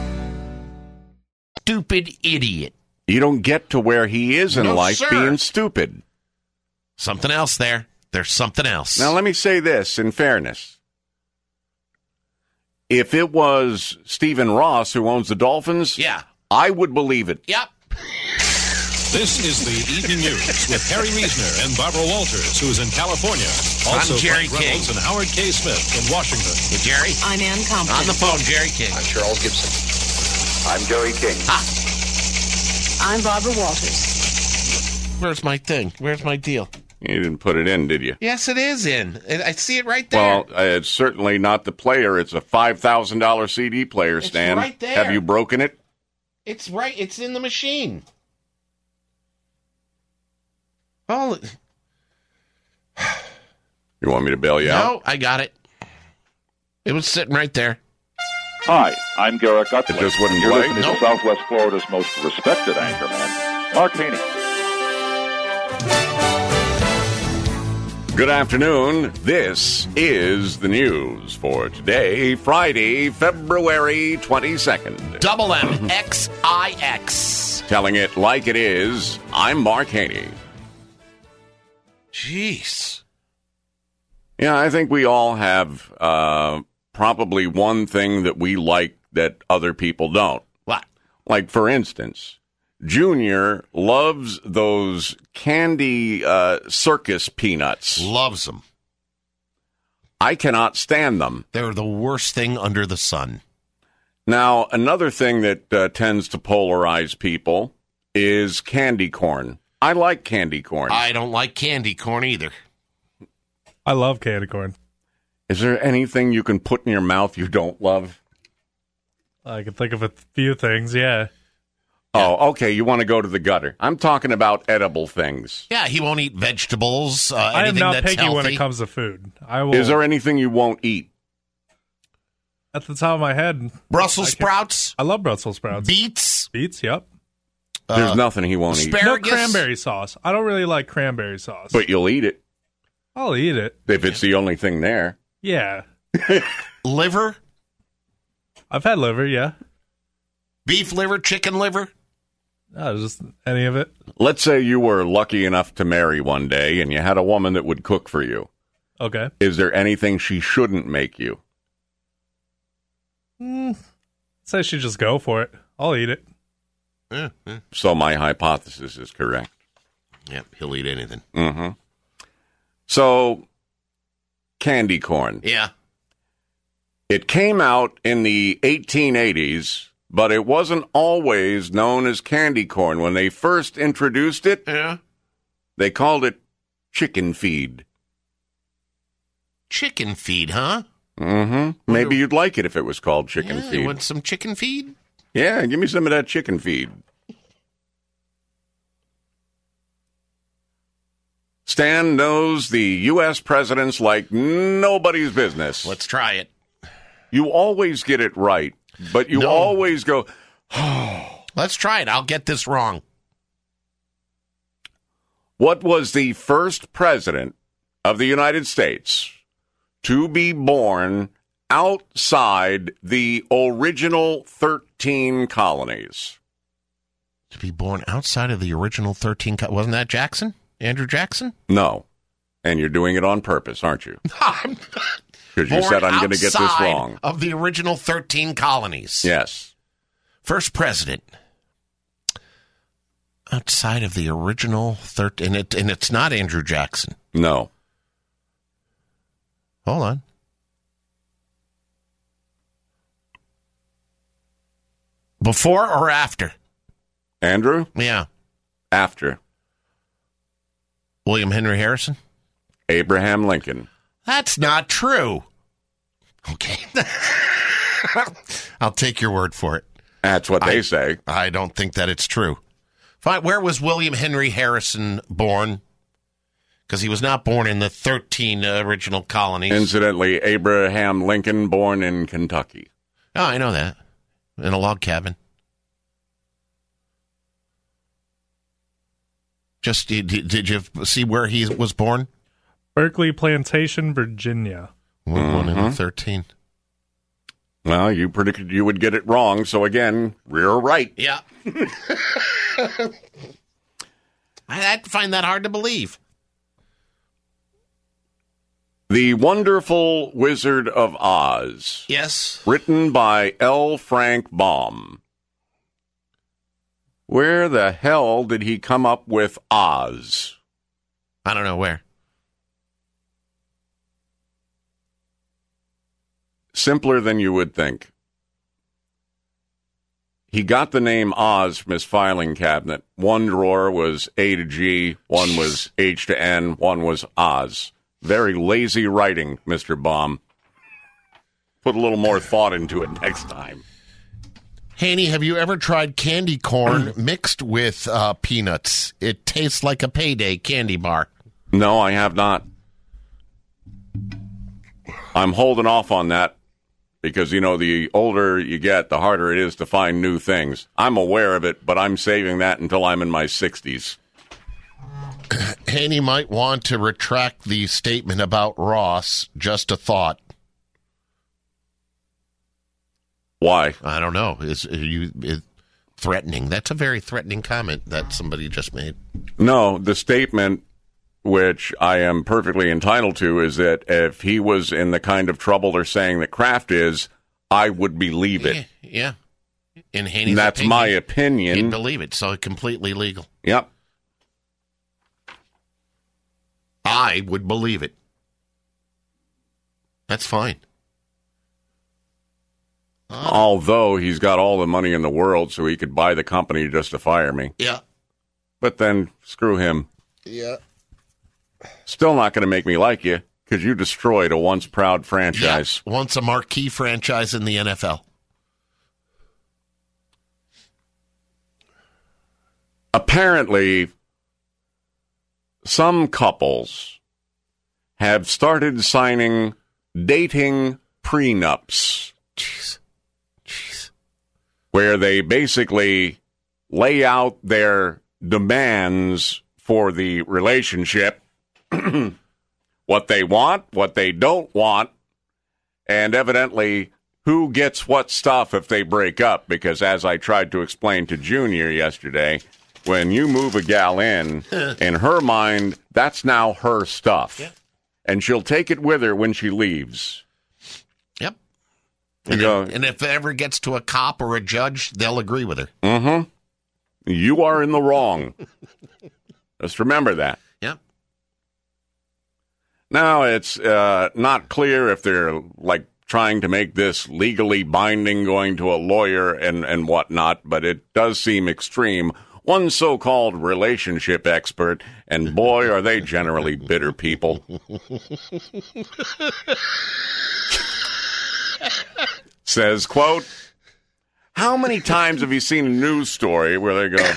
Stupid idiot. You don't get to where he is in life being stupid. Something else there. There's something else. Now, let me say this in fairness. If it was Stephen Ross who owns the Dolphins, I would believe it. Yep. This is the Evening News with Harry Reisner and Barbara Walters, who's in California. Also, I'm Jerry Frank King. Reynolds and Howard K. Smith in Washington. Hey, Jerry. I'm Ann Compton. On the phone, Jerry King. I'm Charles Gibson. I'm Joey King. I'm Barbara Walters. Where's my thing? Where's my deal? You didn't put it in, did you? Yes, it is in. I see it right there. Well, it's certainly not the player. It's a $5,000 CD player, Stan. Right there. Have you broken it? It's right. It's in the machine. Oh. You want me to bail you out? No, I got it. It was sitting right there. Hi, I'm Garrett Guthrie. It just wouldn't You're play? listening to Southwest Florida's most respected anchorman, Mark Haney. Good afternoon. This is the news for today, Friday, February 22nd. Double MXIX. Telling it like it is, I'm Mark Haney. Jeez. Yeah, I think we all have probably one thing that we like that other people don't. What? Like, for instance, Junior loves those candy circus peanuts. Loves them. I cannot stand them. They're the worst thing under the sun. Now, another thing that tends to polarize people is candy corn. I like candy corn. I don't like candy corn either. I love candy corn. Is there anything you can put in your mouth you don't love? I can think of a few things, yeah. Oh, okay. You want to go to the gutter. I'm talking about edible things. Yeah, he won't eat vegetables. I am anything not that's picky when healthy. it comes to food. I will. Is there anything you won't eat? At the top of my head, Brussels sprouts? I love Brussels sprouts. Beets? Beets, yep. There's nothing he won't eat. No cranberry sauce. I don't really like cranberry sauce. But you'll eat it. I'll eat it. If it's the only thing there. Yeah. Liver? I've had liver, yeah. Beef liver, chicken liver? Just any of it. Let's say you were lucky enough to marry one day and you had a woman that would cook for you. Okay. Is there anything she shouldn't make you? Say she just go for it. I'll eat it. Yeah. So my hypothesis is correct. Yep, he'll eat anything. Mm-hmm. So, candy corn. Yeah. It came out in the 1880s, but it wasn't always known as candy corn. When they first introduced it, they called it chicken feed. Chicken feed, huh? Mm-hmm. Maybe you'd like it if it was called chicken feed. You want some chicken feed? Yeah, give me some of that chicken feed. Stan knows the U.S. presidents like nobody's business. Let's try it. You always get it right, but you always go, Let's try it. I'll get this wrong. What was the first president of the United States to be born outside the original 13 colonies? To be born outside of the original 13 wasn't that Jackson? Andrew Jackson? No. And you're doing it on purpose, aren't you? Because you said I'm going to get this wrong. Of the original 13 colonies. Yes. First president outside of the original 13, and it's not Andrew Jackson. No. Hold on. Before or after? Andrew? Yeah. After. William Henry Harrison? Abraham Lincoln. That's not true. Okay. I'll take your word for it. That's what they say. I don't think that it's true. Fine. Where was William Henry Harrison born? Because he was not born in the 13 original colonies. Incidentally, Abraham Lincoln born in Kentucky. Oh, I know that. In a log cabin. Just, did you see where he was born? Berkeley Plantation, Virginia. One in the 13. Well, you predicted you would get it wrong, so again, we're right. Yeah. I find that hard to believe. The Wonderful Wizard of Oz. Yes. Written by L. Frank Baum. Where the hell did he come up with Oz? I don't know where. Simpler than you would think. He got the name Oz from his filing cabinet. One drawer was A to G, one was H to N, one was Oz. Very lazy writing, Mr. Baum. Put a little more thought into it next time. Haney, have you ever tried candy corn mixed with peanuts? It tastes like a Payday candy bar. No, I have not. I'm holding off on that because, you know, the older you get, the harder it is to find new things. I'm aware of it, but I'm saving that until I'm in my 60s. Haney might want to retract the statement about Ross. Just a thought. Why? I don't know. Is threatening? That's a very threatening comment that somebody just made. No, the statement, which I am perfectly entitled to, is that if he was in the kind of trouble they're saying that Kraft is, I would believe it. Yeah. In Haney's That's opinion, my opinion. He'd believe it, so completely legal. Yep. I would believe it. That's fine. Although he's got all the money in the world, so he could buy the company just to fire me. Yeah. But then, screw him. Yeah. Still not going to make me like you, because you destroyed a once proud franchise. Yeah. Once a marquee franchise in the NFL. Apparently, some couples have started signing dating prenups. Jeez. Where they basically lay out their demands for the relationship, what they want, what they don't want, and evidently who gets what stuff if they break up. Because as I tried to explain to Junior yesterday, when you move a gal in her mind, that's now her stuff. Yeah. And she'll take it with her when she leaves. Yep. And if it ever gets to a cop or a judge, they'll agree with her. Mm-hmm. You are in the wrong. Just remember that. Yep. Now, it's not clear if they're, like, trying to make this legally binding, going to a lawyer and whatnot, but it does seem extreme. One so-called relationship expert, and boy, are they generally bitter people. Says, quote, how many times have you seen a news story where they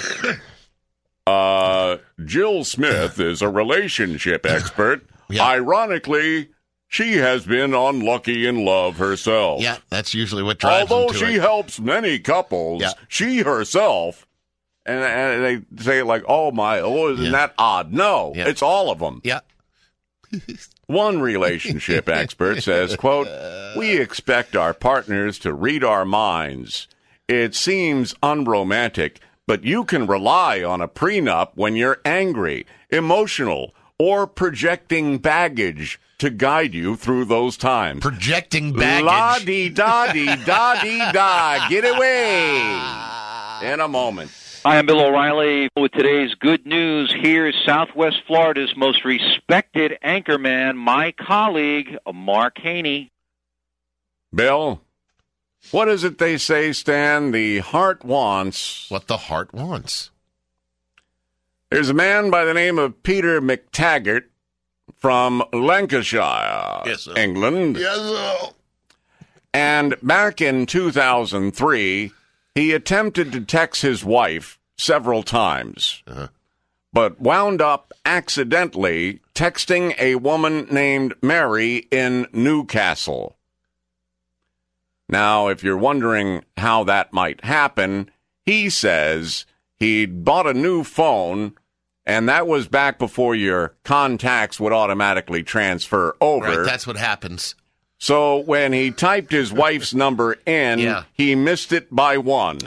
go, Jill Smith is a relationship expert. Yeah. Ironically, she has been unlucky in love herself. Yeah, that's usually what drives Although them to she it. helps many couples, she herself, and they say it like, isn't that odd? No, it's all of them. Yeah. One relationship expert says, quote, we expect our partners to read our minds. It seems unromantic, but you can rely on a prenup when you're angry, emotional, or projecting baggage to guide you through those times. Projecting baggage. La-dee-da-dee-da-dee-da. Get away. In a moment. Hi, I'm Bill O'Reilly with today's good news. Here's Southwest Florida's most respected anchorman, my colleague, Mark Haney. Bill, what is it they say, Stan? The heart wants... What the heart wants. There's a man by the name of Peter McTaggart from Lancashire, England. Yes, sir. And back in 2003... he attempted to text his wife several times, but wound up accidentally texting a woman named Mary in Newcastle. Now, if you're wondering how that might happen, he says he'd bought a new phone, and that was back before your contacts would automatically transfer over. Right, that's what happens. So when he typed his wife's number in, he missed it by one.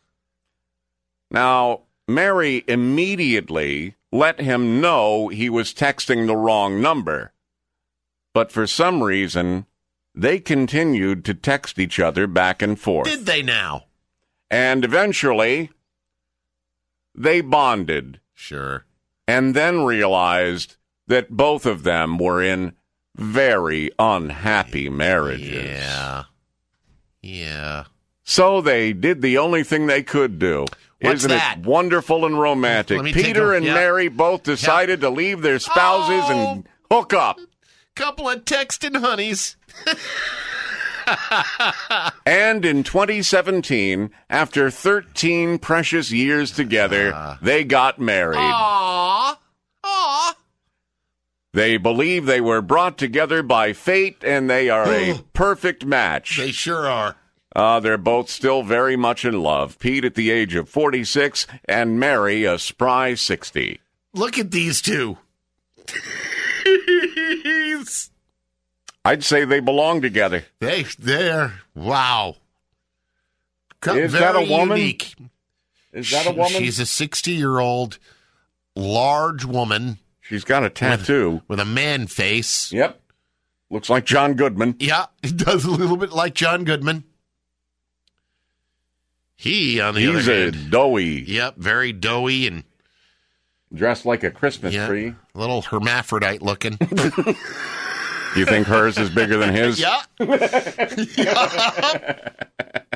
Now, Mary immediately let him know he was texting the wrong number. But for some reason, they continued to text each other back and forth. Did they now? And eventually, they bonded. Sure. And then realized that both of them were in very unhappy marriages. Yeah. So they did the only thing they could do. What's Isn't that? it wonderful and romantic? Peter and Mary both decided to leave their spouses and hook up. Couple of texting honeys. And in 2017, after 13 precious years together, they got married. Aww. They believe they were brought together by fate, and they are a perfect match. They sure are. They're both still very much in love. Pete at the age of 46, and Mary a spry 60. Look at these two. I'd say they belong together. They're wow. Is that a woman? Unique. Is that a woman? She's a 60-year-old large woman. She's got a tattoo. With a man face. Yep. Looks like John Goodman. Yeah, it does a little bit like John Goodman. He, on the other hand. He's a doughy. Yep, very doughy and dressed like a Christmas tree. A little hermaphrodite looking. You think hers is bigger than his? Yeah.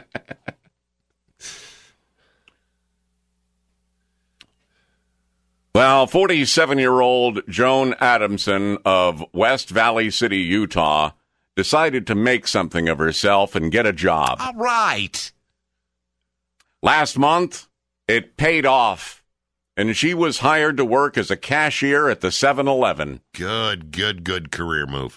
Well, 47-year-old Joan Adamson of West Valley City, Utah, decided to make something of herself and get a job. All right. Last month, it paid off, and she was hired to work as a cashier at the 7-Eleven. Good career move.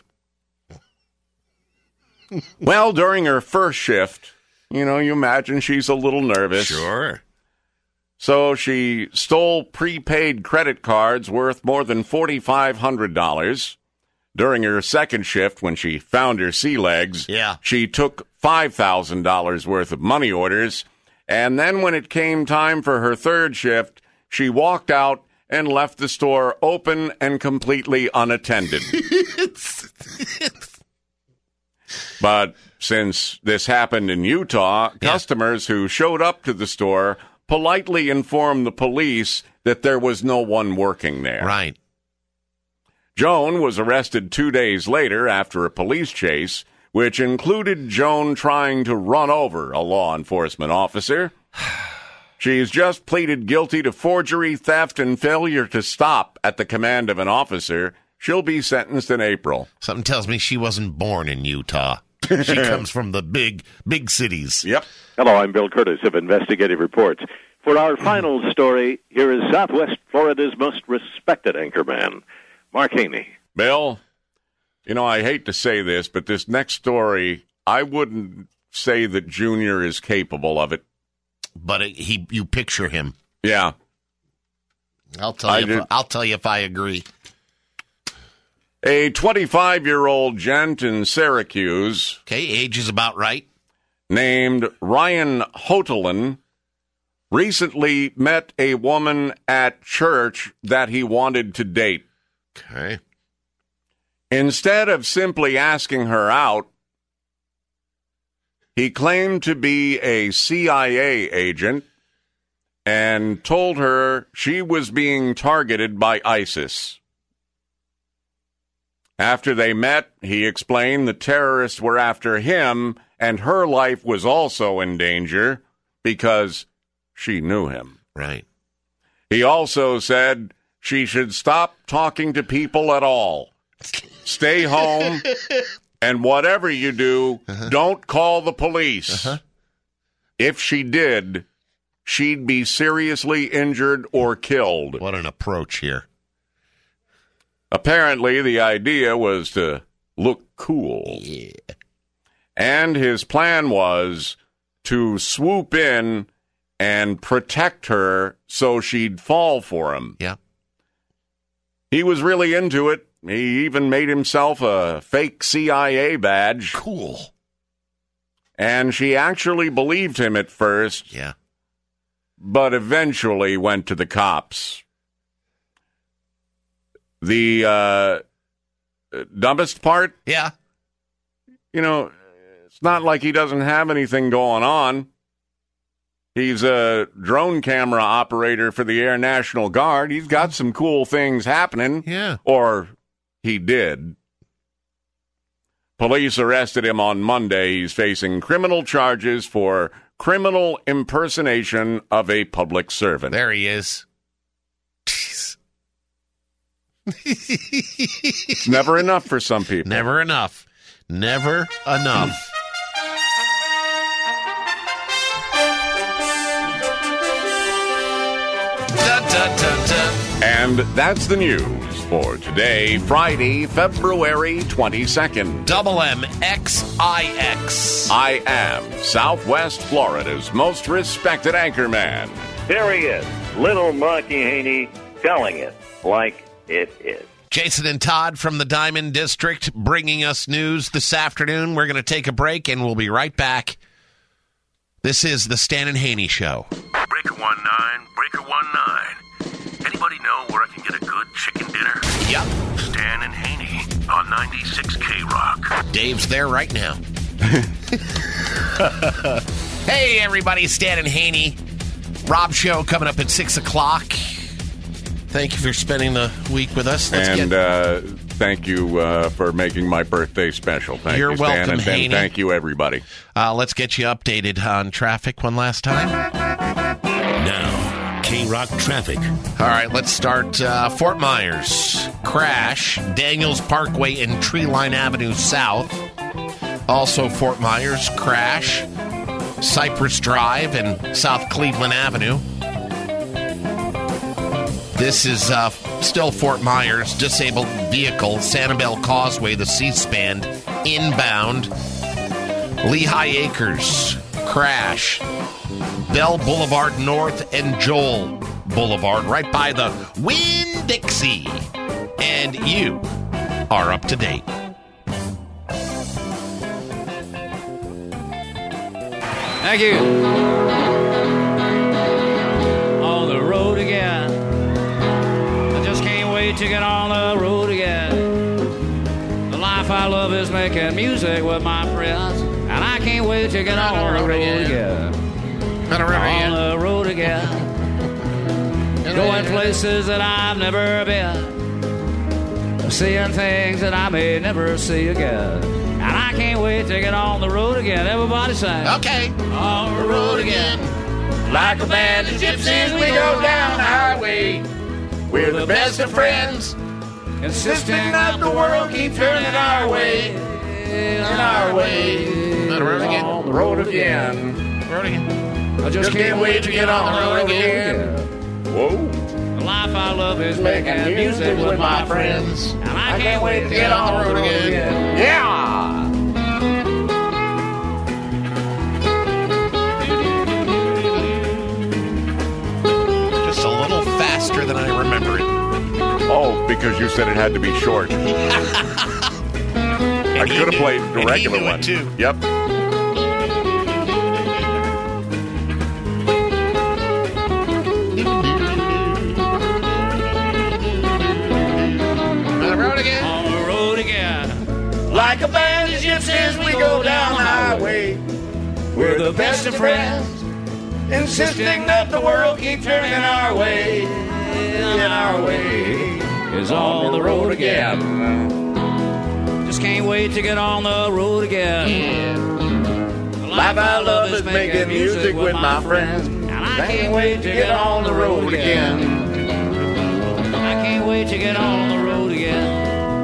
Well, during her first shift, you imagine she's a little nervous. Sure. So she stole prepaid credit cards worth more than $4,500. During her second shift, when she found her sea legs, she took $5,000 worth of money orders. And then when it came time for her third shift, she walked out and left the store open and completely unattended. But since this happened in Utah, customers who showed up to the store politely informed the police that there was no one working there. Right. Joan was arrested 2 days later after a police chase, which included Joan trying to run over a law enforcement officer. She's just pleaded guilty to forgery, theft, and failure to stop at the command of an officer. She'll be sentenced in April. Something tells me she wasn't born in Utah. She comes from the big cities. Yep. Hello, I'm Bill Curtis of Investigative Reports. For our final story, here is Southwest Florida's most respected anchorman, Mark Haney. Bill, I hate to say this, but this next story, I wouldn't say that Junior is capable of it. But you picture him. Yeah. I'll tell you if I agree. A 25-year-old gent in Syracuse. Okay, age is about right. Named Ryan Hotelin recently met a woman at church that he wanted to date. Okay. Instead of simply asking her out, he claimed to be a CIA agent and told her she was being targeted by ISIS. After they met, he explained the terrorists were after him and her life was also in danger because she knew him. Right. He also said she should stop talking to people at all. Stay home, and whatever you do, don't call the police. If she did, she'd be seriously injured or killed. What an approach here. Apparently, the idea was to look cool. Yeah. And his plan was to swoop in and protect her so she'd fall for him. Yeah. He was really into it. He even made himself a fake CIA badge. Cool. And she actually believed him at first. Yeah. But eventually went to the cops. The dumbest part? Yeah. It's not like he doesn't have anything going on. He's a drone camera operator for the Air National Guard. He's got some cool things happening. Yeah. Or he did. Police arrested him on Monday. He's facing criminal charges for criminal impersonation of a public servant. There he is. Jeez. It's never enough for some people. Never enough. Never enough. And that's the news for today, Friday, February 22nd. Double MXIX. I am Southwest Florida's most respected anchorman. There he is, little Marky Haney, telling it like it is. Jason and Todd from the Diamond District bringing us news this afternoon. We're going to take a break, and we'll be right back. This is the Stan and Haney Show. Breaker 19, Breaker 19. Anybody know where I can get a good chicken dinner? Yep. Stan and Haney on 96 K-Rock. Dave's there right now. Hey, everybody. Stan and Haney. Rob Show coming up at 6 o'clock. Thank you for spending the week with us. Thank you for making my birthday special. Thank You're you, Stan, welcome, and Haney. thank you, everybody. Let's get you updated on traffic one last time. Now, K-Rock traffic. All right, let's start Fort Myers. Crash, Daniels Parkway and Treeline Avenue South. Also Fort Myers, crash, Cypress Drive and South Cleveland Avenue. This is still Fort Myers, disabled vehicle, Sanibel Causeway, the C-span, inbound. Lehigh Acres, crash, Bell Boulevard North and Joel Boulevard, right by the Winn-Dixie. And you are up to date. Thank you. On the road again. I just can't wait to get on the road again. The life I love is making music with my friends. And I can't wait to get on the road again. On the road again. Going places that I've never been. Seeing things that I may never see again. And I can't wait to get on the road again. Everybody sing. Okay. On the road again. Like a band of gypsies, we go down the highway. We're the best of friends. Insisting that the world keep turning our way. In our way. On the road again. On the road again. Road again. I just can't wait to get on the road again. Whoa. The life I love is making music with my friends. And I can't wait to get on the road again. Yeah! Just a little faster than I remember it. Oh, because you said it had to be short. I could have played the regular one. Too. Yep. On the road again. Like a band of gypsies, we go down the highway. We're the best of friends. Insisting that the world keep turning our way. In our way. Is on the road again. Just can't wait to get on the road again. The life I love is making music with my friends. And I can't wait to get on the road again. I can't wait to get on the road again.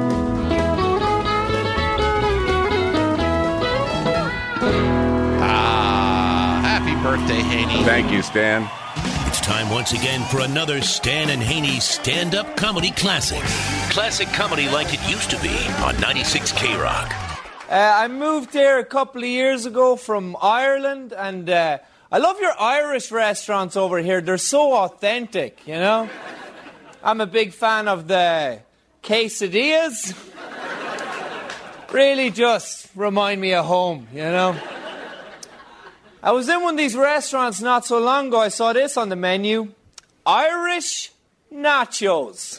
Happy birthday, Haney. Thank you, Stan. It's time once again for another Stan and Haney stand-up comedy classic. Classic comedy like it used to be on 96 K-Rock. I moved here a couple of years ago from Ireland, and I love your Irish restaurants over here. They're so authentic, you know? I'm a big fan of the quesadillas. Really just remind me of home, you know? I was in one of these restaurants not so long ago. I saw this on the menu. Irish nachos.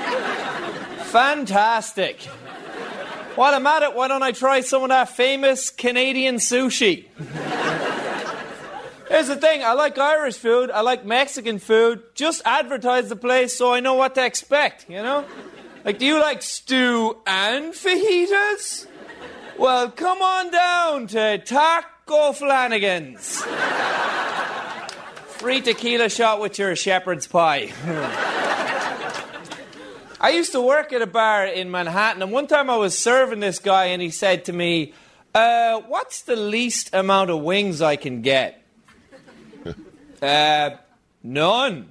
Fantastic. While I'm at it, why don't I try some of that famous Canadian sushi? Here's the thing. I like Irish food. I like Mexican food. Just advertise the place so I know what to expect, you know? Like, do you like stew and fajitas? Well, come on down to Taco Flanagan's. Free tequila shot with your shepherd's pie. I used to work at a bar in Manhattan, and one time I was serving this guy, and he said to me, what's the least amount of wings I can get? None.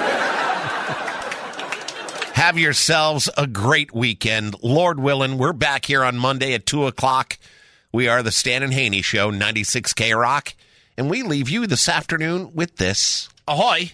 Have yourselves a great weekend. Lord willing, we're back here on Monday at 2 o'clock. We are the Stan and Haney Show, 96 K-Rock. And we leave you this afternoon with this. Ahoy.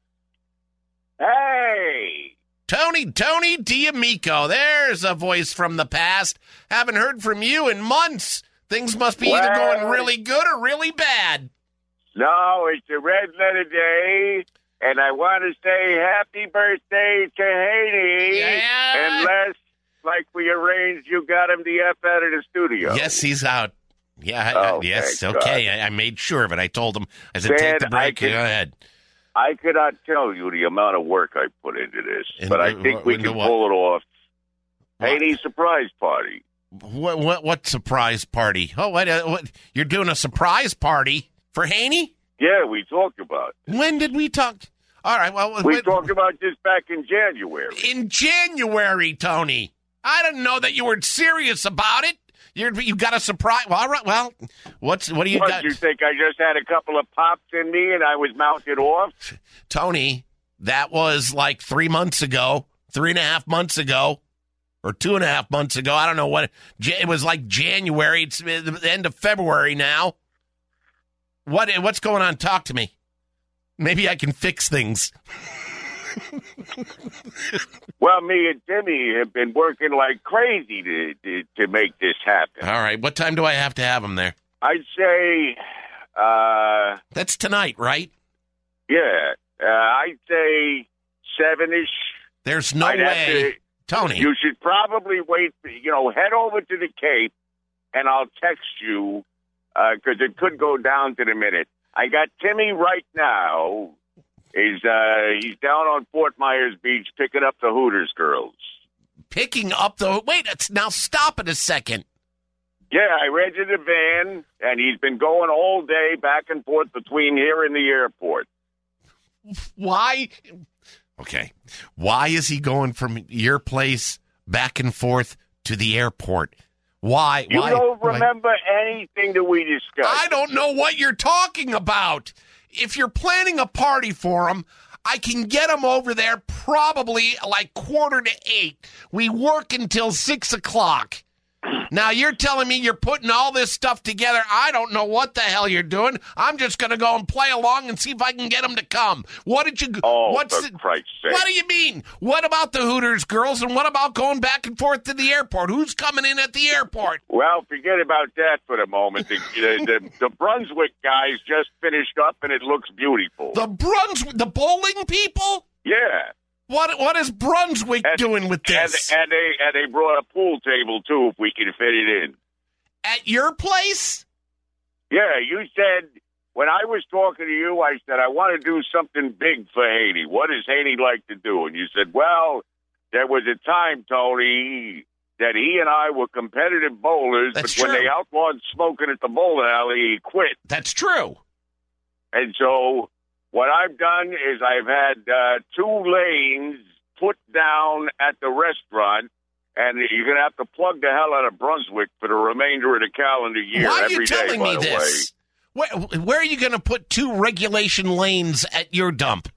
Hey. Tony D'Amico. There's a voice from the past. Haven't heard from you in months. Things must be either going really good or really bad. No, it's a red letter day. And I want to say happy birthday to Haney. Yeah. Unless, like we arranged, you got him the F out of the studio. Yes, he's out. Yeah, Oh, yes, thank okay. God. I made sure of it. I told him. I said, Stan, take the break. Go ahead. I cannot tell you the amount of work I put into this, but I think we into can what? pull it off. Haney's surprise party. What surprise party? Oh, what? You're doing a surprise party for Haney? Yeah, we talked about it. When did we talk? All right, well... We talked about this back in January. In January, Tony. I didn't know that you were serious about it. You got a surprise. Well, all right, well, what do you got? You think I just had a couple of pops in me and I was mounted off? Tony, that was like 3 months ago, 3.5 months ago, or 2.5 months ago. I don't know what. It was like January. It's the end of February now. What's going on? Talk to me. Maybe I can fix things. Well, me and Timmy have been working like crazy to make this happen. All right. What time do I have to have him there? I'd say... That's tonight, right? Yeah. I'd say 7-ish. There's no way. Tony. You should probably wait. Head over to the Cape, and I'll text you, because it could go down to the minute. I got Timmy right now. He's down on Fort Myers Beach picking up the Hooters girls. Picking up the... Wait, now stop it a second. Yeah, I rented a van, and he's been going all day back and forth between here and the airport. Why? Okay. Why is he going from your place back and forth to the airport? Why? You don't remember anything that we discussed. I don't know what you're talking about. If you're planning a party for him, I can get him over there probably like 7:45. We work until 6 o'clock. Now, you're telling me you're putting all this stuff together. I don't know what the hell you're doing. I'm just going to go and play along and see if I can get them to come. What did you... Oh, for Christ's sake. What do you mean? What about the Hooters girls, and what about going back and forth to the airport? Who's coming in at the airport? Well, forget about that for the moment. The Brunswick guys just finished up, and it looks beautiful. The bowling people? Yeah. What is Brunswick doing with this? And they brought a pool table, too, if we can fit it in. At your place? Yeah, you said, when I was talking to you, I said, I want to do something big for Haney. What does Haney like to do? And you said, well, there was a time, Tony, that he and I were competitive bowlers, but when they outlawed smoking at the bowling alley, he quit. That's true. And so... what I've done is I've had 2 lanes put down at the restaurant, and you're going to have to plug the hell out of Brunswick for the remainder of the calendar year. Why are you every telling day, me this? Where are you going to put 2 regulation lanes at your dump?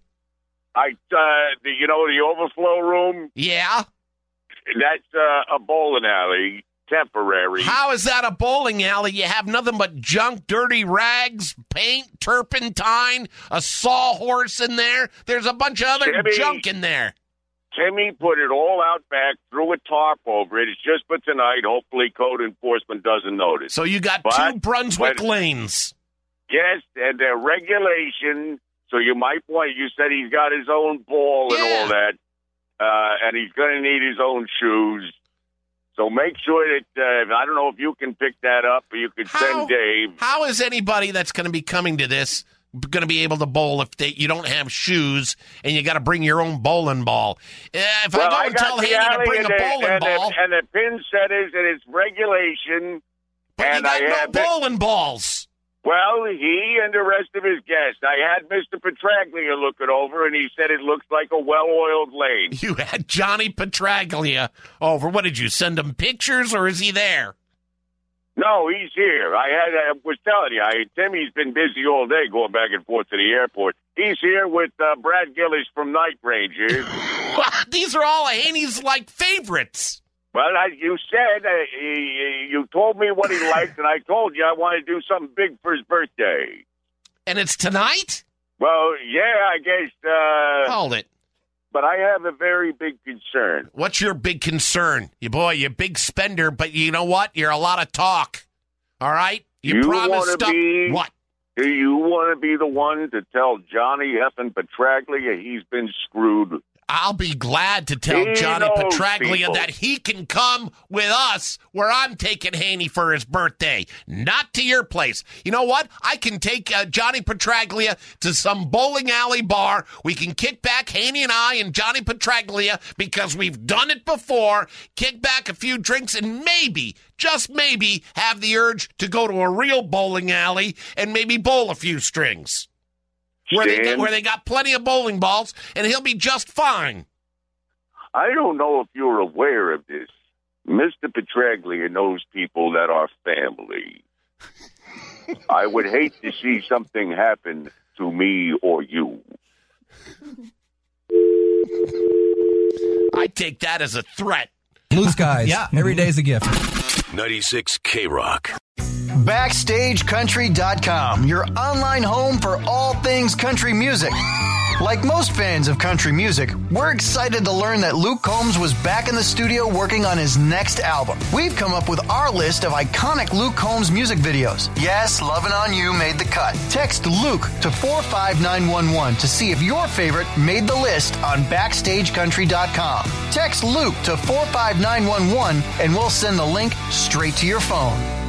The overflow room? Yeah. That's a bowling alley. Temporary. How is that a bowling alley? You have nothing but junk, dirty rags, paint, turpentine, a sawhorse in there. There's a bunch of other junk in there. Timmy put it all out back, threw a tarp over it. It's just for tonight. Hopefully code enforcement doesn't notice. So you got 2 Brunswick lanes. Yes, and they're regulation. So you might want, you said he's got his own ball and all that. And he's going to need his own shoes. So make sure that, I don't know if you can pick that up or you could send Dave. How is anybody that's going to be coming to this going to be able to bowl if you don't have shoes and you got to bring your own bowling ball? If I go and tell Haney to bring a bowling ball. And the pin setters and it's regulation. But and you got no bowling balls. Well, he and the rest of his guests. I had Mr. Petraglia look it over, and he said it looks like a well-oiled lane. You had Johnny Petraglia over. What, did you send him pictures, or is he there? No, he's here. I was telling you, Timmy's been busy all day going back and forth to the airport. He's here with Brad Gillis from Night Rangers. These are all Haney's, favorites. Well, you said, you told me what he liked, and I told you I want to do something big for his birthday. And it's tonight? Well, yeah, I guess. Hold it. But I have a very big concern. What's your big concern? You're a big spender, but you know what? You're a lot of talk. All right? You promised stuff. What? Do you want to be the one to tell Johnny effing Petraglia he's been screwed? I'll be glad to tell Johnny Petraglia that he can come with us where I'm taking Haney for his birthday, not to your place. You know what? I can take Johnny Petraglia to some bowling alley bar. We can kick back, Haney and I and Johnny Petraglia, because we've done it before, kick back a few drinks, and maybe, just maybe, have the urge to go to a real bowling alley and maybe bowl a few strings. where they got plenty of bowling balls, and he'll be just fine. I don't know if you're aware of this. Mr. Petraglia knows people that are family. I would hate to see something happen to me or you. I take that as a threat. Blue skies. Yeah. Every day's a gift. 96 K-Rock. BackstageCountry.com, your online home for all things country music. Like most fans of country music, we're excited to learn that Luke Combs was back in the studio working on his next album. We've come up with our list of iconic Luke Combs music videos. Yes, Lovin' On You made the cut. Text Luke to 45911 to see if your favorite made the list on BackstageCountry.com. Text Luke to 45911 and we'll send the link straight to your phone.